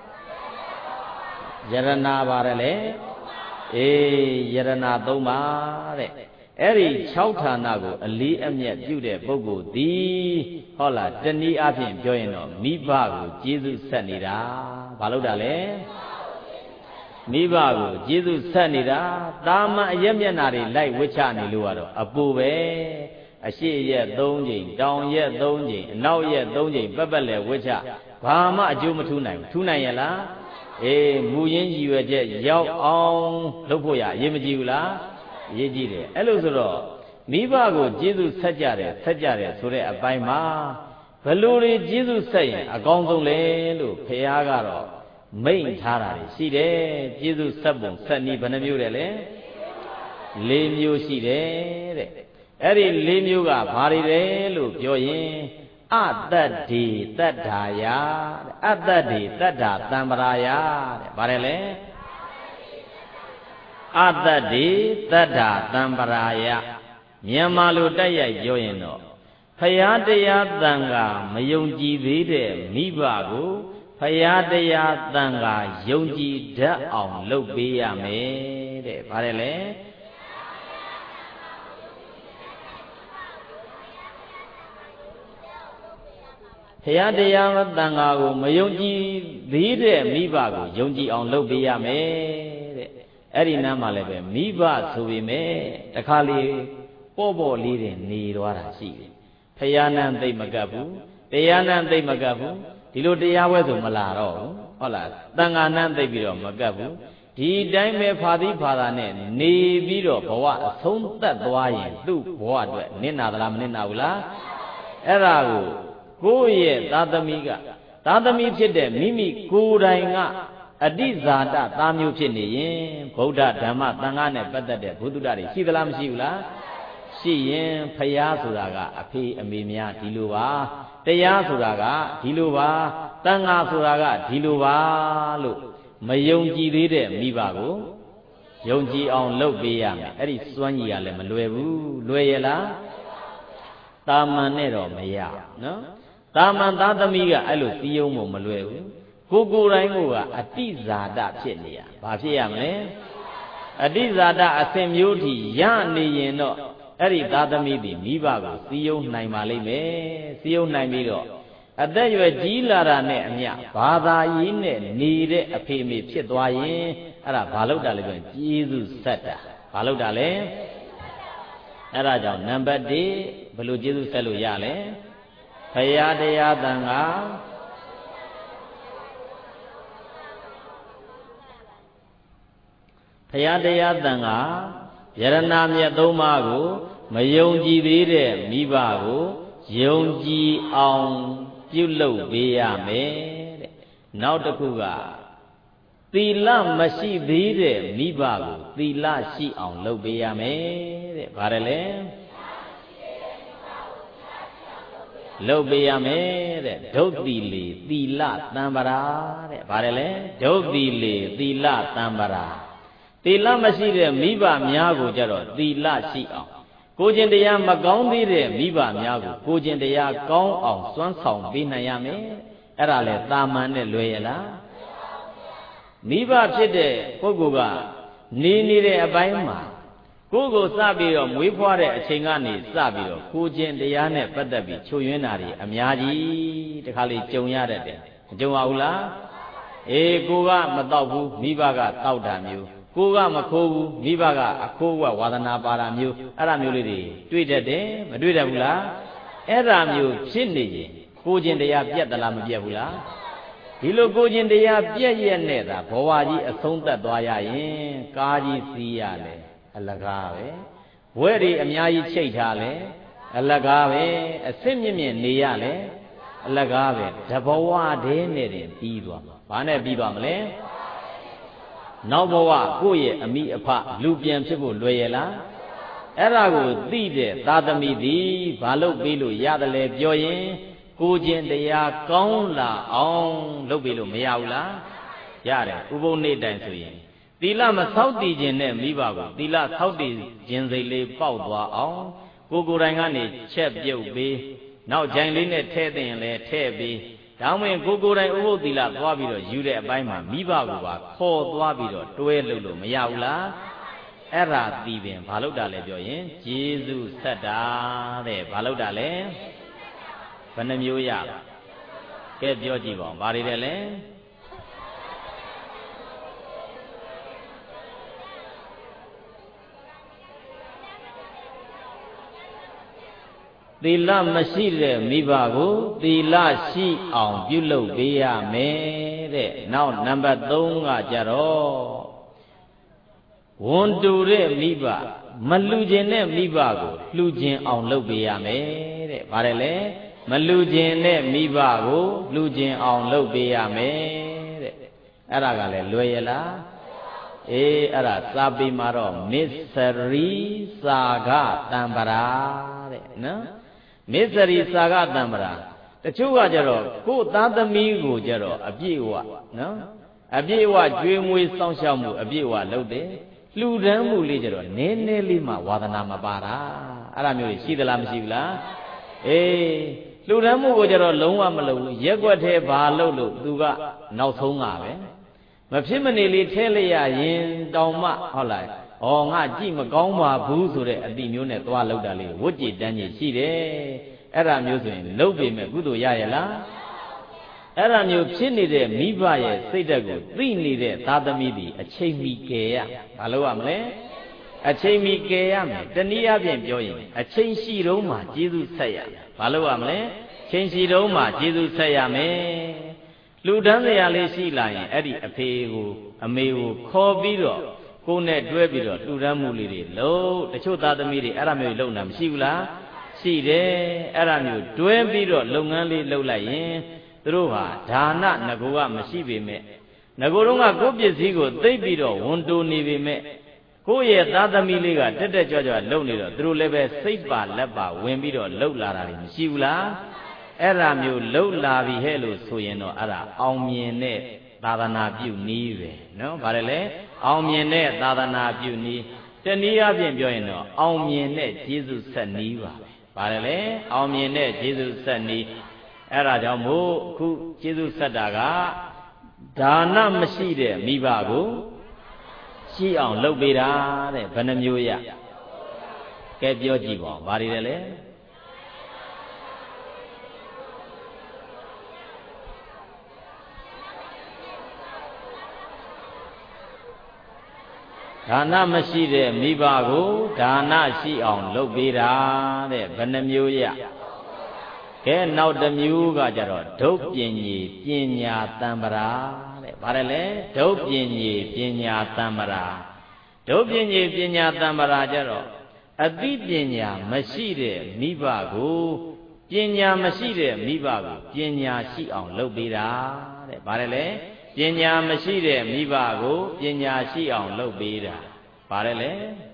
ယရနာပါတယ်လေအေးယရနာသုံးပါတဲ့အဲ့ဒီ၆ဌာနကိုအလေးအမြတ်ပြုတဲ့ပုဂ္ဂိုလ်သည်ဟုတ်လားတနည်းအားဖြင့်ပြောရင်တော့မိဘကိုကျေးဇူးဆက်နေတာဘာလို့တာလဲမိဘကိုကျေးဇူးဆက်နေတာတာမန်အရက်မျက်နာတွေလိုက်ဝှက်ချနေလို့ကတော့အပူပဲအရှိရက်၃ချိန်တောင်ရက်၃ချိန်အနောက်ရက်၃ချိန်ပက်ပက်လဲဝှက်ချဘာမှအကျိုးမထူးနိုင်ဘူးထူးနိုင်ရဲ့လားအေးမူရင်းရည်ရွယ်ချက်ရောက်အောင်လုပ်ဖို့ရအရေးမကြီးဘူးလားအရေးကြီးတယ်အဲ့လိုဆိုတော့မိဘကိုကျေးဇူးဆက်ကြတယ်ဆက်ကြတယ်ဆိုတဲ့အပိုင်းမှာဘယ်လိုတွေကျေးဇူးဆက်ရင်အကောင်းဆုံးလဲလို့ဖခင်ကတော့မိန့်ထားတာရှိတယ်ကျေးဇူးဆက်ပုံဆက်နည်းဘယ်နှမျိုးတယ်လဲ၄မျိုးရှိတယ်တဲ့အဲ့ဒီ၄မျိုးကဘာတွေလဲလို့ပြောရင်အတ္တတိတတ္ထာယတဲ့အတ္တတိတတ္ထာတံပရာယတဲ့ဘာလဲလဲအတ္တတိတတ္ထာတံပရာယမြန်မာလိုတိုက်ရိုက်ပြောရင်တော့ဖယားတရားတန်ခါမယုံကြည်သေးတဲ့မိဘကိုဖယားတရားတန်ခါယုံကြည်တတ်အောင်လုပ်ပေးရမယ်တဲ့ဘာလဲလဲဖယားတရားတန်ခါကိုမယုံကြည်သေးတဲ့မိဘကိုယုံကြည်အောင်လုပ်ပေးရမယ်တဲ့အဲ့ဒီနားမှာလည်းပဲမိဘဆိုပေမဲ့တခါလေပေါ့ပေါ့လေးတွေနေသွားတာရှိတယ်ဖယားနန်းသိမ့်မကပ်ဘူးတရားနန်းသိမ့်မကပ်ဘူးဒီလိုတရားဝဲဆိုမလာတော့ဘူးဟုတ်လားတန်ခါနန်းသိမ့်ပြီးတော့မကပ်ဘူးဒီတိုင်းပဲဖာသီးဖာသာနဲ့နေပြီးတော့ဘဝအဆုံးသတ်သွားရင်သူ့ဘဝအတွက်နစ်နာသလားမနစ်နာဘူးလားအဲ့ဒါကိုကိုယ့်ရဲ့သာသမီကသာသမီဖြစ်တဲ့မိမိကိုယ်တိုင်ကအတိဇာတသားမျိုးဖြစ်နေရင်ဗုဒ္ဓဓမ္မသံဃာနဲ့ပတ်သက်တဲ့ဘုဒ္ဓတာတွေရှိသလားမရှိဘူးလားရှိရင်ဖယားဆိုတာကအဖေအမေများဒီလိုပါတရားဆိုတာကဒီလိုပါသံဃာဆိုတာကဒီလိုပါလို့မယုံကြည်သေးတဲ့မိဘကိုယုံကြည်အောင်လုပ်ပေးရမယ်အဲ့ဒီစွမ်းကြီးကလည်းမလွယ်ဘူးလွယ်ရလားတာမန်နဲ့တော့မရနော်တာမန်သားသမီးကအဲ့လိုစီးယုံဖို့မလွယ်ဘူးကိုကိုယ်တိုင်းကအတိဇာတဖြစ်နေရဘာဖြစ်ရမလဲအတိဇာတအစဉ်မျိုးထိရနေရင်တော့အဲ့ဒီသားသမီးဒီမိဘကိုစီးယုံနိုင်ပါလိမ့်မယ်စီးယုံနိုင်ပြီးတော့အသက်ရွယ်ကြီးလာတာနဲ့အမျှဘာသာရေးနဲ့နေတဲ့အဖေမေဖြစ်သွားရင်အဲ့ဒါဘာလို့တာလဲဆိုရင်ကျေးဇူးဆက်တာဘာလို့တာလဲအဲ့ဒါကြောင့်နံပါတ်၁ဘယ်လိုကျေးဇူးဆက်လို့ရလဲဖယားတရားတန်ခါဖယားတရားတန်ခါယရနာမြတ်သုံးပါးကိုမယုံကြည်သေးတဲ့မိဘကိုယုံကြည်အောင်ပြုလုပ်ပေးရမယ်တဲ့နောက်တစ်ခုကသီလမရှိသေးတဲ့မိဘကိုသီလရှိအောင်လုပ်ပေးရမယ်တဲ့ဘာလဲလုပ်ပေးရမယ်တဲ့ဒုတ်တိလေသီလသံဗရာတဲ့ဘာလဲဒုတ်တိလေသီလသံဗရာသီလမရှိတဲ့မိဘများကိုကြတော့သီလရှိအောင်ကိုကျင်တရားမကောင်းသေးတဲ့မိဘများကိုကိုကျင်တရားကောင်းအောင်စွမ်းဆောင်ပေးနိုင်ရမယ်အဲ့ဒါလေတာမန်နဲ့လွယ်ရလားမိဘဖြစ်တဲ့ပုဂ္ဂိုလ်ကနေနေတဲ့အပိုင်းမှာကိုယ်ကိုစပြီးတော့မွေးဖွားတဲ့အချိန်ကနေစပြီးတော့ကိုကျင့်တရားနဲ့ပတ်သက်ပြီးချုပ်ယွင်းတာတွေအများကြီးတခါလေကြုံရတတ်တယ်မကြုံပါဘူးလားအေးကိုကမတော့ဘူးမိဘကတောက်တာမျိုးကိုကမခိုးဘူးမိဘကအခိုးကဝါသနာပါတာမျိုးအဲ့ဒါမျိုးလေးတွေတွေ့တတ်တယ်မတွေ့တတ်ဘူးလားအဲ့ဒါမျိုးဖြစ်နေရင်ကိုကျင့်တရားပြတ်သလားမပြတ်ဘူးလားဒီလိုကိုကျင့်တရားပြည့်ရဲ့နဲ့သာဘဝကြီးအဆုံးသတ်သွားရရင်ကားကြီးစီးရလေအလကားပဲဘွဲတွေအများကြီးချိတ်ထားလေအလကားပဲအစစ်မြင့်မြင့်နေရလေအလကားပဲတဘဝတည်းနဲ့တင်ပြီးသွားမှာဘာနဲ့ပြီးသွားမလဲနောက်ဘဝကိုယ့်ရဲ့အမိအဖလူပြန်ဖြစ်ဖို့လွယ်ရလားအဲ့ဒါကိုသိတဲ့သာသမီသည်ဘာလို့ပြီးလို့ရတယ်လဲပြောရင်ကိုကျင့်တရားကောင်းလာအောင်လုပ်ပြီးလို့မရဘူးလားရတယ်ဥပုသ်နေ့တိုင်ဆိုရင်သီလမဆောက်တည်ခြင်းနဲ့မိဘကိုသီလဆောက်တည်ခြင်းစိတ်လေးပေါက်သွားအောင်ကိုကိုယ်တိုင်ကနေချက်ပြုတ်ပြီးနောက်ကြိုင်လေးနဲ့ထဲသိရင်လည်းထဲပြီးဒါမှမဟုတ်ကိုကိုယ်တိုင်ဥပုသ်သီလသွားပြီးတော့ယူတဲ့အပိုင်းမှာမိဘကိုပါခေါ်သွားပြီးတော့တွဲလို့လို့မရဘူးလားအဲ့ဒါသိပင်ဘာလို့တာလဲပြောရင်ကျေးဇူးဆက်တာတဲ့ဘာလို့တာလဲဘယ်နှမျိုးရကဲပြောကြည့်ပါဦးဘာတွေလဲလဲသီလမရှိတဲ့မိဘကိုသီလရှိအောင်ပြုလုပ်ပေးရမယ်တဲ့နောက်နံပါတ်သုံးကကြတော့ဝန်တူတဲ့မိဘမလှူခြင်းတဲ့မိဘကိုလှူခြင်းအောင်လုပ်ပေးရမယ်တဲ့ဗါတယ်လေမလှူခြင်းတဲ့မိဘကိုလှူခြင်းအောင်လုပ်ပေးရမယ်တဲ့အဲ့ဒါကလည်းလွယ်ရလားအေးအဲ့ဒါစာပေမှာတော့မစ္စရိစာဂတံပရာတဲ့နော်မစ္စရိစာဂတံပရာတချို့ကကြတော့ကိုယ်သားသမီးကိုကြတော့အပြည့်ဝနော်အပြည့်ဝကျွေးမွေးစောင့်ရှောက်မှုအပြည့်ဝလုပ်တယ်လှူဒန်းမှုလေးကြတော့နည်းနည်းလေးမှဝါသနာမပါတာအဲ့ဒါမျိုးရှိသလားမရှိဘူးလားအေးလှူဒန်းမှုကိုကြတော့လုံးဝမလုပ်ဘူးရက်ွက်သေးဘာလုပ်လို့သူကနောက်ဆုံးကပဲမဖြစ်မနေလေးထဲလိုက်ရရင်တောင်မှဟုတ်လားဩငါကြည့်မကောင်းပါဘူးဆိုတဲ့အတိမျိုးနဲ့သွားလောက်တာလေးဝတ်ကြည်တန်းကြီးရှိတယ်အဲ့ဒါမျိုးဆိုရင်လုပ်ပေမဲ့ကုသိုလ်ရရလားအဲ့ဒါမျိုးဖြစ်နေတဲ့မိဘရဲ့စိတ်ဓာတ်ကိုသိနေတဲ့သာသမီသည်အချိန်မီကယ်ရဘာလို့ရမလဲအချိန်မီကယ်ရမယ်တနည်းအားဖြင့်ပြောရင်အချိန်ရှိတုန်းမှာကျေးဇူးဆက်ရဘာလို့ရမလဲချိန်ရှိတုန်းမှာကျေးဇူးဆက်ရမယ်လူတန်းစရာလေးရှိလာရင်အဲ့ဒီအဖေကိုအမေကိုခေါ်ပြီးတော့ကိုယ်နဲ့တွဲပြီးတော့လှူဒန်းမှုလေးတွေလုပ်တချို့သားသမီးတွေအဲ့ဒါမျိုးလုပ်တာမရှိဘူးလားရှိတယ်အဲ့ဒါမျိုးတွဲပြီးတော့လုပ်ငန်းလေးလုပ်လိုက်ရင်သူတို့ဟာဒါနငကိုကမရှိပေမဲ့ငကိုတော့ကကိုယ်ပစ္စည်းကိုသိပြီးတော့ဝန်တိုနေပေမဲ့ကိုယ့်ရဲ့သားသမီးလေးကတက်တက်ကြွကြွလုပ်နေတော့သူတို့လည်းပဲစိတ်ပါလက်ပါဝင်ပြီးတော့လှုပ်လာတာတွေမရှိဘူးလားအဲ့ဒါမျိုးလှုပ်လာပြီဟဲ့လို့ဆိုရင်တော့အဲ့ဒါအောင်မြင်တဲ့သာသနာပြုနည်းပဲနော်ဗါတယ်လေအောင်မြင်တဲ့သာသနာပြုနည်းတနည်းအားဖြင့်ပြောရင်တော့အောင်မြင်တဲ့ကျေးဇူးဆက်နည်းပါပဲဗါတယ်လေအောင်မြင်တဲ့ကျေးဇူးဆက်နည်းအဲ့ဒါကြောင့်မို့အခုကျေးဇူးဆက်တာကဒါနမရှိတဲ့မိဘကိုရှိအောင်လုပ်ပေးတာတဲ့ဘယ်နှမျိုးရကဲပြောကြည့်ပါဦးဗါတွေလဲဒါနမရှိတဲ့မိဘကိုဒါနရှိအောင်လုပ်ပေးတာတဲ့ဘယ်နှမျိုးရကဲနောက်တစ်မျိုးကကြတော့ဒုပ္ပညေပညာတံပရာတဲ့ဗါတယ်လေဒုပ္ပညေပညာတံပရာဒုပ္ပညေပညာတံပရာကြတော့အသိပညာမရှိတဲ့မိဘကိုပညာမရှိတဲ့မိဘကိုပညာရှိအောင်လုပ်ပေးတာတဲ့ဗါတယ်လေပညာမရှိတဲ့မိဘကိုပညာရှိအောင်လုပ်ပေးတာဗါတယ်လေ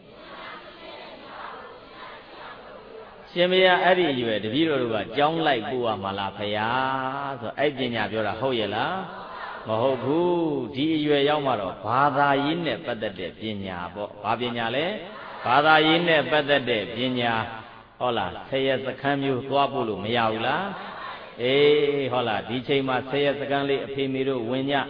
ရှင်မယားအဲ့ဒီအရွယ်တပည့်တော်တို့ကကြောင်းလိုက်ပို့ရမှာလားဖယားဆိုအဲ့ပညာပြောတာဟုတ်ရဲ့လားမဟုတ်ဘူးဒီအရွယ်ရောက်မှတော့ဘာသာရေးနဲ့ပတ်သက်တဲ့ပညာပေါ့ဘာပညာလဲဘာသာရေးနဲ့ပတ်သက်တဲ့ပညာဟုတ်လားဆယ်ရစခန်းမျိုးသွားဖို့လို့မရဘူးလားအေးဟုတ်လားဒီချိန်မှာဆယ်ရစခန်းလေးအဖေမေတို့ဝင်ကြ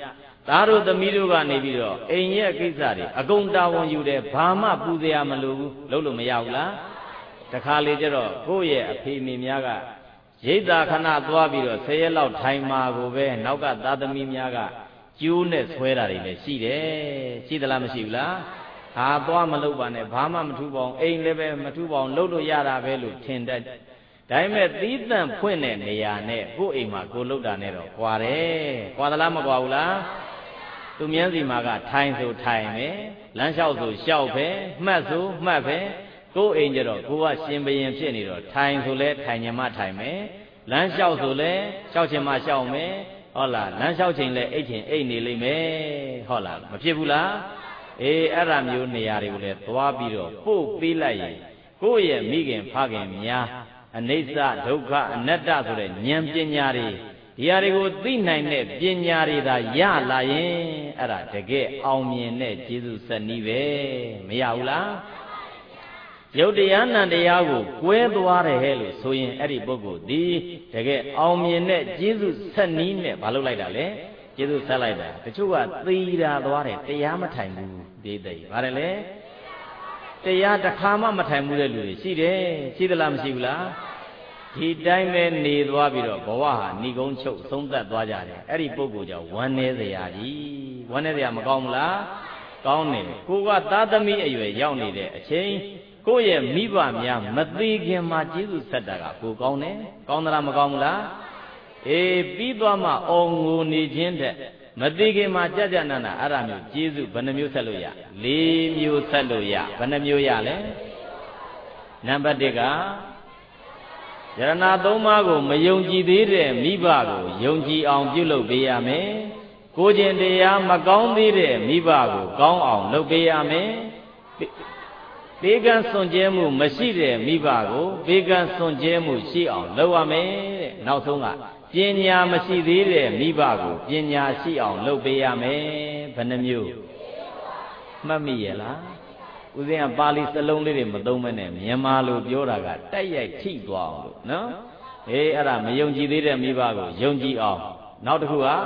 သားတို့သမီးတို့ကနေပြီးတော့အိမ်ရဲ့ကိစ္စတွေအကုန်တာဝန်ယူတယ်ဘာမှပူစရာမလိုဘူးလုပ်လို့မရဘူးလားတခါလေကျတော့ကိုယ့်ရဲ့အဖေမိများကရိတ်သာခဏသွားပြီးတော့ဆယ်ရက်လောက်ထိုင်မှာကိုပဲနောက်ကသားသမီးများကကျိုးနဲ့ဆွဲတာတွေလည်းရှိတယ်ရှိသလားမရှိဘူးလားဟာသွားမလုပ်ပါနဲ့ဘာမှမထူပါအောင်အိမ်လည်းပဲမထူပါအောင်လုပ်လို့ရတာပဲလို့ထင်တတ်ဒါပေမဲ့သီးသန့်ဖွင့်တဲ့နေရာနဲ့ကိုယ့်အိမ်မှာကိုလုပ်တာနဲ့တော့ကွာတယ်ကွာသလားမကွာဘူးလားသူမြန်းစီမှာကထိုင်ဆိုထိုင်မယ်လမ်းလျှောက်ဆိုလျှောက်ပဲမှတ်ဆိုမှတ်ပဲကိုယ့်အိမ်ကျတော့ကိုကရှင်ဘရင်ဖြစ်နေတော့ထိုင်ဆိုလဲထိုင်ညမထိုင်မယ်လမ်းလျှောက်ဆိုလဲလျှောက်ချင်မှလျှောက်မယ်ဟုတ်လားလမ်းလျှောက်ချင်လဲအိတ်ချင်အိတ်နေလိမ့်မယ်ဟုတ်လားမဖြစ်ဘူးလားအေးအဲ့ဒါမျိုးနေရာတွေကိုလည်းသွားပြီးတော့ပို့ပေးလိုက်ရင်ကိုယ့်ရဲ့မိခင်ဖခင်များအနိစ္စဒုက္ခအနတ္တဆိုတဲ့ဉာဏ်ပညာတွေဒီဟာတွေကိုသိနိုင်တဲ့ပညာတွေသာရလာရင်အဲ့ဒါတကယ်အောင်မြင်တဲ့ကျေးဇူးဆက်နည်းပဲမရဘူးလားရုပ်တရားနံတရားကိုကွဲသွားတယ်ဟဲ့လို့ဆိုရင်အဲ့ဒီပုဂ္ဂိုလ်ဒီတကယ်အောင်မြင်တဲ့ကျေးဇူးဆက်နည်းနဲ့မလုပ်လိုက်တာလေကျေးဇူးဆက်လိုက်တာတချို့ကသေတာသွားတယ်တရားမထိုင်ဘူးဒီသိဗါတယ်လေတရားတစ်ခါမှမထိုင်ဘူးတဲ့လူတွေရှိတယ်ရှိသလားမရှိဘူးလားဒီတိုင်းပဲနေသွားပြီးတော့ဘဝဟာဏိကုံးချုပ်သုံးသက်သွားကြတယ်အဲ့ဒီပုဂ္ဂိုလ်ကြောင့်ဝမ်းနည်းစရာကြီးဝမ်းနည်းစရာမကောင်းဘူးလားကောင်းတယ်ကိုကသားသမီးအရွယ်ရောက်နေတဲ့အချိန်ကိုယ့်ရဲ့မိဘများမသေးခင်မှာကျေးဇူးဆက်တာကကိုကောင်းတယ်ကောင်းသလားမကောင်းဘူးလားအေးပြီးသွားမှအော်ငိုနေခြင်းတဲ့မသေးခင်မှာကြကြနာနာအဲ့ဒါမျိုးကျေးဇူးဘယ်နှမျိုးဆက်လို့ရလေးမျိုးဆက်လို့ရဘယ်နှမျိုးရလဲနံပါတ်တစ်ကယရဏသုံးပါးကိုမယုံကြည်သေးတဲ့မိဘကိုယုံကြည်အောင်ပြုလုပ်ပေးရမယ်ကိုကျင့်တရားမကောင်းသေးတဲ့မိဘကိုကောင်းအောင်လုပ်ပေးရမယ်ဘေးကံစွန့်ကြဲမှုမရှိတဲ့မိဘကိုဘေးကံစွန့်ကြဲမှုရှိအောင်လုပ်ရမယ်တဲ့နောက်ဆုံးကပညာမရှိသေးတဲ့မိဘကိုပညာရှိအောင်လုပ်ပေးရမယ်ဘယ်နှမျိုးမှတ်မိရဲ့လားဦးဇင်းကပါဠိစလုံးလေးတွေမသုံးမနဲ့မြန်မာလိုပြောတာကတိုက်ရိုက်ထိသွားအောင်လို့နော်အေးအဲ့ဒါမယုံကြည်သေးတဲ့မိဘကိုယုံကြည်အောင်နောက်တစ်ခုက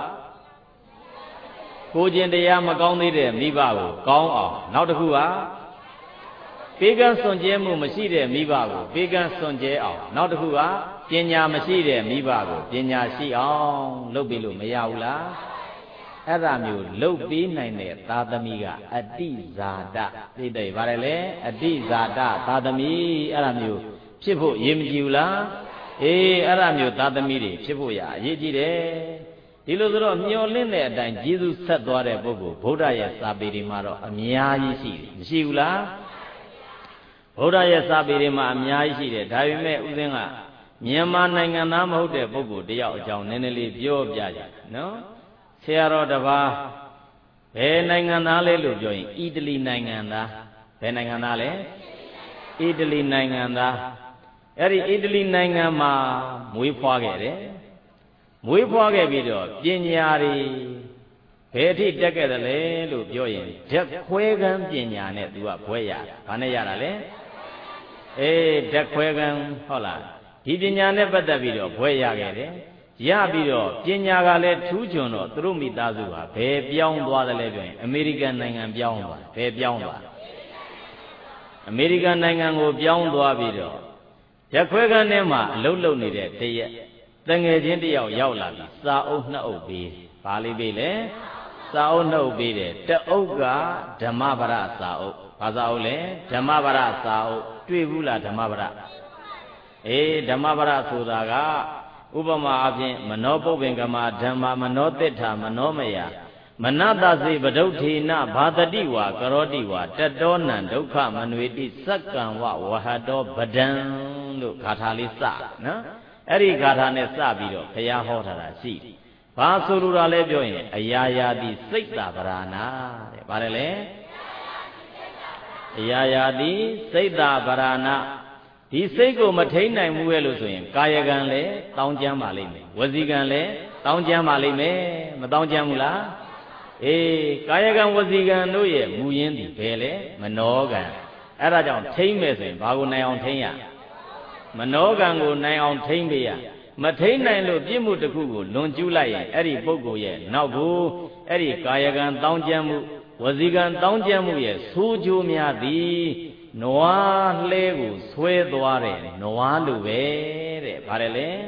ကိုကျင့်တရားမကောင်းသေးတဲ့မိဘကိုကောင်းအောင်နောက်တစ်ခုကဘေးကံစွန့်ကြဲမှုမရှိတဲ့မိဘကိုဘေးကံစွန့်ကြဲအောင်နောက်တစ်ခုကပညာမရှိတဲ့မိဘကိုပညာရှိအောင်လုပ်ပြီးလို့မရဘူးလားအဲ့ဒါမျိုးလုပ်ပြီးနိုင်တဲ့သာသမီကအတိဇာတသိတယ်ဗါတယ်လေအတိဇာတသာသမီအဲ့ဒါမျိုးဖြစ်ဖို့ရည်မကြည်ဘူးလားအေးအဲ့ဒါမျိုးသာသမီတွေဖြစ်ဖို့ရအရေးကြီးတယ်ဒီလိုဆိုတော့မျောလင့်တဲ့အတိုင်းကျေးဇူးဆက်သွားတဲ့ပုဂ္ဂိုလ်ဗုဒ္ဓရဲ့စာပေတွေမှာတော့အများကြီးရှိတယ်မရှိဘူးလားဗုဒ္ဓရဲ့စာပေတွေမှာအများကြီးရှိတယ်ဒါပေမဲ့ဥစဉ်ကမြန်မာနိုင်ငံသားမဟုတ်တဲ့ပုဂ္ဂိုလ်တယောက်အကြောင်းနည်းနည်းလေးပြောပြကြနော်ဆရာတော်တစ်ပါးဘယ်နိုင်ငံသားလဲလို့ပြောရင်အီတလီနိုင်ငံသားဘယ်နိုင်ငံသားလဲအီတလီနိုင်ငံသားအဲ့ဒီအီတလီနိုင်ငံမှာမွေးဖွားခဲ့တယ်မွေးဖွားခဲ့ပြီးတော့ပညာတွေဘယ်အထိတက်ခဲ့တယ်လဲလို့ပြောရင်ဓာတ်ခွဲခန်းပညာနဲ့သူကဘွဲရဘာနဲ့ရတာလဲအေးဓာတ်ခွဲခန်းဟုတ်လားဒီပညာနဲ့ပတ်သက်ပြီးတော့ဘွဲရခဲ့တယ်ရပြီးတော့ပညာကလည်းထူးချွန်တော့သူတို့မိသားစုဟာဘယ်ပြောင်းသွားတယ်လဲပြောရင်အမေရိကန်နိုင်ငံပြောင်းသွားဘယ်ပြောင်းသွားအမေရိကန်နိုင်ငံကိုပြောင်းသွားပြီးတော့ဓာတ်ခွဲခန်းထဲမှာအလုပ်လုပ်နေတဲ့တရက်တငယ်ချင်းတယောက်ရောက်လာပြီးစာအုပ်နှစ်အုပ်ပေးဘာလေးပေးလဲစာအုပ်နှစ်အုပ်ပေးတယ်တအုပ်ကဓမ္မပဒစာအုပ်ဘာစာအုပ်လဲဓမ္မပဒစာအုပ်တွေ့ဘူးလားဓမ္မပဒအေးဓမ္မပဒဆိုတာကဥပမာအဖြစ်မနောပုပ္ပင်္ဂမဓမ္မမနောတိဋ္ဌမနောမယမနတစေပဒုဋ္ဌေနဘာတတိဝါကရောတိဝါတတောနံဒုက္ခမနွေတိစက္ကံဝဝဟတောပဒံလို့ဂါထာလေးစနော်အဲ့ဒီဂါထာနဲ့စပြီးတော့ဘုရားဟောထားတာရှိတယ်ဘာဆိုလိုတာလဲပြောရင်အရာရာတိစိတ်တာဗရာနာတဲ့ဗါတယ်လေအရာရာတိစိတ်တာဗရာနာဒီစိတ်ကိုမထိန်နိုင်ဘူးရဲ့လို့ဆိုရင်ကာယကံလည်းတောင်းကြမ်းပါလိမ့်မယ်ဝစီကံလည်းတောင်းကြမ်းပါလိမ့်မယ်မတောင်းကြမ်းဘူးလားအေးကာယကံဝစီကံတို့ရဲ့မူရင်းဒီဘယ်လဲမနောကံအဲ့ဒါကြောင့်ထိမ့်မယ်ဆိုရင်ဘာကိုနိုင်အောင်ထိမ့်ရမနောကံကိုနိုင်အောင်ထိမ့်ပေးရမထိန်နိုင်လို့ပြစ်မှုတစ်ခုကိုလွန်ကျူးလိုက်ရင်အဲ့ဒီပုဂ္ဂိုလ်ရဲ့နောက်ကိုအဲ့ဒီကာယကံတောင်းကြမ်းမှုဝစီကံတောင်းကြမ်းမှုရဲ့ဆိုးကျိုးများသည်နွားလှဲကိုဆွဲသွားတယ်နွားလိုပဲတဲ့ဗါတယ်လေ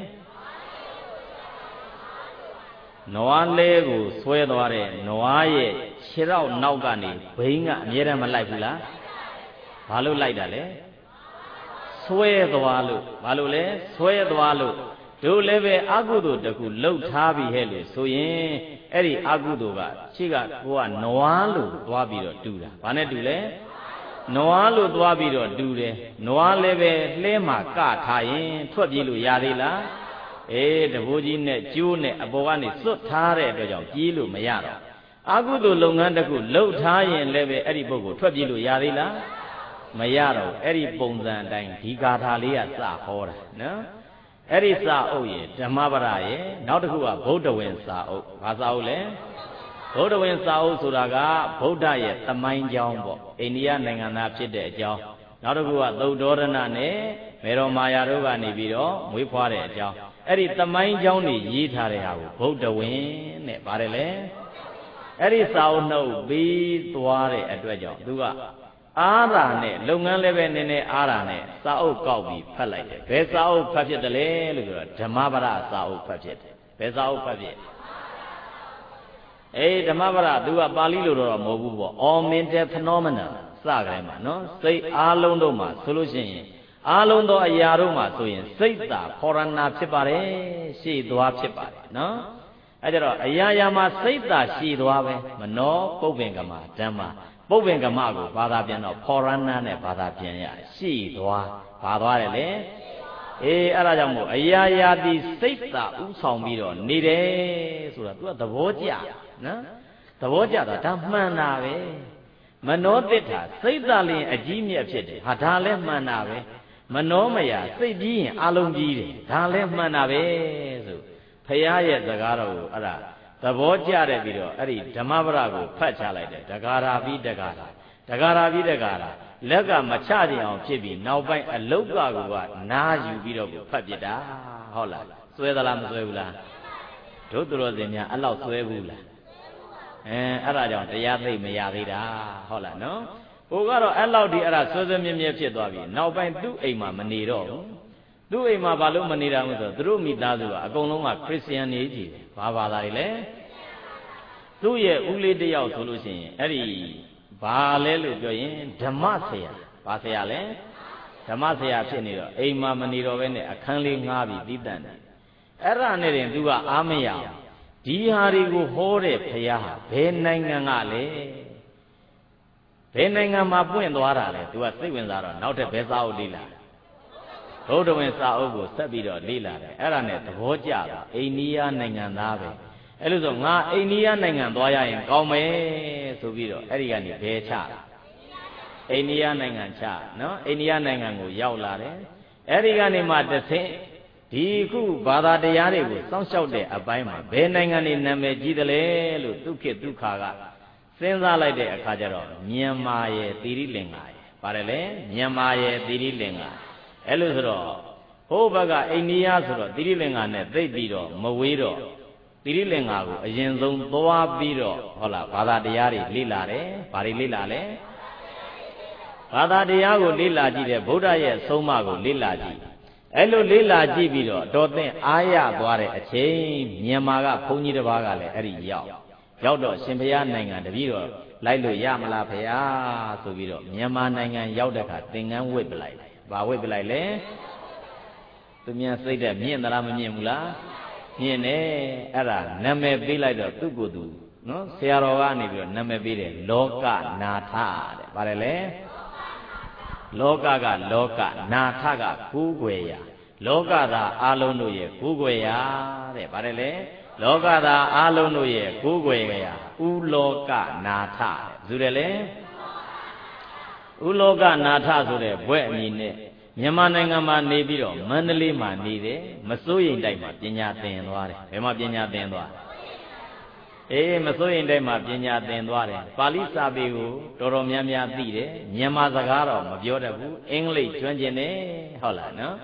နွားလဲကိုဆွဲသွားတဲ့နွားရဲ့ခြေထောက်နောက်ကနေဘိန်းကအမြဲတမ်းမလိုက်ဘူးလားဘာလို့လိုက်တာလဲဆွဲသွားလို့ဘာလို့လဲဆွဲသွားလို့တို့လည်းပဲအကုသိုလ်တခုလှုပ်ထားပြီဟဲ့လို့ဆိုရင်အဲ့ဒီအကုသိုလ်ကရှိကကိုကနွားလို့သွားပြီးတော့တူတာဘာနဲ့တူလဲနွားလို့သွားပြီးတော့တူတယ်နွားလည်းပဲလှဲမှာကထားရင်ထွက်ပြေးလို့ရသေးလားအေးတဘိုးကြီးနဲ့ကျိုးနဲ့အပေါ်ကနေစွတ်ထားတဲ့အတွက်ကြောင့်ပြေးလို့မရတော့အကုသိုလ်လုပ်ငန်းတစ်ခုလှုပ်ထားရင်လည်းပဲအဲ့ဒီပုဂ္ဂိုလ်ထွက်ပြေးလို့ရသေးလားမရတော့အဲ့ဒီပုံစံအတိုင်းဒီဂါထာလေးကစဟောတာနော်အဲ့ဒီစာအုပ်ရဲ့ဓမ္မပဒရဲ့နောက်တစ်ခုကဗုဒ္ဓဝင်စာအုပ်ဘာစာအုပ်လဲဗုဒ္ဓဝင်စာအုပ်ဆိုတာကဗုဒ္ဓရဲ့သမိုင်းကြောင်းပေါ့အိန္ဒိယနိုင်ငံသားဖြစ်တဲ့အကြောင်းနောက်တစ်ခုကသုဒ္ဓောရဏနဲ့မေရောမာယာတို့ကနေပြီးတော့မွေးဖွားတဲ့အကြောင်းအဲ့ဒီသမိုင်းကြောင်းတွေရေးထားတဲ့ဟာကိုဗုဒ္ဓဝင်နဲ့ပါတယ်လေအဲ့ဒီစာအုပ်နှုတ်ပြီးသွားတဲ့အတွက်ကြောင့်သူကအားရနဲ့လုပ်ငန်းလည်းပဲနည်းနည်းအားရနဲ့စာအုပ်ကောက်ပြီးဖတ်လိုက်တယ်ဘယ်စာအုပ်ဖတ်ဖြစ်တယ်လဲလို့ဆိုတော့ဓမ္မပဒစာအုပ်ဖတ်ဖြစ်တယ်ဘယ်စာအုပ်ဖတ်ဖြစ်အေးဓမ္မပဒသူကပါဠိလိုတော့မဟုတ်ဘူးပေါ့ all mental phenomena စကြတယ်မှာနော်စိတ်အားလုံးတို့မှာဆိုလို့ရှိရင်အားလုံးသောအရာတို့မှာဆိုရင်စိတ်သာဖောရဏဖြစ်ပါတယ်ရှေ့သွားဖြစ်ပါတယ်နော်အဲကြတော့အရာရာမှာစိတ်သာရှေ့သွားပဲမနောပုပ္ပင်ကမဓမ္မပုပ္ပင်ကမကိုဘာသာပြန်တော့ဖောရဏနဲ့ဘာသာပြန်ရရှေ့သွားဘာသွားတယ်လေအေးအဲ့ဒါကြောင့်မို့အရာရာဒီစိတ်သာဥဆောင်ပြီးတော့နေတယ်ဆိုတာ तू ကသဘောကျနော်သဘောကျတာဒါမှန်တာပဲမနောတိဋ္ဌာစိတ်သာလျင်အကြီးမြတ်ဖြစ်တယ်ဟာဒါလည်းမှန်တာပဲမနောမယစိတ်ကြီးရင်အလုံးကြီးတယ်ဒါလည်းမှန်တာပဲဆိုဖရာရဲ့စကားတော်ကိုအဲ့ဒါသဘောကျတဲ့ပြီးတော့အဲ့ဒီဓမ္မပဒကိုဖတ်ချလိုက်တယ်တဂါရာပြီးတဂါရာတဂါရာပြီးတဂါရာလက်ကမချကြအောင်ဖြစ်ပြီးနောက်ပိုင်းအလုတ်ကကနားယူပြီးတော့ဖတ်ပြတာဟုတ်လားစွဲသလားမစွဲဘူးလားတို့သူတော်စင်များအဲ့လောက်စွဲဘူးလားအဲအဲ့ဒါကြောင့်တရားသိမရသေးတာဟုတ်လားနော်ဟိုကတော့အဲ့လောက်ဒီအဲ့ဒါဆွဲဆွဲမြဲမြဲဖြစ်သွားပြီနောက်ပိုင်းသူ့အိမ်မှာမနေတော့ဘူးသူ့အိမ်မှာဘာလို့မနေတာလဲဆိုတော့သူတို့မိသားစုကအကုန်လုံးကခရစ်ယာန်နေကြည့်တယ်ဘာဘာသာတွေလဲသူ့ရဲ့ဦးလေးတယောက်ဆိုလို့ရှိရင်အဲ့ဒီဘာလဲလို့ပြောရင်ဓမ္မဆရာဘာဆရာလဲဓမ္မဆရာဖြစ်နေတော့အိမ်မှာမနေတော့ဘဲနဲ့အခန်းလေးငှားပြီးတည်တံ့တယ်အဲ့ဒါနဲ့တင်သူကအားမရအောင်ဒီဟာတွေကိုဟောတဲ့ဘုရားဟာဘယ်နိုင်ငံကလဲဘယ်နိုင်ငံမှာပွင့်သွားတာလဲသူကစိတ်ဝင်စားတော့နောက်ထပ်ဘယ်စာအုပ်လေ့လာဗုဒ္ဓဝင်စာအုပ်ကိုဆက်ပြီးတော့လေ့လာတယ်အဲ့ဒါနဲ့သဘောကျတာအိန္ဒိယနိုင်ငံသားပဲအဲ့လိုဆိုငါအိန္ဒိယနိုင်ငံသွားရရင်ကောင်းမယ်ဆိုပြီးတော့အဲ့ဒီကနေဘယ်ချအိန္ဒိယနိုင်ငံချနော်အိန္ဒိယနိုင်ငံကိုရောက်လာတယ်အဲ့ဒီကနေမှတစ်ဆင့်ဒီခုဘာသာတရားတွေကိုစောင့်ရှောက်တဲ့အပိုင်းမှာဘယ်နိုင်ငံနေနာမည်ကြီးတယ်လဲလို့ဒုက္ခဒုက္ခကစဉ်းစားလိုက်တဲ့အခါကျတော့မြန်မာရဲ့သီရိလင်္ကာရဲ့ပါတယ်လေမြန်မာရဲ့သီရိလင်္ကာအဲ့လိုဆိုတော့ဟိုဘက်ကအိန္ဒိယဆိုတော့သီရိလင်္ကာနဲ့သိပ်ပြီးတော့မဝေးတော့သီရိလင်္ကာကိုအရင်ဆုံးသွားပြီးတော့ဟုတ်လားဘာသာတရားတွေလေ့လာတယ်ဘာတွေလေ့လာလဲဘာသာတရားကိုလေ့လာကြည့်တယ်ဗုဒ္ဓရဲ့အဆုံးအမကိုလေ့လာကြည့်အဲ့လိုလေးလာကြည့်ပြီးတော့တော်သင့်အားရသွားတဲ့အချိန်မြန်မာကဘုန်းကြီးတစ်ပါးကလည်းအဲ့ဒီရောက်ရောက်တော့ရှင်ဘုရားနိုင်ငံတပည့်တော်လိုက်လို့ရမလားဘုရားဆိုပြီးတော့မြန်မာနိုင်ငံရောက်တဲ့အခါသင်္ကန်းဝစ်ပလိုက်ဘာဝစ်ပလိုက်လဲသူမြန်စိတ်တဲ့မြင့်သလားမမြင့်ဘူးလားမြင့်တယ်အဲ့ဒါနာမည်ပေးလိုက်တော့သူ့ကိုယ်သူနော်ဆရာတော်ကနေပြီးတော့နာမည်ပေးတယ်လောကနာထတဲ့ပါတယ်လေလောကကလောကနာထကကူးွယ်ရာလောကသာအာလုံးတို့ရဲ့ကူးွယ်ရာတဲ့ဗါတယ်လေလောကသာအာလုံးတို့ရဲ့ကူးွယ်ရာဥလောကနာထတဲ့ဆိုတယ်လေဥလောကနာထဆိုတဲ့ဘွဲ့အမည်နဲ့မြန်မာနိုင်ငံမှာနေပြီးတော့မန္တလေးမှာနေတယ်မစိုးရိမ်တိုက်မှာပညာသင်သွားတယ်ဘယ်မှာပညာသင်သွားအေးမစိုးရင်တိုက်မှာပညာသင်သွားတယ်ပါဠိစာပေကိုတော်တော်များများသိတယ်မြန်မာစကားတော့မပြောတတ်ဘူးအင်္ဂလိပ်ကျွမ်းကျင်တယ်ဟုတ်လားနော်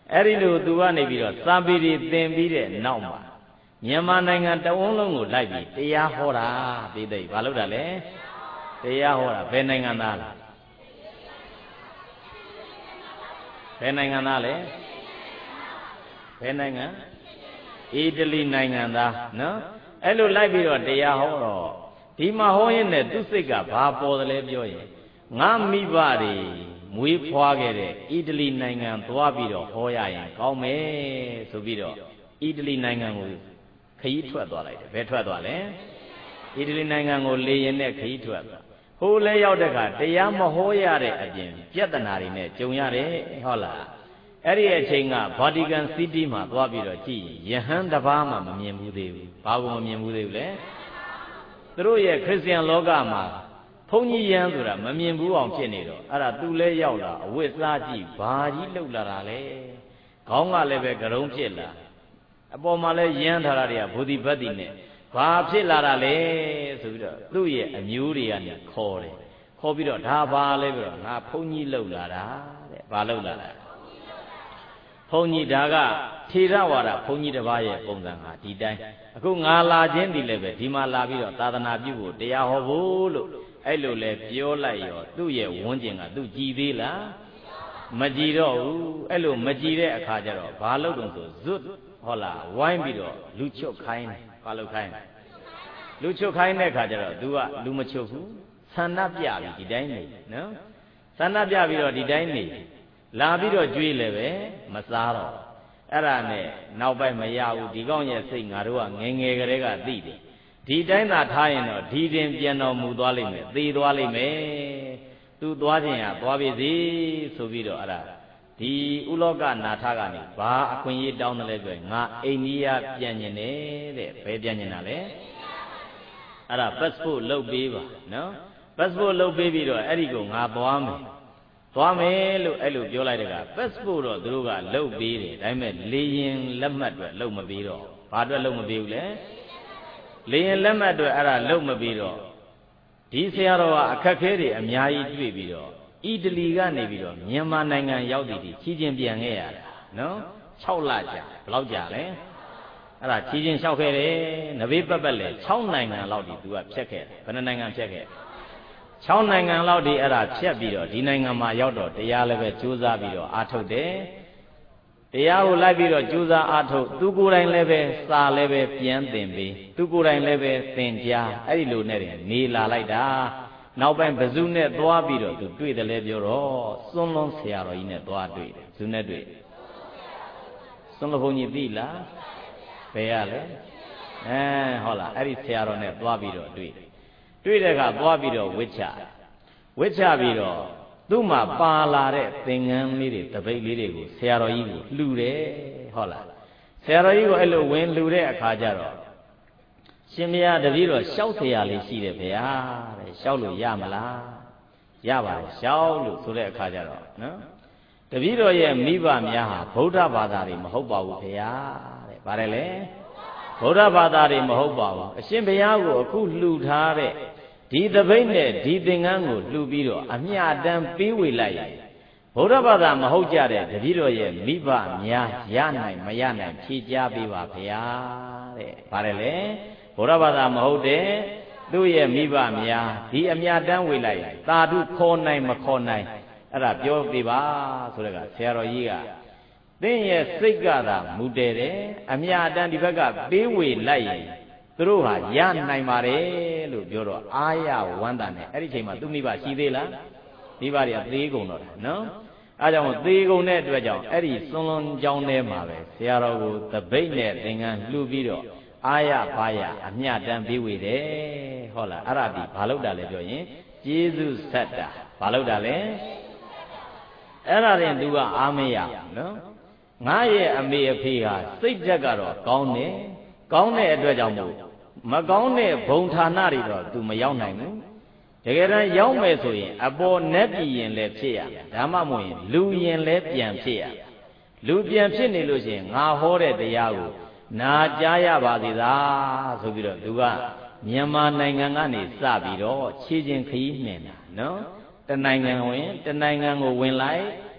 အဲ့ဒီလိုသူကနေပြီးတော့စာပေတွေသင်ပြီးတဲ့နောက်မှာမြန်မာနိုင်ငံတဝန်းလုံးကိုလိုက်ပြီးတရားဟောတာပြည်သိဘာလို့တာလဲတရားဟောတာဘယ်နိုင်ငံသားလဲဘယ်နိုင်ငံသားလဲဘယ်နိုင်ငံအီတလီနိုင်ငံသားနော်အဲ့လိုလိုက်ပြီးတော့တရားဟောတော့ဒီမှာဟောရင်လည်းသူစိတ်ကဘာပေါ်တယ်လဲပြောရင်ငါမိဘတွေမွေးဖွားခဲ့တဲ့အီတလီနိုင်ငံသွားပြီးတော့ဟောရရင်ကောင်းမယ်ဆိုပြီးတော့အီတလီနိုင်ငံကိုခရီးထွက်သွားလိုက်တယ်ဘယ်ထွက်သွားလဲအီတလီနိုင်ငံကိုလေယာဉ်နဲ့ခရီးထွက်သွားဟိုလဲရောက်တဲ့အခါတရားမဟောရတဲ့အပြင်ပြဿနာတွေနဲ့ကြုံရတယ်ဟုတ်လားအဲ့ဒီအချိန်ကဗာတီကန်စီးတီးမှာသွားပြီးတော့ကြည်ယဟန်တစ်ပါးမှမမြင်ဘူးသေးဘူးဘာကိုမမြင်ဘူးသေးဘူးလဲသူတို့ရဲ့ခရစ်ယာန်လောကမှာဘုန်းကြီးယန်းဆိုတာမမြင်ဘူးအောင်ဖြစ်နေတော့အဲ့ဒါသူလဲရောက်လာအဝတ်စားကြည့်ဘာကြီးလှုပ်လာတာလဲခေါင်းကလည်းပဲကရုံးဖြစ်လာအပေါ်မှာလဲယန်းထားတာတွေကဘူဒီဘတ်တီနဲ့ဘာဖြစ်လာတာလဲဆိုပြီးတော့သူ့ရဲ့အမျိုးတွေကနေခေါ်တယ်ခေါ်ပြီးတော့ဒါဘာလဲပြီးတော့ငါဘုန်းကြီးလှုပ်လာတာတဲ့ဘာလှုပ်လာတာဘုန်းကြီးဒါကထေရဝါဒဘုန်းကြီးတစ်ပါးရဲ့ပုံစံဟာဒီတိုင်းအခုငါလာခြင်းဒီလည်းပဲဒီမှာလာပြီးတော့သာသနာပြုဖို့တရားဟောဖို့လို့အဲ့လိုလဲပြောလိုက်ရောသူ့ရဲ့ဝန်းကျင်ကသူကြည်သေးလားမကြည်တော့ဘူးအဲ့လိုမကြည်တဲ့အခါကျတော့ဘာလုပ်တုံဆိုဇွတ်ဟုတ်လားဝိုင်းပြီးတော့လူချွတ်ခိုင်းတယ်ဘာလုပ်ခိုင်းလူချွတ်ခိုင်းတဲ့အခါကျတော့ तू ကလူမချွတ်ဘူးဆန္ဒပြပြီးဒီတိုင်းနေနော်ဆန္ဒပြပြီးတော့ဒီတိုင်းနေလာပြီးတော့ကြွေးလည်းပဲမစားတော့အဲ့ဒါနဲ့နောက်ပိုင်းမရဘူးဒီကောင်ရဲ့စိတ်ငါတို့ကငယ်ငယ်ကလေးကသိတယ်ဒီတိုင်းသာထားရင်တော့ဒီတင်ပြန်တော်မူသွားလိမ့်မယ်သေသွားလိမ့်မယ်သူသွားခြင်းဟာသွားပြီစီဆိုပြီးတော့အဲ့ဒါဒီဥလောကနာထကနေဘာအခွင့်အရေးတောင်းတယ်လဲပြောရင်ငါအိန္ဒိယပြန်ကျင်တယ်တဲ့ဘယ်ပြန်ကျင်တာလဲအဲ့ဒါ passport လုပ်ပေးပါနော် passport လုပ်ပေးပြီးတော့အဲ့ဒီကိုငါသွားမယ်သွားမယ်လို့အဲ့လိုပြောလိုက်တဲ့က passport တော့သူတို့ကလုပ်ပေးတယ်ဒါပေမဲ့လေရင်လက်မှတ်တွေလုပ်မပေးတော့ဘာအတွက်လုပ်မပေးဘူးလဲလေရင်လက်မှတ်တွေအဲ့ဒါလုပ်မပေးတော့ဒီဆရာတော်ကအခက်ခဲတွေအများကြီးတွေ့ပြီးတော့အီတလီကနေပြီးတော့မြန်မာနိုင်ငံရောက်တည်တည်ချီးချင်းပြန်ခဲ့ရတာနော်၆လကြာဘယ်လောက်ကြာလဲအဲ့ဒါချီးချင်းလျှောက်ခဲ့တယ်နဘေးပတ်ပတ်လေ၆နိုင်ငံလောက်ဒီသူကဖြတ်ခဲ့တယ်ဘယ်နှနိုင်ငံဖြတ်ခဲ့၆နိုင်ငံလောက်ဒီအဲ့ဒါဖြတ်ပြီးတော့ဒီနိုင်ငံမှာရောက်တော့တရားလည်းပဲကြိုးစားပြီးတော့အားထုတ်တယ်တရားကိုလိုက်ပြီးတော့ကြိုးစားအားထုတ်သူကိုယ်တိုင်လည်းပဲစာလည်းပဲပြန်သင်ပေးသူကိုယ်တိုင်လည်းပဲသင်ကြားအဲ့ဒီလိုနဲ့နေလာလိုက်တာနောက်ပိုင်းဘဇုနဲ့သွားပြီးတော့သူတွေ့တယ်လဲပြောတော့စွန်းလွန်ဆရာတော်ကြီးနဲ့သွားတွေ့တယ်ဘဇုနဲ့တွေ့စွန်းလွန်ဘုန်းကြီးသိလားဘယ်ရလဲအဲဟုတ်လားအဲ့ဒီဆရာတော်နဲ့သွားပြီးတော့တွေ့တယ်တွေ့တဲ့အခါသွားပြီးတော့ဝစ်ချဝစ်ချပြီးတော့သူ့မှာပါလာတဲ့သင်္ကန်းလေးတွေတပိတ်လေးတွေကိုဆရာတော်ကြီးကိုလှူတယ်ဟုတ်လားဆရာတော်ကြီးကိုအဲ့လိုဝင်လှူတဲ့အခါကျတော့ရှင်မယားတပည့်တော်ရှောက်ဆရာလေးရှိတယ်ဗျာတဲ့ရှောက်လို့ရမလားရပါတယ်ရှောက်လို့ဆိုတဲ့အခါကျတော့နော်တပည့်တော်ရဲ့မိဘများဟာဗုဒ္ဓဘာသာတွေမဟုတ်ပါဘူးဗျာတဲ့ဗါတယ်လေဗုဒ္ဓဘာသာတွေမဟုတ်ပါဘူးအရှင်ဘုရားကိုအခုလှူထားတဲ့ဒီတပိတ်နဲ့ဒီသင်္ကန်းကိုလှူပြီးတော့အမျှတမ်းပေးဝေလိုက်ရင်ဗုဒ္ဓဘာသာမဟုတ်ကြတဲ့တပည့်တော်ရဲ့မိဘများရနိုင်မရနိုင်ဖြေကြားပေးပါဗျာတဲ့ဗါတယ်လေဗုဒ္ဓဘာသာမဟုတ်တဲ့သူ့ရဲ့မိဘများဒီအမြတ်တမ်းဝေလိုက်ရင်သာဓုခေါ်နိုင်မခေါ်နိုင်အဲ့ဒါပြောပြပါဆိုတဲ့ကဆရာတော်ကြီးကသင်ရဲ့စိတ်ကသာမူတည်တယ်အမြတ်တမ်းဒီဘက်ကပေးဝေလိုက်ရင်သူတို့ဟာရနိုင်ပါတယ်လို့ပြောတော့အာရဝန္တာနဲ့အဲ့ဒီချိန်မှာသူမိဘရှိသေးလားမိဘတွေကသေးကုန်တော့တာနော်အဲကြောင့်သေကုန်တဲ့အတွက်ကြောင့်အဲ့ဒီစွန်းလွန်ကြောင်းထဲမှာပဲဆရာတော်ကိုတပိတ်နဲ့သင်္ကန်းလှူပြီးတော့အာရဘာယအမျှတမ်းပေးဝေတယ်ဟုတ်လားအဲ့ဒါဒီဘာလို့တာလဲပြောရင်ကျေးဇူးဆက်တာဘာလို့တာလဲအဲ့ဒါရင်သူကအားမရဘူးနော်ငါရဲ့အမေအဖေဟာစိတ်ဓာတ်ကတော့ကောင်းတယ်ကောင်းတဲ့အတွက်ကြောင့်မို့မကောင်းတဲ့ဘုံဌာနတွေတော့ तू မရောက်နိုင်ဘူးတကယ်တမ်းရောက်မယ်ဆိုရင်အပေါ်နက်ပြည်ရင်လည်းဖြစ်ရဒါမှမဟုတ်ရင်လူရင်လည်းပြန်ဖြစ်ရလူပြန်ဖြစ်နေလို့ရှိရင်ငါဟောတဲ့တရားကိုနာကြားရပါသေးသာဆိုပြီးတော့သူကမြန်မာနိုင်ငံကနေစပြီးတော့ခြေချင်းခရီးနှင်တာနော်တနိုင်ငံဝင်တနိုင်ငံကိုဝင်လိုက်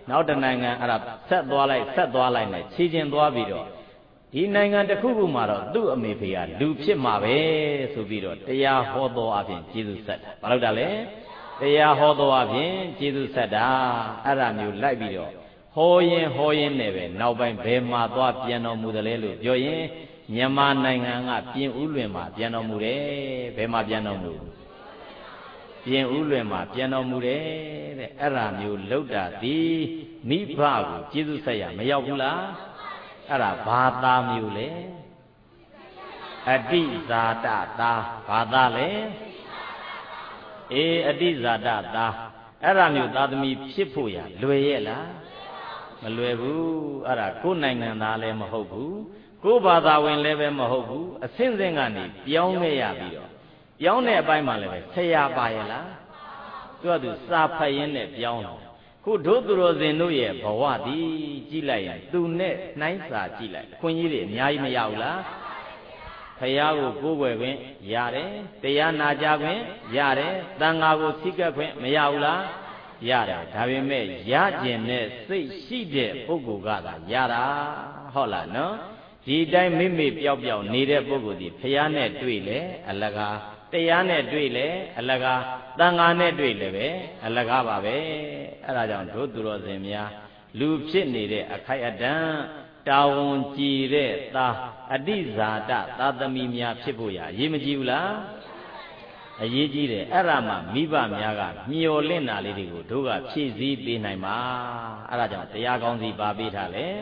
နောက်တနိုင်ငံအဲ့ဒါဆက်သွားလိုက်ဆက်သွားလိုက်နဲ့ခြေကျင်သွားပြီးတော့ဒီနိုင်ငံတစ်ခုခုမှာတော့သူ့အမေဖေကလူဖြစ်မှာပဲဆိုပြီးတော့တရားဟောတော်အပြင်ကျေးဇူးဆက်တာဘာလို့တာလဲတရားဟောတော်အပြင်ကျေးဇူးဆက်တာအဲ့ဒါမျိုးလိုက်ပြီးတော့ဟောရင်ဟောရင်နဲ့ပဲနောက်ပိုင်းဘယ်မှာသွားပြန်တော်မူတယ်လဲလို့ပြောရင်မြန်မာနိုင်ငံကပြင်ဦးလွင်မှာပြန်တော်မူတယ်ဘယ်မှာပြန်တော်မူပြင်ဦးလွင်မှာပြန်တော်မူတယ်တဲ့အဲ့ဒါမျိုးလောက်တာဒီမိဘကိုကျေးဇူးဆက်ရမရောက်ဘူးလားအဲ့ဒါဘာသားမျိုးလဲအတိဇာတသားဘာသားလဲအေးအတိဇာတသားအဲ့ဒါမျိုးသားသမီးဖြစ်ဖို့ရလွယ်ရဲ့လားမလွယ်ဘူးအဲ့ဒါကိုယ်နိုင်ငံသားလည်းမဟုတ်ဘူးကိုယ်ဘာသာဝင်လည်းပဲမဟုတ်ဘူးအဆင့်ဆင့်ကနေပြောင်းခဲ့ရပြီးတော့ပြောင်းတဲ့အပိုင်းမှာလည်းပဲဆရာပါရဲ့လားသူကသူစာဖတ်ရင်းနဲ့ပြောင်းတယ်ခုတို့သူတော်စင်တို့ရဲ့ဘဝတည်ကြည့်လိုက်ရင်သူနဲ့နှိုင်းစာကြည့်လိုက်ခွန်ကြီးတွေအများကြီးမရဘူးလားဖရာကိုကိုးကွယ်ခွင့်ရတယ်တရားနာကြခွင့်ရတယ်သံဃာကိုစိတ်ကပ်ခွင့်မရဘူးလားရတယ်ဒါပေမဲ့ရကျင်တဲ့စိတ်ရှိတဲ့ပုဂ္ဂိုလ်ကသာရတာဟုတ်လားနော်ဒီတိုင်းမိမိပျောက်ပျောက်နေတဲ့ပုဂ္ဂိုလ်ဒီဖရာနဲ့တွေ့လေအလကားတရားနဲ့တွေ့လေအလကားသံဃာနဲ့တွေ့လေပဲအလကားပါပဲအဲ့ဒါကြောင့်တို့သူတော်စင်များလူဖြစ်နေတဲ့အခိုက်အတန့်တာဝန်ကြည်တဲ့သားအတိဇာတသာသမီများဖြစ်ဖို့ရအရေးမကြီးဘူးလားအရေးကြီးတယ်အဲ့ဒါမှမိဘများကမျော်လင့်တာလေးတွေကိုတို့ကဖြည့်ဆည်းပေးနိုင်မှာအဲ့ဒါကြောင့်တရားကောင်းစီပါပေးထားလေ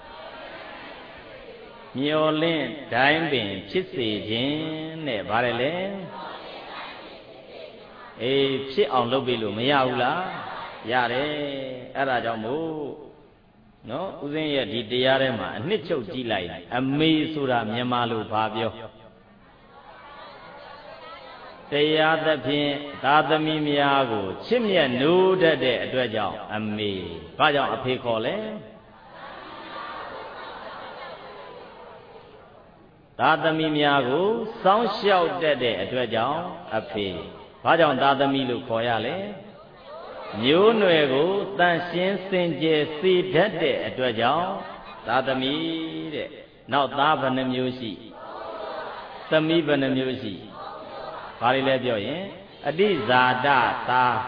မျော်လင့်တိုင်းပင်ဖြစ်စေခြင်းနဲ့ဗါတယ်လေအေးဖြစ်အောင်လုပ်ပေးလို့မရဘူးလားရတယ်အဲ့ဒါကြောင့်မို့နော်ဦးဇင်းရဲ့ဒီတရားထဲမှာအနှစ်ချုပ်ကြည့်လိုက်အမေဆိုတာမြန်မာလိုဘာပြောတရားသဖြင့်သာသမီများကိုချစ်မြတ်နိုးတတ်တဲ့အတွက်ကြောင့်အမေဘာကြောင့်အဖေခေါ်လဲသာသမီများကိုစောင့်ရှောက်တတ်တဲ့အတွက်ကြောင့်အဖေဘာကြောင့်သာသမီလို့ခေါ်ရလဲမျိုးနွယ်ကိုတန်ရှင်းစင်ကြယ်စေတတ်တဲ့အတွက်ကြောင့်သာသမီတဲ့နောက်သားဘယ်နှမျိုးရှိသမီးဘယ်နှမျိုးရှိဘာတွေလဲပြောရင်အတိဇာတသား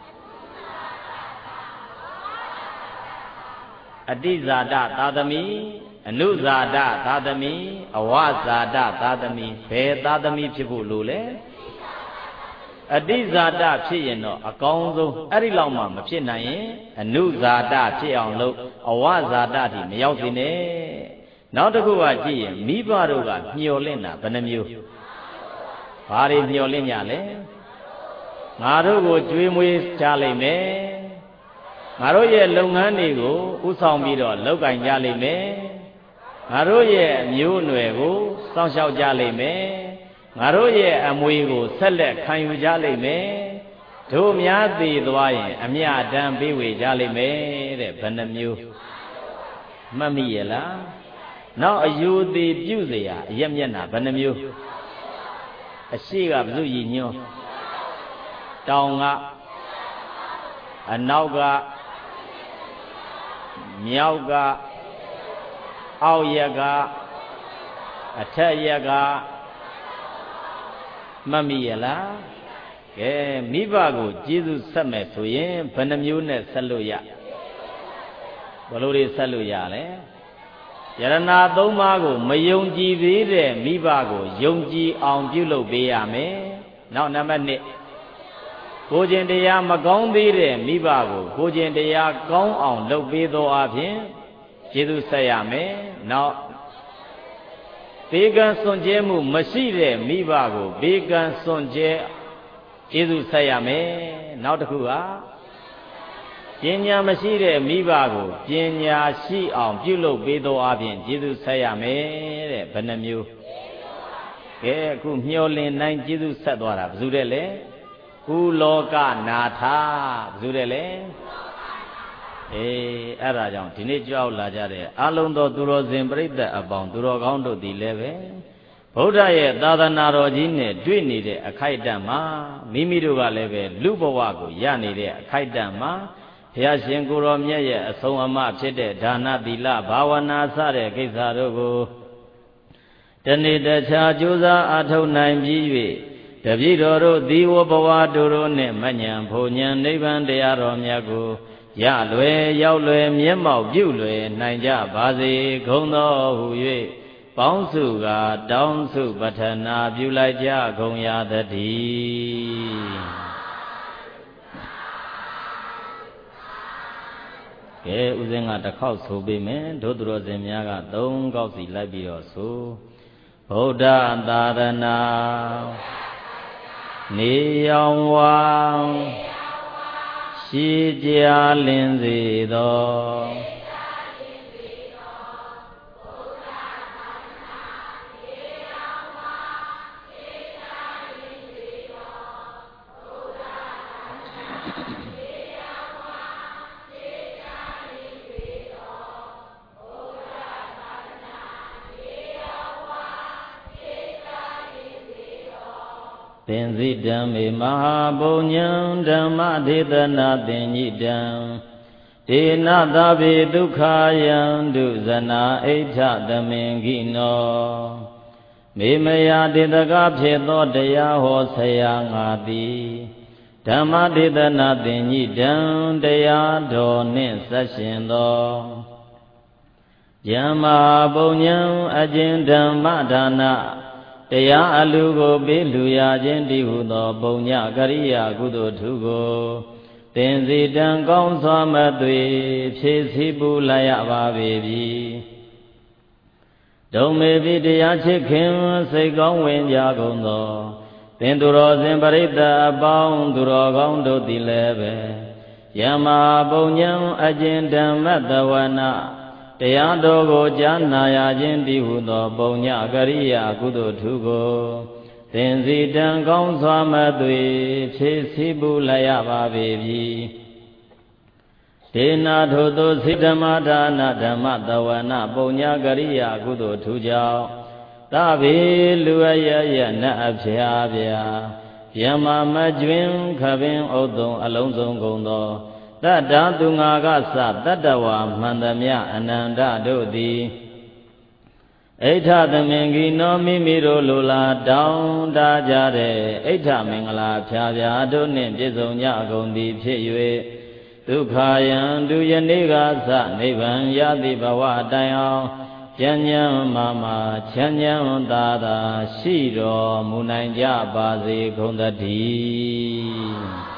အတိဇာတသာသမီအနုဇာတသာသမီအဝဇာတသာသမီဘယ်သာသမီဖြစ်ဖို့လိုလဲအတိဇာတဖြစ်ရင်တော့အကောင်းဆုံးအဲ့ဒီလောက်မှမဖြစ်နိုင်ရင်အနုဇာတဖြစ်အောင်လုပ်အဝဇာတတိမရောက်သေးနဲ့နောက်တစ်ခုကကြည့်ရင်မိဘတို့ကမျှော်လင့်တာဘယ်နှမျိုးဘာတွေမျှော်လင့်ကြလဲငါတို့ကိုကြွေးမွေးကြလိမ့်မယ်ငါတို့ရဲ့လုပ်ငန်းတွေကိုဥဆောင်ပြီးတော့လုပ်ကင်ကြလိမ့်မယ်ငါတို့ရဲ့အမျိုးအနွယ်ကိုစောင့်ရှောက်ကြလိမ့်မယ်ငါတို့ရဲ့အမွေကိုဆက်လက်ခံယူကြလိမ့်မယ်တို့များသိသွားရင်အမြတ်တမ်းပေးဝေကြလိမ့်မယ်တဲ့ဘယ်နှမျိုးမှတ်မိရဲ့လားနောက်အယူသေးပြုเสียအရက်မျက်နှာဘယ်နှမျိုးအရှိကဘုရည်ညွန်းတောင်ကအနောက်ကမြောက်ကအောက်ရက်ကအထက်ရက်ကအ မှတ်မိရလားကဲမိဘကိုကျေးဇူးဆက်မယ်ဆိုရင်ဘယ်နှမျိုးနဲ့ဆက်လို့ရဘယ်လိုတွေဆက်လို့ရလဲယရဏသုံးပါးကိုမယုံကြည်သေးတဲ့မိဘကိုယုံကြည်အောင်ပြုလုပ်ပေးရမယ်နောက်နံပါတ်နှစ်ကိုကျင်တရားမကောင်းသေးတဲ့မိဘကိုကိုကျင်တရားကောင်းအောင်လုပ်ပေးသောအပြင်ကျေးဇူးဆက်ရမယ်နောက်ဘေကံစွန့်ကြဲမှုမရှိတဲ့မိဘကိုဘေကံစွန့်ကြဲကျေးဇူးဆက်ရမယ်နောက်တစ်ခုကပညာမရှိတဲ့မိဘကိုပညာရှိအောင်ပြုလုပ်ပေးသောအပြင်ကျေးဇူးဆက်ရမယ်တဲ့ဘယ်နှမျိုးကဲအခုမျှော်လင့်နိုင်ကျေးဇူးဆက်သွားတာဘယ်သူတဲ့လဲကုလောကနာထဘယ်သူတဲ့လဲအေးအဲ့ဒါကြောင့်ဒီနေ့ကြောက်လာကြတဲ့အလုံးသောသူတော်စင်ပြိဿအပေါင်းသူတော်ကောင်းတို့ဒီလည်းပဲဗုဒ္ဓရဲ့သာသနာတော်ကြီးနဲ့တွေ့နေတဲ့အခိုက်အတန့်မှာမိမိတို့ကလည်းပဲလူဘဝကိုရနေတဲ့အခိုက်အတန့်မှာဘုရားရှင်ကိုယ်တော်မြတ်ရဲ့အဆုံးအမဖြစ်တဲ့ဒါနသီလဘာဝနာစတဲ့ကိစ္စတို့ကိုတနေ့တခြားကြိုးစားအားထုတ်နိုင်ပြီး၍တပည့်တော်တို့သီဝဘဝတို့တို့နှင့်မဉ္ဇဉ်ဘုံဉဏ်နိဗ္ဗာန်တရားတော်မြတ်ကိုရလွယ်ရောက်လွယ်မျက်မှောက်ပြုလွယ်နိုင်ကြပါစေကုန်သောဟု၍ပေါင်းစုကတောင်းစုပဌနာပြုလိုက်ကြကုန်ရသတည်းကဲဥစဉ်ကတစ်ခေါက်ဆိုပေးမယ်ဒုသူတော်စင်များကသုံးခေါက်စီလိုက်ပြီးတော့ဆိုဗုဒ္ဓသာရဏနေရောင်ဝါရှိကြလင်းစေသောသင်္ဇိတံမေမဟာပုညံဓမ္မဒေသနာသင်္ညိတံဒေနသဗေဒုက္ခယံဒုဇနာအိဋ္ဌသမင်ကိနောမေမယဒေသကဖြစ်သောတရားဟောဆရာငါသည်ဓမ္မဒေသနာသင်္ညိတံတရားတော်နှင့်ဆက်ရှင်သောယမ္မာပုညံအကျဉ်ဓမ္မဒါနတရားအလူကိုပေးလူရခြင်းတည်းဟုသောပုံညကရိယာကုသိုလ်ထုကိုသင်္စီတံကောင်းစွာမသွေဖြည့်ဆည်းပူလိုက်ရပါပေပြီဒုံမေပိတရားချစ်ခင်စိတ်ကောင်းဝင်ကြကုန်သောသင်သူတော်စင်ပရိသတ်အပေါင်းသူတော်ကောင်းတို့သည်လည်းပဲယမပုံညံအကျဉ်ဓမ္မတဝနာတရားတော်ကိုကြားနာရခြင်းတည်းဟုသောပုံညကရိယာကုသိုလ်ထုကိုသင်္စီတံကောင်းစွာမသွေဖြည့်ဆည်းပူလိုက်ရပါပေပြီဒေနာထိုသောစိဓမ္မဒါနဓမ္မတဝနာပုံညကရိယာကုသိုလ်ထုကြောင့်သဗေလူအယယနတ်အဖျားဗျာယမမကျွင်ခပင်ဥဒ္ဒုံအလုံးစုံကုန်သောတတ္တသူငါကစတတ္တဝါမှန်သမျှအနန္တတို့သည်အိဋ္ဌသမင်္ဂီနောမိမိတို့လိုလားတောင်းတကြတဲ့အိဋ္ဌမင်္ဂလာဖြာဖြာတို့နှင့်ပြည့်စုံကြကုန်သည်ဖြစ်၍ဒုက္ခယံဒုယနေ့ကစနိဗ္ဗာန်ရသည့်ဘဝတိုင်အောင်ဉာဏ်ဉာဏ်မာမာချမ်းချမ်းသာသာရှိတော်မူနိုင်ကြပါစေကုန်သတည်း